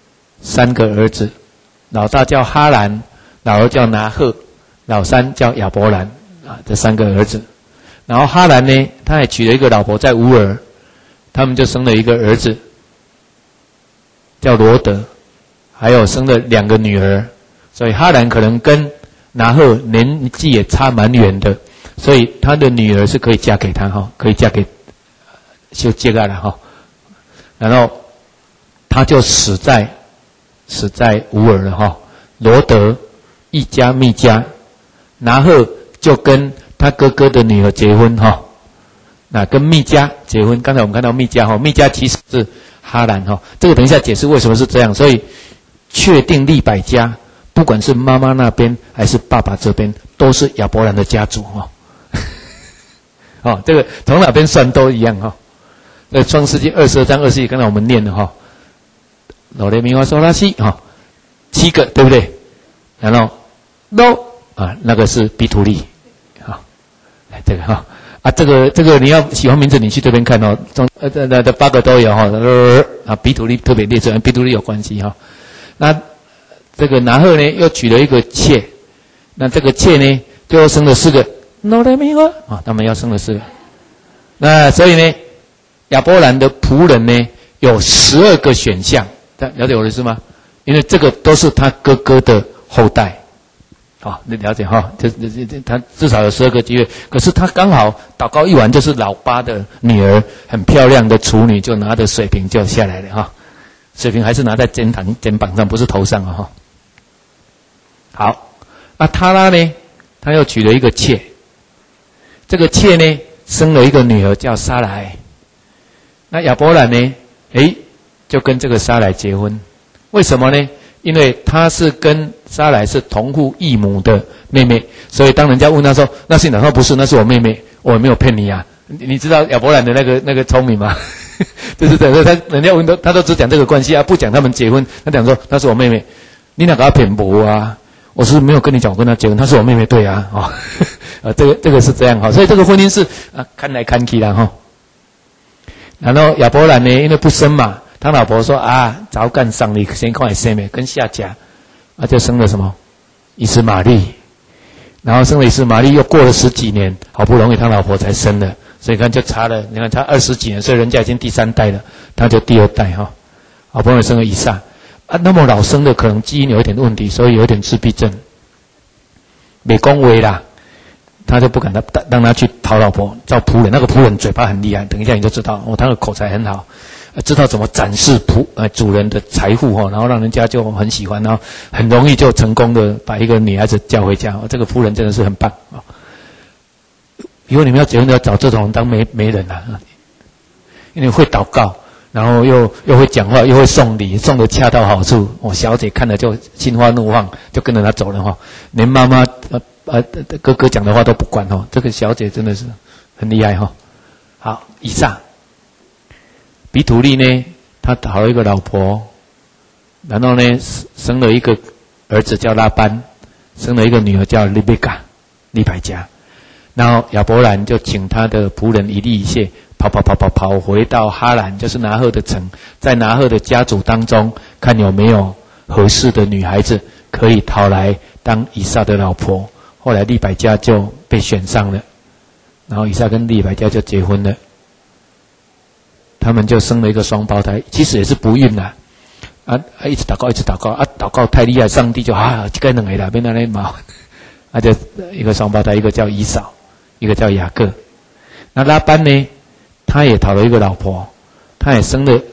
S1: 3个儿子，老大叫哈兰，老二叫拿鹤，老三叫亚伯兰这3个儿子。然后哈兰呢，他还娶了一个老婆在乌尔，他们就生了一个儿子叫罗德，还有生了2个女儿。所以哈兰可能跟拿鹤年纪也差蛮远的，所以他的女儿是可以嫁给他可以嫁给就接下来然后他就死在乌尔了罗德、一家、密加，拿鹤就跟他哥哥的女儿结婚那跟密加结婚。刚才我们看到密加密加其实是哈兰这个等一下解释为什么是这样。所以确定利百加，不管是妈妈那边还是爸爸这边，都是亚伯兰的家族这个从哪边算都一样创世纪22章20节，刚才我们念的罗雷米花梭拉西7个，对不对？然后那个是比图利这个这个你要喜欢名字，你去这边看这8个都有比图利特别列出来，比图利有关系那这个拿鹤呢又娶了一个妾，那这个妾呢就生了4个罗雷米花他们要生了4个。那所以呢，亚伯兰的仆人呢有12个选项，了解我的意思吗？因为这个都是他哥哥的后代你了解他至少有12个机会。可是他刚好祷告一完，就是老8的女儿很漂亮的处女就拿着水瓶就下来了水瓶还是拿在肩膀上，不是头上好，他拉呢，他又娶了一个妾，这个妾呢生了一个女儿叫撒莱。那亚伯兰呢就跟这个撒莱结婚。为什么呢？因为他是跟撒莱是同父异母的妹妹，所以当人家问他说那是哪？他说不是，那是我妹妹，我也没有骗你你知道亚伯兰的那个聪明吗？就是等他人家问他都只讲这个关系不讲他们结婚。他讲说那是我妹妹，你哪个要骗我我是没有跟你讲我跟他结婚，她是我妹妹，对这个是这样所以这个婚姻是看来看去啦然后亚伯兰呢，因为不生嘛，他老婆说早干上你先看生的，跟下家就生了什么以实玛利，然后生了以实玛利，又过了10几年，好不容易他老婆才生了，所以看就差了，你看差20几年，所以人家已经第3代了，他就第2代好不容易生了以撒那么老生的可能基因有一点问题，所以有一点自闭症，没讲话啦， 他就不敢让他去讨老婆，叫仆人。那个仆人嘴巴很厉害，等一下你就知道哦，他的口才很好，知道怎么展示主人的财富哦，然后让人家就很喜欢，然后很容易就成功的把一个女孩子叫回家。这个仆人真的是很棒啊！以后你们要结婚要找这种人当媒人啊，因为会祷告，然后又会讲话，又会送礼，送的恰到好处。小姐看了就心花怒放，就跟着他走了哈，连妈妈哥哥讲的话都不管哦。这个小姐真的是很厉害哈。好，以撒，比土利呢，他讨了一个老婆，然后呢生了一个儿子叫拉班，生了一个女儿叫利百加。然后亚伯兰就请他的仆人以利以谢跑回到哈兰，就是拿鹤的城，在拿鹤的家族当中看有没有合适的女孩子可以讨来当以撒的老婆。后来利百加就被选上了，然后以撒跟利百加就结婚了，他们就生了一个双胞胎，其实也是不孕啦，一直祷告，祷告太厉害，上帝就这个两个啦，变那里毛，就一个双胞胎，一个叫以扫，一个叫雅各。那拉班呢，他也讨了一个老婆，他也生了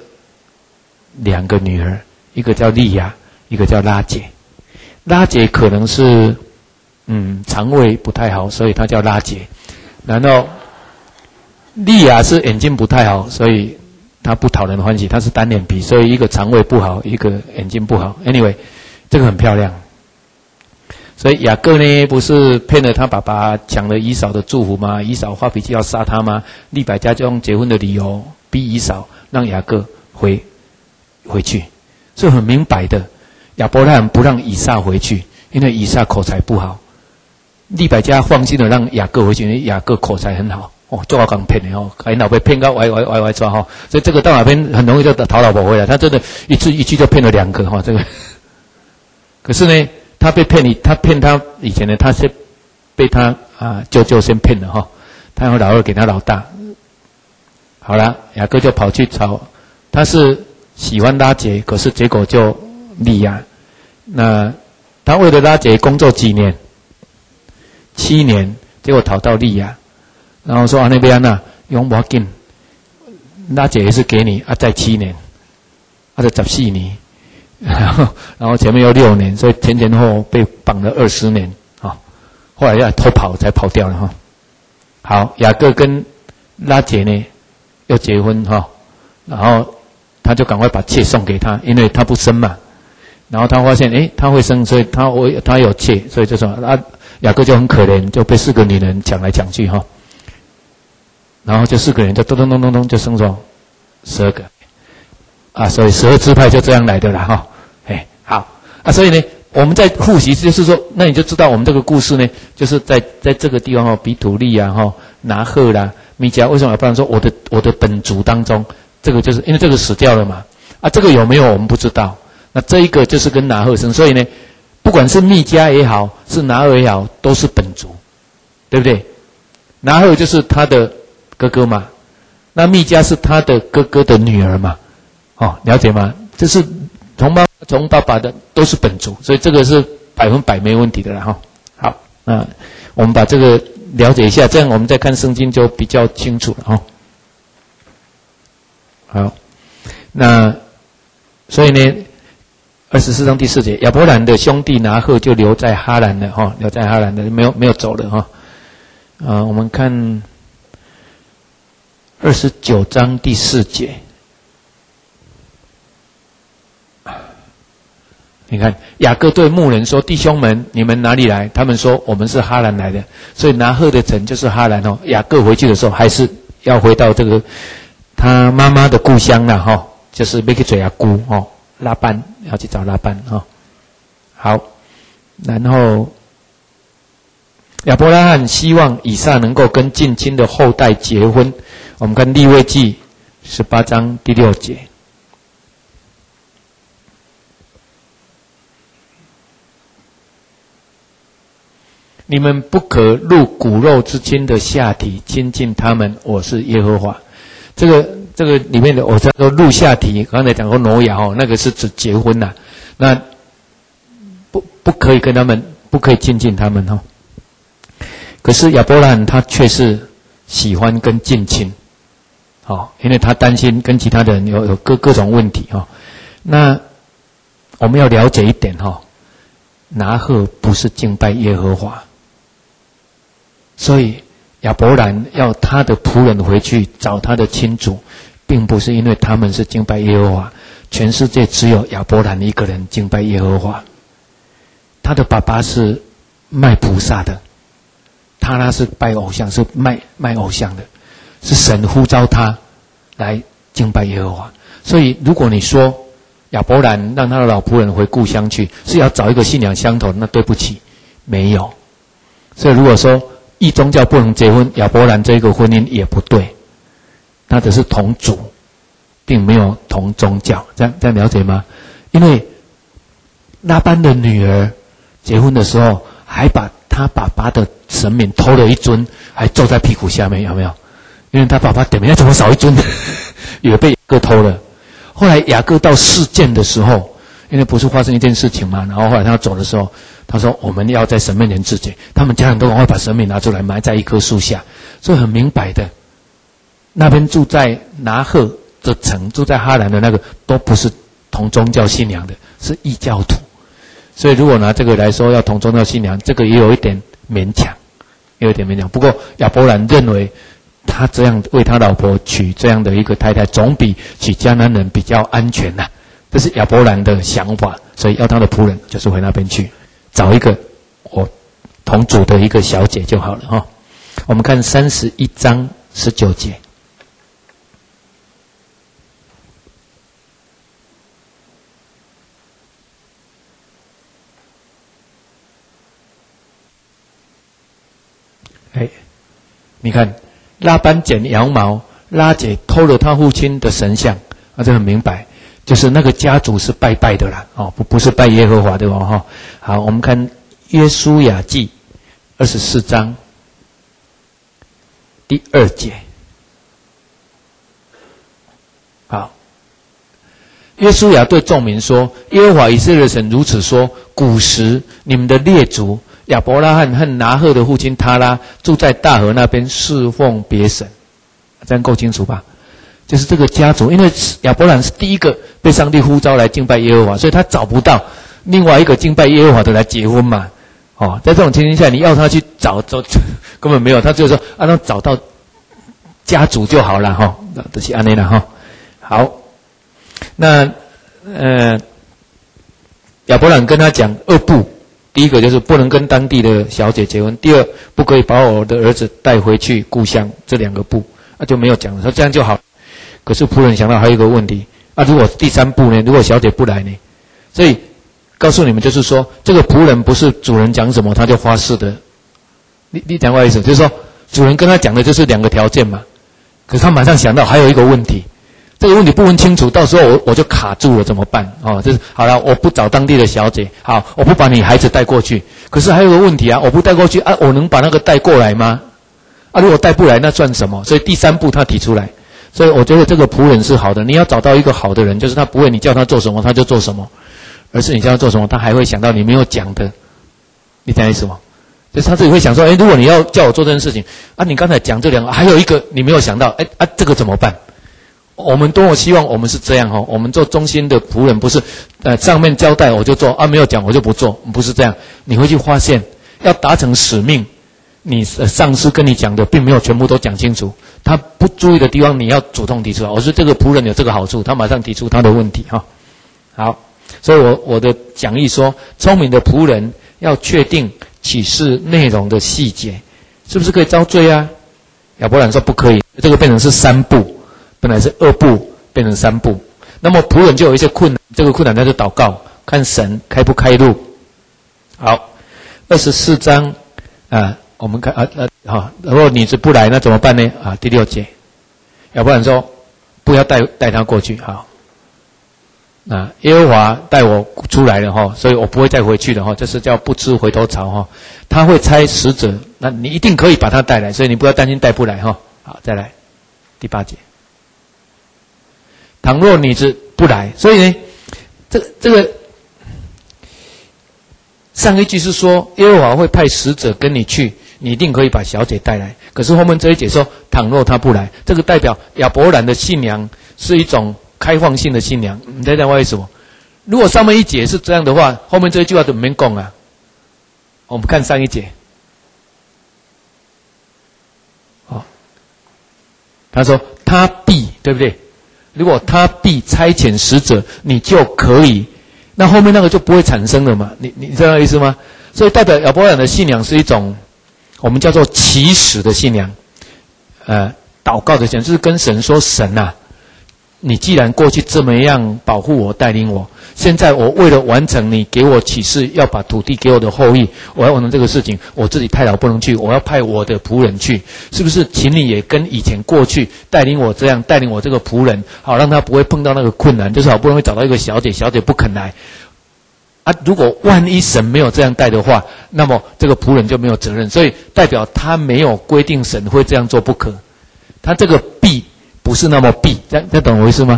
S1: 2个女儿，一个叫利亚，一个叫拉结。拉结可能是肠胃不太好，所以他叫拉结。然后利亚是眼睛不太好，所以他不讨人欢喜，他是单眼皮，所以一个肠胃不好，一个眼睛不好。Anyway， 这个很漂亮。所以雅各呢，不是骗了他爸爸，抢了以扫的祝福吗？以扫发脾气要杀他吗？利百加就用结婚的理由逼以扫，让雅各回去，是很明白的。亚伯拉罕不让以撒回去，因为以撒口才不好。利百加放心的让雅各回去，因为雅各口才很好。就好讲骗的哦，把老婆骗到歪抓哈，所以这个到哪边很容易就讨老婆回来。他真的一句就骗了2个哈，这个。可是呢，他骗他以前呢，他是被他舅舅先骗了哈，他用老二给他老大。好了，雅各就跑去找，他是喜欢拉结，可是结果就利亚。那他为了拉结工作几年？7年，结果讨到利亚。然后说那边用不要紧，拉结也是给你再7年，就14年，然后前面又6年，所以前后被绑了20年啊。后来要偷跑才跑掉了哈。好，雅各跟拉结呢要结婚哈，然后他就赶快把妾送给他，因为他不生嘛。然后他发现他会生，所以他有妾，所以就说雅各就很可怜，就被4个女人抢来抢去哈。然后就4个人就咚就生出12个所以12支派就这样来的啦哈。好所以呢，我们在复习，就是说，那你就知道我们这个故事呢，就是在这个地方比土利拿鹤啦、米迦，为什么要不然说我的本族当中，这个就是因为这个死掉了嘛这个有没有我们不知道。那这一个就是跟拿鹤生，所以呢，不管是米迦也好，是拿鹤也好，都是本族，对不对？拿鹤就是他的哥哥嘛，那密迦是他的哥哥的女儿嘛，了解吗？这是从爸爸的都是本族，所以这个是100%没问题的了哈。好，那我们把这个了解一下，这样我们再看圣经就比较清楚了哈。好，那所以呢，24章第4节，亚伯兰的兄弟拿鹤就留在哈兰了哈，留在哈兰的没有走了哈。我们看29章第4节，你看雅各对牧人说：“弟兄们，你们哪里来？”他们说：“我们是哈兰来的。”所以拿鹤的城就是哈兰哦。雅各回去的时候，还是要回到这个他妈妈的故乡啦哈，就是要去找阿姑拉班，要去找拉班哈。好，然后亚伯拉罕希望以撒能够跟近亲的后代结婚。我们看利未记18章第6节，你们不可入骨肉之亲的下体亲近他们，我是耶和华。这个里面的我叫做入下体，刚才讲过挪亚那个是指结婚呐，那不可以跟他们，不可以亲近他们可是亚伯兰他却是喜欢跟近亲，因为他担心跟其他的人有各种问题那我们要了解一点拿鹤不是敬拜耶和华，所以亚伯兰要他的仆人回去找他的亲族，并不是因为他们是敬拜耶和华，全世界只有亚伯兰一个人敬拜耶和华。他的爸爸是卖菩萨的，他那是拜偶像，是卖偶像的，是神呼召他来敬拜耶和华。所以如果你说亚伯兰让他的老仆人回故乡去，是要找一个信仰相同，那对不起，没有。所以如果说异宗教不能结婚，亚伯兰这个婚姻也不对，他只是同族，并没有同宗教，这样了解吗？因为拉班的女儿结婚的时候，还把他爸爸的神明偷了一尊，还坐在屁股下面，有没有？因为他爸爸点名，怎么少一尊？也被雅各偷了。后来雅各到示剑的时候，因为不是发生一件事情嘛，然后后来他走的时候，他说我们要在神面前自检，他们家人都赶快把神明拿出来埋在一棵树下，所以很明白的，那边住在拿鹤的城，住在哈兰的那个都不是同宗教信仰的，是异教徒。所以如果拿这个来说要同宗教信仰，这个也有一点勉强，也有一点勉强。不过亚伯兰认为他这样为他老婆娶这样的一个太太，总比娶迦南人比较安全呐。这是亚伯兰的想法，所以要他的仆人就是回那边去找一个我同族的一个小姐就好了我们看31章19节。你看拉班剪羊毛，拉姐偷了他父亲的神像，这很明白，就是那个家族是拜拜的啦，不是拜耶和华的好，我们看约书亚记24章第2节。好，约书亚对众民说：耶和华以色列神如此说，古时你们的列祖亚伯拉罕和拿鹤的父亲他拉住在大河那边侍奉别神，这样够清楚吧？就是这个家族，因为亚伯兰是第一个被上帝呼召来敬拜耶和华，所以他找不到另外一个敬拜耶和华的来结婚嘛。在这种情形下，你要他去找根本没有，他就说那找到家族就好了这是安内了好，那亚伯兰跟他讲2不。第一个就是不能跟当地的小姐结婚，第二不可以把我的儿子带回去故乡，这2个不就没有讲了，说这样就好。可是仆人想到还有一个问题如果第3步呢？如果小姐不来呢？所以告诉你们，就是说这个仆人不是主人讲什么他就发誓的。你讲过意思，就是说主人跟他讲的就是2个条件嘛，可是他马上想到还有一个问题，这个问题不问清楚，到时候我就卡住了，怎么办？就是好了，我不找当地的小姐，好，我不把你孩子带过去。可是还有个问题我不带过去我能把那个带过来吗？如果带不来，那算什么？所以第3步他提出来。所以我觉得这个仆人是好的，你要找到一个好的人，就是他不会你叫他做什么他就做什么，而是你叫他做什么，他还会想到你没有讲的。你懂意思吗？就是他自己会想说，如果你要叫我做这件事情你刚才讲这2个，还有一个你没有想到，这个怎么办？我们多么希望我们是这样我们做忠心的仆人，不是上面交代我就做没有讲我就不做，不是这样。你会去发现，要达成使命，你上司跟你讲的并没有全部都讲清楚，他不注意的地方你要主动提出来。我说这个仆人有这个好处，他马上提出他的问题好，所以我的讲义说，聪明的仆人要确定启示内容的细节，是不是可以遭罪啊？亚伯兰说不可以，这个变成是3步，本来是2步变成3步。那么仆人就有一些困难，这个困难他就祷告，看神开不开路。好，24章我们看如果女子不来那怎么办呢？第6节，亚伯兰说不要带她过去。好，耶和华带我出来了所以我不会再回去了这是叫不知回头草他会差使者，那你一定可以把他带来，所以你不要担心带不来好，再来第8节，倘若女子不来，所以呢这个上一句是说耶和华会派使者跟你去， 你一定可以把小姐带来。可是后面这一节说，倘若他不来，这个代表亚伯兰的信仰是一种开放性的信仰。你知道为什么？如果上面一节是这样的话，后面这一句话怎么没讲啊？我们看上一节。好，他说他必，对不对？如果他必差遣使者，你就可以，那后面那个就不会产生了嘛？你知道意思吗？所以代表亚伯兰的信仰是一种我们叫做起始的信仰，祷告的信仰，就是跟神说：神啊，你既然过去这么样保护我、带领我，现在我为了完成你给我启示，要把土地给我的后裔，我要完成这个事情，我自己太老不能去，我要派我的仆人去，是不是？请你也跟以前过去带领我这样，带领我这个仆人，好让他不会碰到那个困难，就是好不容易找到一个小姐，小姐不肯来。啊，如果万一神没有这样带的话，那么这个仆人就没有责任，所以代表他没有规定神会这样做不可。他这个必不是那么必，这懂我意思吗？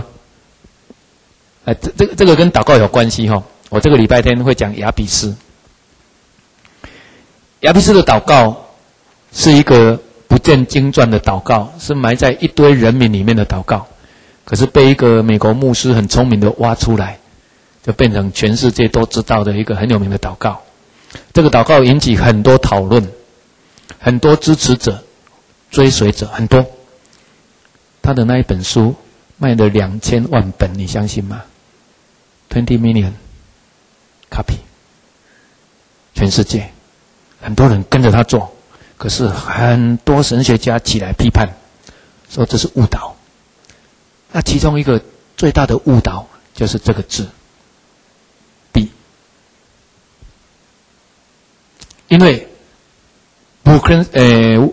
S1: 这个跟祷告有关系哈。我这个礼拜天会讲亚比斯。亚比斯的祷告是一个不见经传的祷告，是埋在一堆人民里面的祷告，可是被一个美国牧师很聪明的挖出来，就变成全世界都知道的一个很有名的祷告。这个祷告引起很多讨论，很多支持者、追随者很多。他的那一本书卖了2000万本，你相信吗？20 million copy， 全世界很多人跟着他做，可是很多神学家起来批判，说这是误导。那其中一个最大的误导就是这个字必，因为Bruce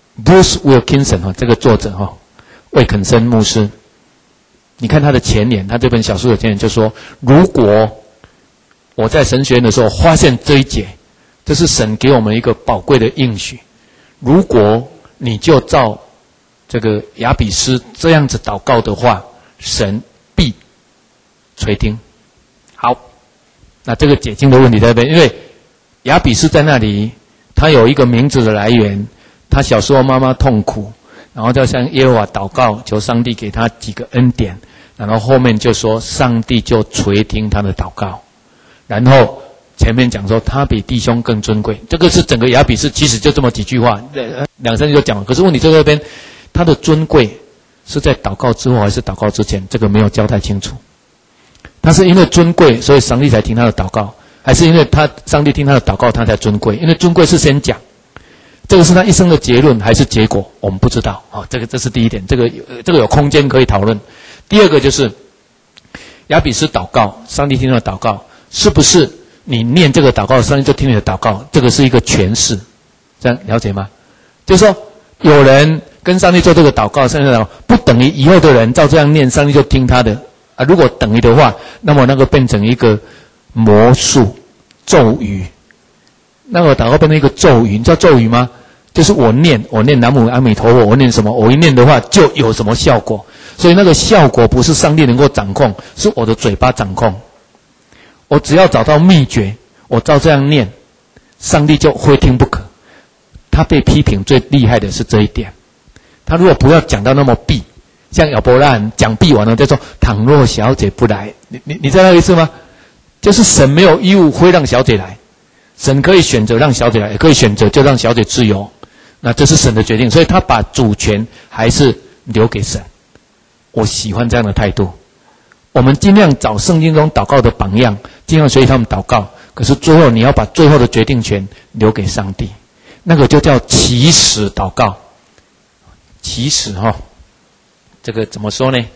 S1: Wilkinson 这个作者魏肯森牧师，你看他的前言，他这本小书的前言就说：如果我在神学院的时候发现这一节，这是神给我们一个宝贵的应许。如果你就照这个亚比斯这样子祷告的话，神必垂听。好，那这个解经的问题在这边，因为亚比斯在那里，他有一个名字的来源，他小时候妈妈痛苦，然后就向耶和华祷告，求上帝给他几个恩典，然后后面就说上帝就垂听他的祷告，然后前面讲说他比弟兄更尊贵，这个是整个亚比斯，其实就这么几句话，2-3句就讲了。可是问题在这边，他的尊贵是在祷告之后还是祷告之前，这个没有交代清楚。他是因为尊贵，所以上帝才听他的祷告，还是因为上帝听他的祷告他才尊贵？因为尊贵是先讲，这个是他一生的结论还是结果，我们不知道。这是第一点，这个有空间可以讨论。第二个就是亚比斯祷告，上帝听他的祷告，是不是你念这个祷告，上帝就听你的祷告？这个是一个诠释，这样了解吗？就是说，有人跟上帝做这个祷告，上帝祷告不等于以后的人照这样念，上帝就听他的啊。如果等于的话，那么那个变成一个魔术咒语，那个祷告变成一个咒语。你知道咒语吗？就是我念南无阿弥陀佛，我念什么，我一念的话就有什么效果。所以那个效果不是上帝能够掌控，是我的嘴巴掌控。我只要找到秘诀，我照这样念，上帝就非听不可。他被批评最厉害的是这一点。他如果不要讲到那么必，像亚伯拉罕讲必完了再说倘若小姐不来，你知道那个意思吗？就是神没有义务会让小姐来，神可以选择让小姐来，也可以选择就让小姐自由，那这是神的决定。所以他把主权还是留给神。我喜欢这样的态度。我们尽量找圣经中祷告的榜样，尽量学习他们祷告，可是最后你要把最后的决定权留给上帝，那个就叫起始祷告。起始这个怎么说呢？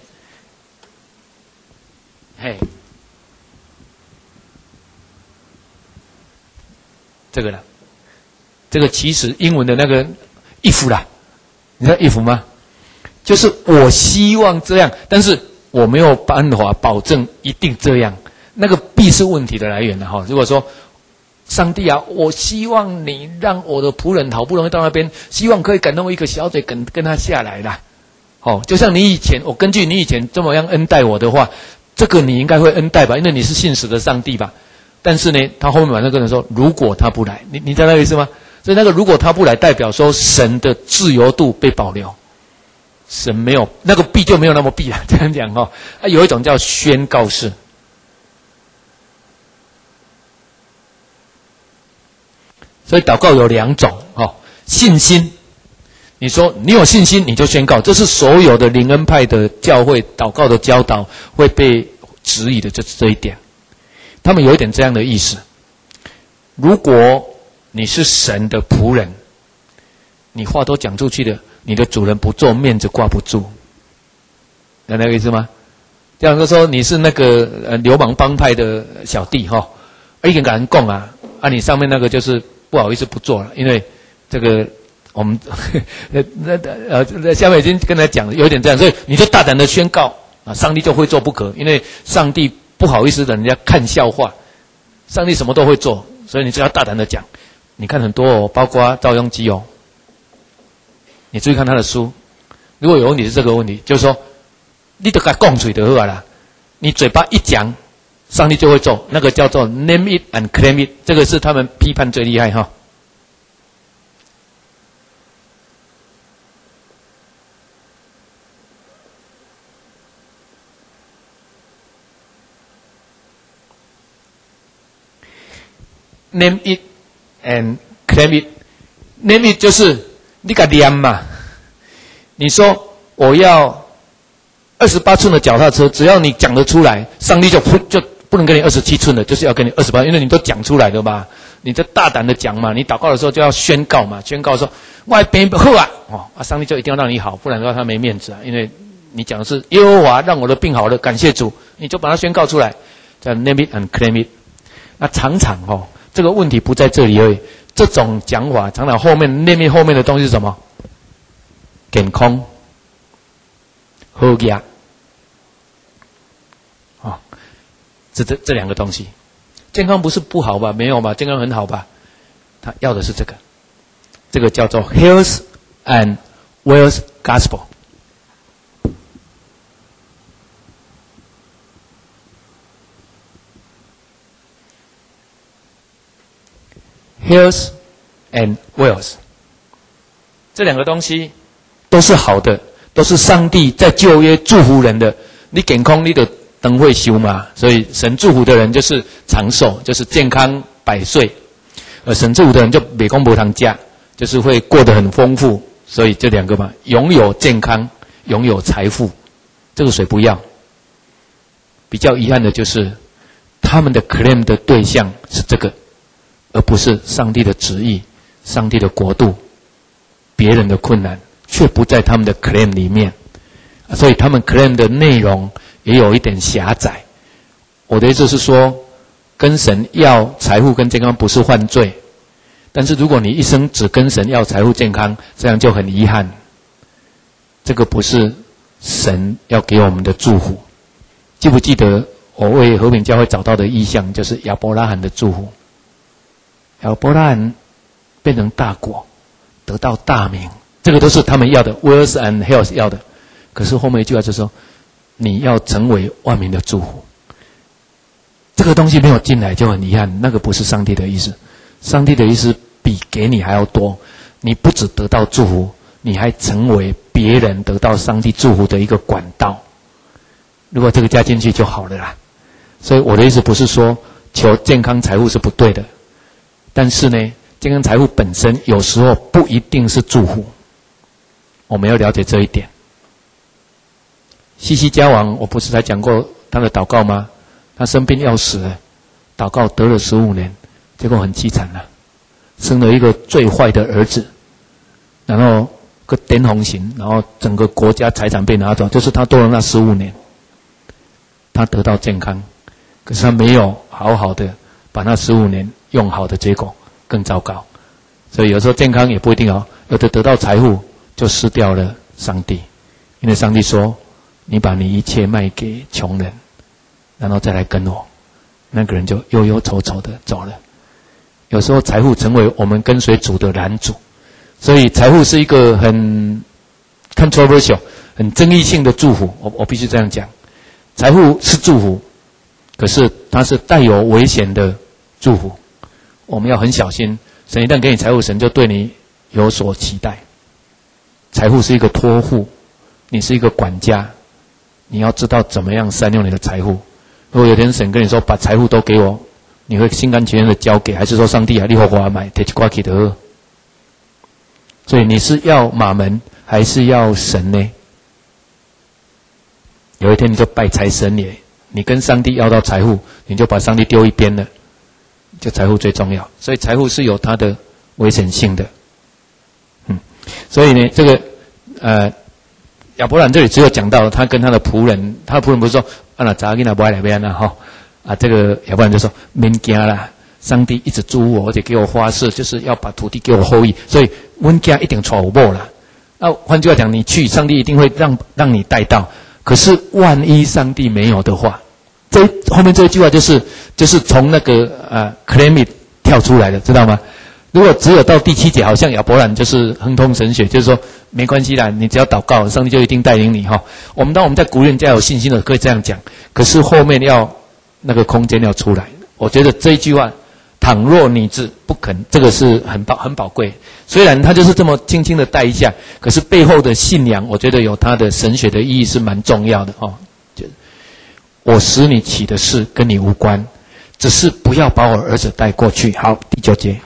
S1: 这个啦，这个起始英文的那个 if 啦，你知道 if 吗？就是我希望这样，但是我没有办法保证一定这样，那个必是问题的来源了。如果说上帝啊，我希望你让我的仆人好不容易到那边，希望可以感动一个小姐跟他下来啦。就像你以前，我根据你以前这么样恩待我的话，这个你应该会恩待吧，因为你是信实的上帝吧。但是呢，他后面马上跟人说，如果他不来，你知道那个意思吗？ 所以那个如果他不来，代表说神的自由度被保留，神没有那个必就没有那么必了，这样讲哈。有一种叫宣告式。所以祷告有2种哈，信心。你说你有信心，你就宣告，这是所有的灵恩派的教会祷告的教导会被质疑的，就是这一点。他们有一点这样的意思：如果你是神的仆人，你话都讲出去了，你的主人不做，面子挂不住，有那个意思吗？这样说你是那个流氓帮派的小弟哈，一点敢讲啊，你上面那个就是不好意思不做了，因为这个。我们下面已经跟他讲了，有点这样，所以你就大胆的宣告啊，上帝就会做不可，因为上帝不好意思的人家看笑话，上帝什么都会做，所以你只要大胆的讲。你看很多哦，包括赵镕基哦，你注意看他的书，如果有问题是这个问题，就是说你就给他讲嘴就好了，你嘴巴一讲，上帝就会做，那个叫做 name it and claim it， 这个是他们批判最厉害哈。Name it and claim it. Name it 就是你给念嘛。你说我要28寸的脚踏车，只要你讲得出来，上帝就不能给你27寸的，就是要给你28，因为你都讲出来了嘛。你就大胆的讲嘛。你祷告的时候就要宣告嘛，宣告说我的病好啊，上帝就一定要让你好，不然的话他没面子啊。因为你讲的是耶和华让我的病好了，感谢主，你就把它宣告出来，叫 name it and claim it。那常常这个问题不在这里而已，这种讲法常常后面name it后面的东西是什么？健康、好业这2个东西。健康不是不好吧？没有吧？健康很好吧？他要的是这个，这个叫做 health and wealth gospel。Health and wealth 这2个东西都是好的，都是上帝在旧约祝福人的。你健康，你就等会修嘛，所以神祝福的人就是长寿，就是健康100岁；而神祝福的人就没讲没通吃，就是会过得很丰富。所以这2个嘛，拥有健康，拥有财富，这个谁不要？比较遗憾的就是他们的 claim 的对象是这个。而不是上帝的旨意、上帝的国度，别人的困难却不在他们的 claim 里面，所以他们 claim 的内容也有一点狭窄。我的意思是说，跟神要财富跟健康不是犯罪，但是如果你一生只跟神要财富健康，这样就很遗憾。这个不是神要给我们的祝福。记不记得我为和平教会找到的意象，就是亚伯拉罕的祝福。亚伯拉罕变成大国，得到大名，这个都是他们要的 wealth and health 要的。可是后面一句话就是说，你要成为万民的祝福。这个东西没有进来就很遗憾，那个不是上帝的意思。上帝的意思比给你还要多，你不只得到祝福，你还成为别人得到上帝祝福的一个管道。如果这个加进去就好了啦。所以我的意思不是说求健康财富是不对的。但是呢，健康财富本身有时候不一定是祝福，我们要了解这一点。西西家王，我不是才讲过他的祷告吗？他生病要死了，祷告得了15年，结果很凄惨了，生了一个最坏的儿子，然后个颠红型，然后整个国家财产被拿走，就是他多了那15年，他得到健康，可是他没有好好的把那15年用好的，结果更糟糕。所以有时候健康也不一定好，有的得到财富就失掉了上帝，因为上帝说你把你一切卖给穷人，然后再来跟我，那个人就忧忧愁愁的走了。有时候财富成为我们跟随主的拦阻，所以财富是一个很 controversial 很争议性的祝福，我必须这样讲。财富是祝福，可是它是带有危险的祝福，我们要很小心神一旦给你财富，神就对你有所期待。财富是一个托付，你是一个管家，你要知道怎么样善用你的财富。如果有天神跟你说把财富都给我，你会心甘情愿的交给，还是说上帝啊，你给我买，摕一寡去就好？所以你是要马门还是要神呢？有一天你就拜财神爷，你跟上帝要到财富，你就把上帝丢一边了，就财富最重要。所以财富是有它的危险性的。所以呢，这个亚伯兰这里只有讲到他跟他的仆人，他的仆人不是说啊那查囡仔不爱来边啊哈啊，这个亚伯兰就说免惊啦，上帝一直祝福我，而且给我发誓，就是要把土地给我后裔，所以阮家一定娶有某啦。那换句话讲，你去，上帝一定会让你带到。可是万一上帝没有的话，后面这一句话就是从那个claim it 跳出来的，知道吗？如果只有到第7节，好像亚伯兰就是亨通神学，就是说没关系啦，你只要祷告，上帝就一定带领你哈。当我们在鼓励人家有信心的，可以这样讲。可是后面要那个空间要出来，我觉得这一句话，倘若你不肯，这个是很宝贵。虽然他就是这么轻轻的带一下，可是背后的信仰，我觉得有他的神学的意义是蛮重要的哦。我使你起的事跟你无关，只是不要把我儿子带过去。好，第9节。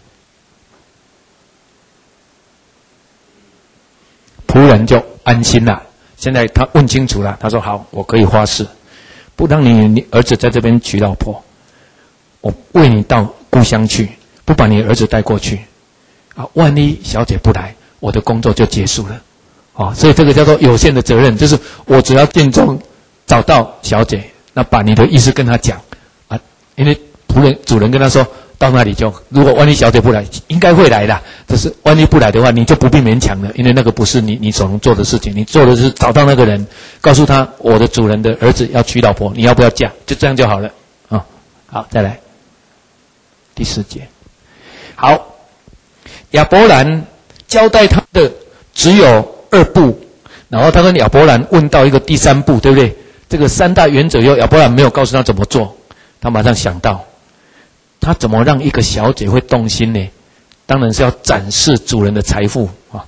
S1: 仆人就安心了。现在他问清楚了，他说：“好，我可以发誓，不让你儿子在这边娶老婆，我为你到故乡去，不把你儿子带过去。啊，万一小姐不来，我的工作就结束了。哦，所以这个叫做有限的责任，就是我只要尽忠找到小姐，那把你的意思跟他讲啊，因为主人跟他说。”到那里就，如果万一小姐不来，应该会来的。只是万一不来的话，你就不必勉强了，因为那个不是你所能做的事情。你做的是找到那个人，告诉他我的主人的儿子要娶老婆，你要不要嫁？就这样就好了啊。好，再来第4节。好，亚伯兰交代他的只有2步，然后他跟亚伯兰问到一个第3步，对不对？这个3大原则以后，亚伯兰没有告诉他怎么做，他马上想到。他怎么让一个小姐会动心呢？当然是要展示主人的财富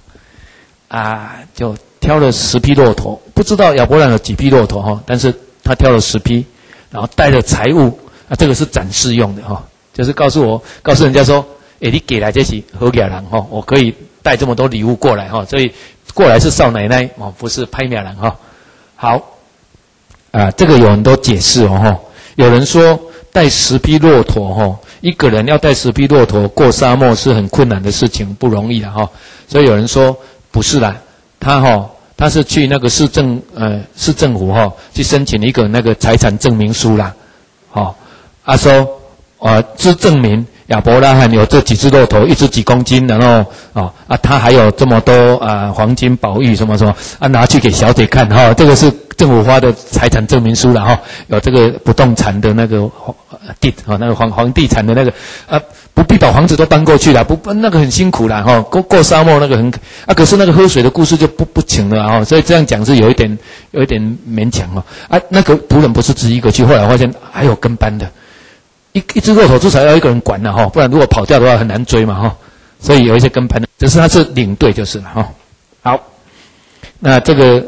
S1: 就挑了10匹骆驼，不知道亚伯兰有几匹骆驼但是他挑了10匹，然后带了财物这个是展示用的就是告诉人家说，你给来这是好野人我可以带这么多礼物过来所以过来是少奶奶不是拍苗人好这个有很多解释有人说带10匹骆驼一个人要带10匹骆驼过沙漠是很困难的事情，不容易的所以有人说不是啦，他是去那个市政府去申请一个那个财产证明书啦说是证明亚伯拉罕有这几只骆驼，一只几公斤，然后他还有这么多黄金宝玉什么什么拿去给小姐看这个是政府发的财产证明书了有这个不动产的那个地那个房地产的那个不必把房子都搬过去了，那个很辛苦啦过沙漠那个很可是那个喝水的故事就不请了所以这样讲是有一点勉强那个仆人不是只一个去，后来发现还有跟班的。一只骆驼至少要一个人管了不然如果跑掉的话很难追嘛所以有一些跟班的，只是他是领队就是了好，那这个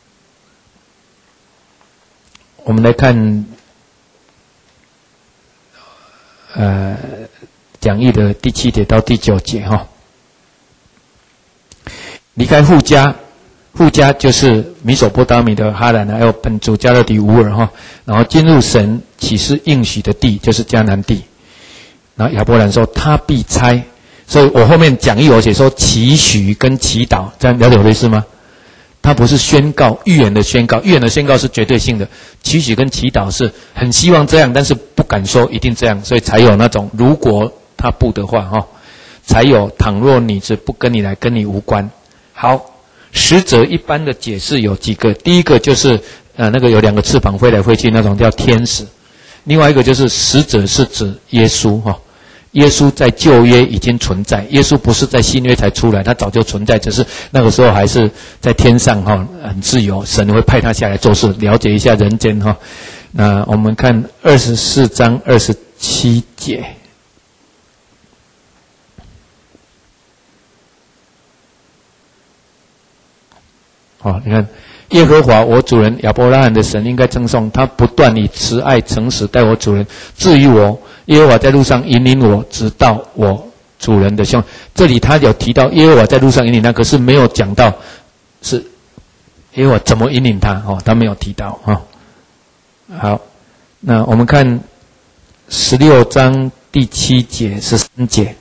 S1: 我们来看讲义的第7节到第9节离开户家就是米索波达米的哈兰还有本族加勒底乌尔然后进入神启示应许的地，就是迦南地。然后亚伯兰说他必差，所以我后面讲义我写说期许跟祈祷，这样了解我的意思吗？他不是宣告预言的宣告，预言的宣告是绝对性的，期许跟祈祷是很希望这样，但是不敢说一定这样，所以才有那种如果他不的话才有倘若你不跟你来，跟你无关。好。使者一般的解释有几个，第一个就是那个有2个翅膀飞来飞去那种叫天使，另外一个就是使者是指耶稣耶稣在旧约已经存在，耶稣不是在新约才出来，他早就存在，只是那个时候还是在天上很自由，神会派他下来做事，了解一下人间那我们看24章27节。 哦，你看，耶和华我主人亚伯拉罕的神应该称颂他，不断以慈爱诚实待我主人。至于我，耶和华在路上引领我，直到我主人的胸。这里他有提到耶和华在路上引领他，可是没有讲到是耶和华怎么引领他哦，他没有提到哦。好，那我们看16章第7节、13节。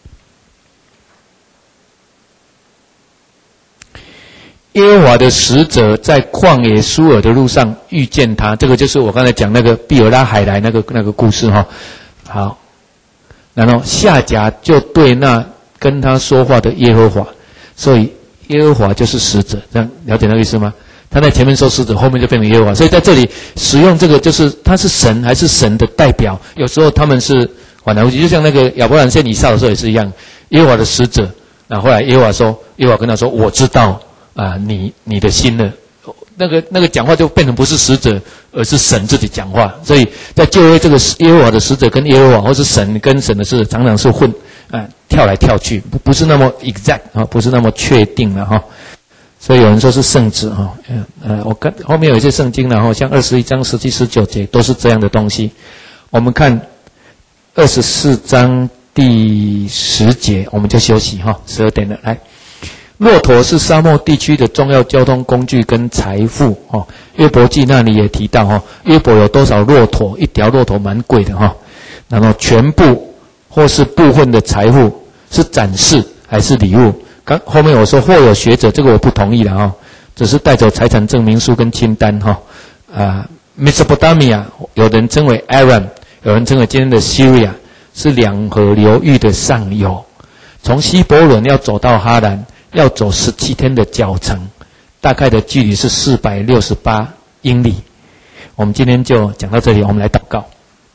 S1: 耶和华的使者在旷野苏尔的路上遇见他，这个就是我刚才讲那个毕尔拉海莱那个故事哈。好，然后下甲就对那跟他说话的耶和华，所以耶和华就是使者，这样了解那个意思吗？他在前面说使者，后面就变成耶和华，所以在这里使用这个就是他是神还是神的代表，有时候他们是混来混去，就像那个亚伯兰献以撒的时候也是一样，耶和华的使者，然后后来耶和华跟他说，我知道你的心了，那个讲话就变成不是使者，而是神自己讲话，所以在旧约这个耶和华的使者跟耶和华或是神跟神的使者常常是跳来跳去，不是那么 exact 啊，不是那么确定了哈。所以有人说是圣旨哈，我看后面有一些圣经然后像21章17、19节都是这样的东西。我们看24章第10节，我们就休息哈，12点了。来，骆驼是沙漠地区的重要交通工具跟财富哦。约伯记那里也提到哈，约伯有多少骆驼？一条骆驼蛮贵的哈。然后全部或是部分的财富是展示还是礼物？刚后面我说或有学者，这个我不同意了哈，只是带走财产证明书跟清单哈。Mesopotamia 有人称为 Aram， 有人称为今天的 Syria， 是两河流域的上游。从希伯伦要走到哈兰，要走17天的脚程，大概的距离是468英里。我们今天就讲到这里，我们来祷告。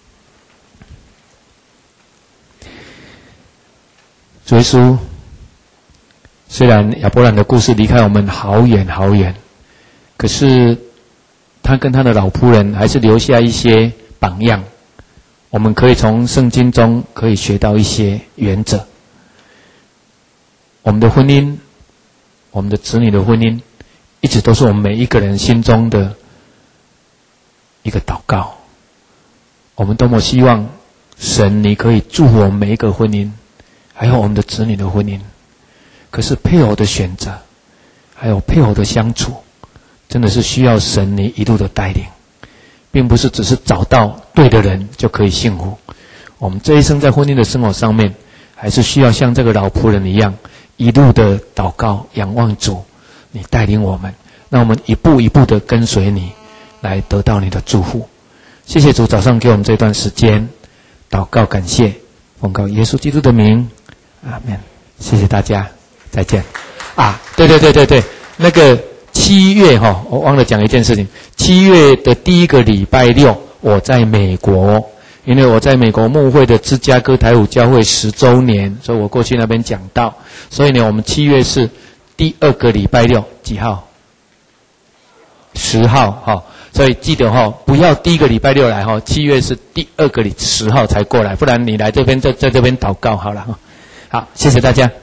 S1: 主耶稣，虽然亚伯兰的故事离开我们好远好远，可是他跟他的老仆人还是留下一些榜样，我们可以从圣经中可以学到一些原则。我们的婚姻，我们的子女的婚姻，一直都是我们每一个人心中的一个祷告。我们多么希望神你可以祝福我们每一个婚姻，还有我们的子女的婚姻。可是配偶的选择，还有配偶的相处，真的是需要神你一路的带领，并不是只是找到对的人就可以幸福。我们这一生在婚姻的生活上面，还是需要像这个老仆人一样，一路的祷告仰望主，你带领我们，让我们一步一步的跟随你，来得到你的祝福。谢谢主早上给我们这段时间祷告感谢，奉告耶稣基督的名，阿们。谢谢大家，再见。对，那个7月我忘了讲一件事情，7月的第一个礼拜六我在美国，因为我在美国牧会的芝加哥台五教会10周年，所以我过去那边讲道，所以呢我们7月是第2个礼拜六，几号？10号所以记得不要第一个礼拜六来7月是第2个10号才过来，不然你来这边在这边祷告好了好，谢谢大家。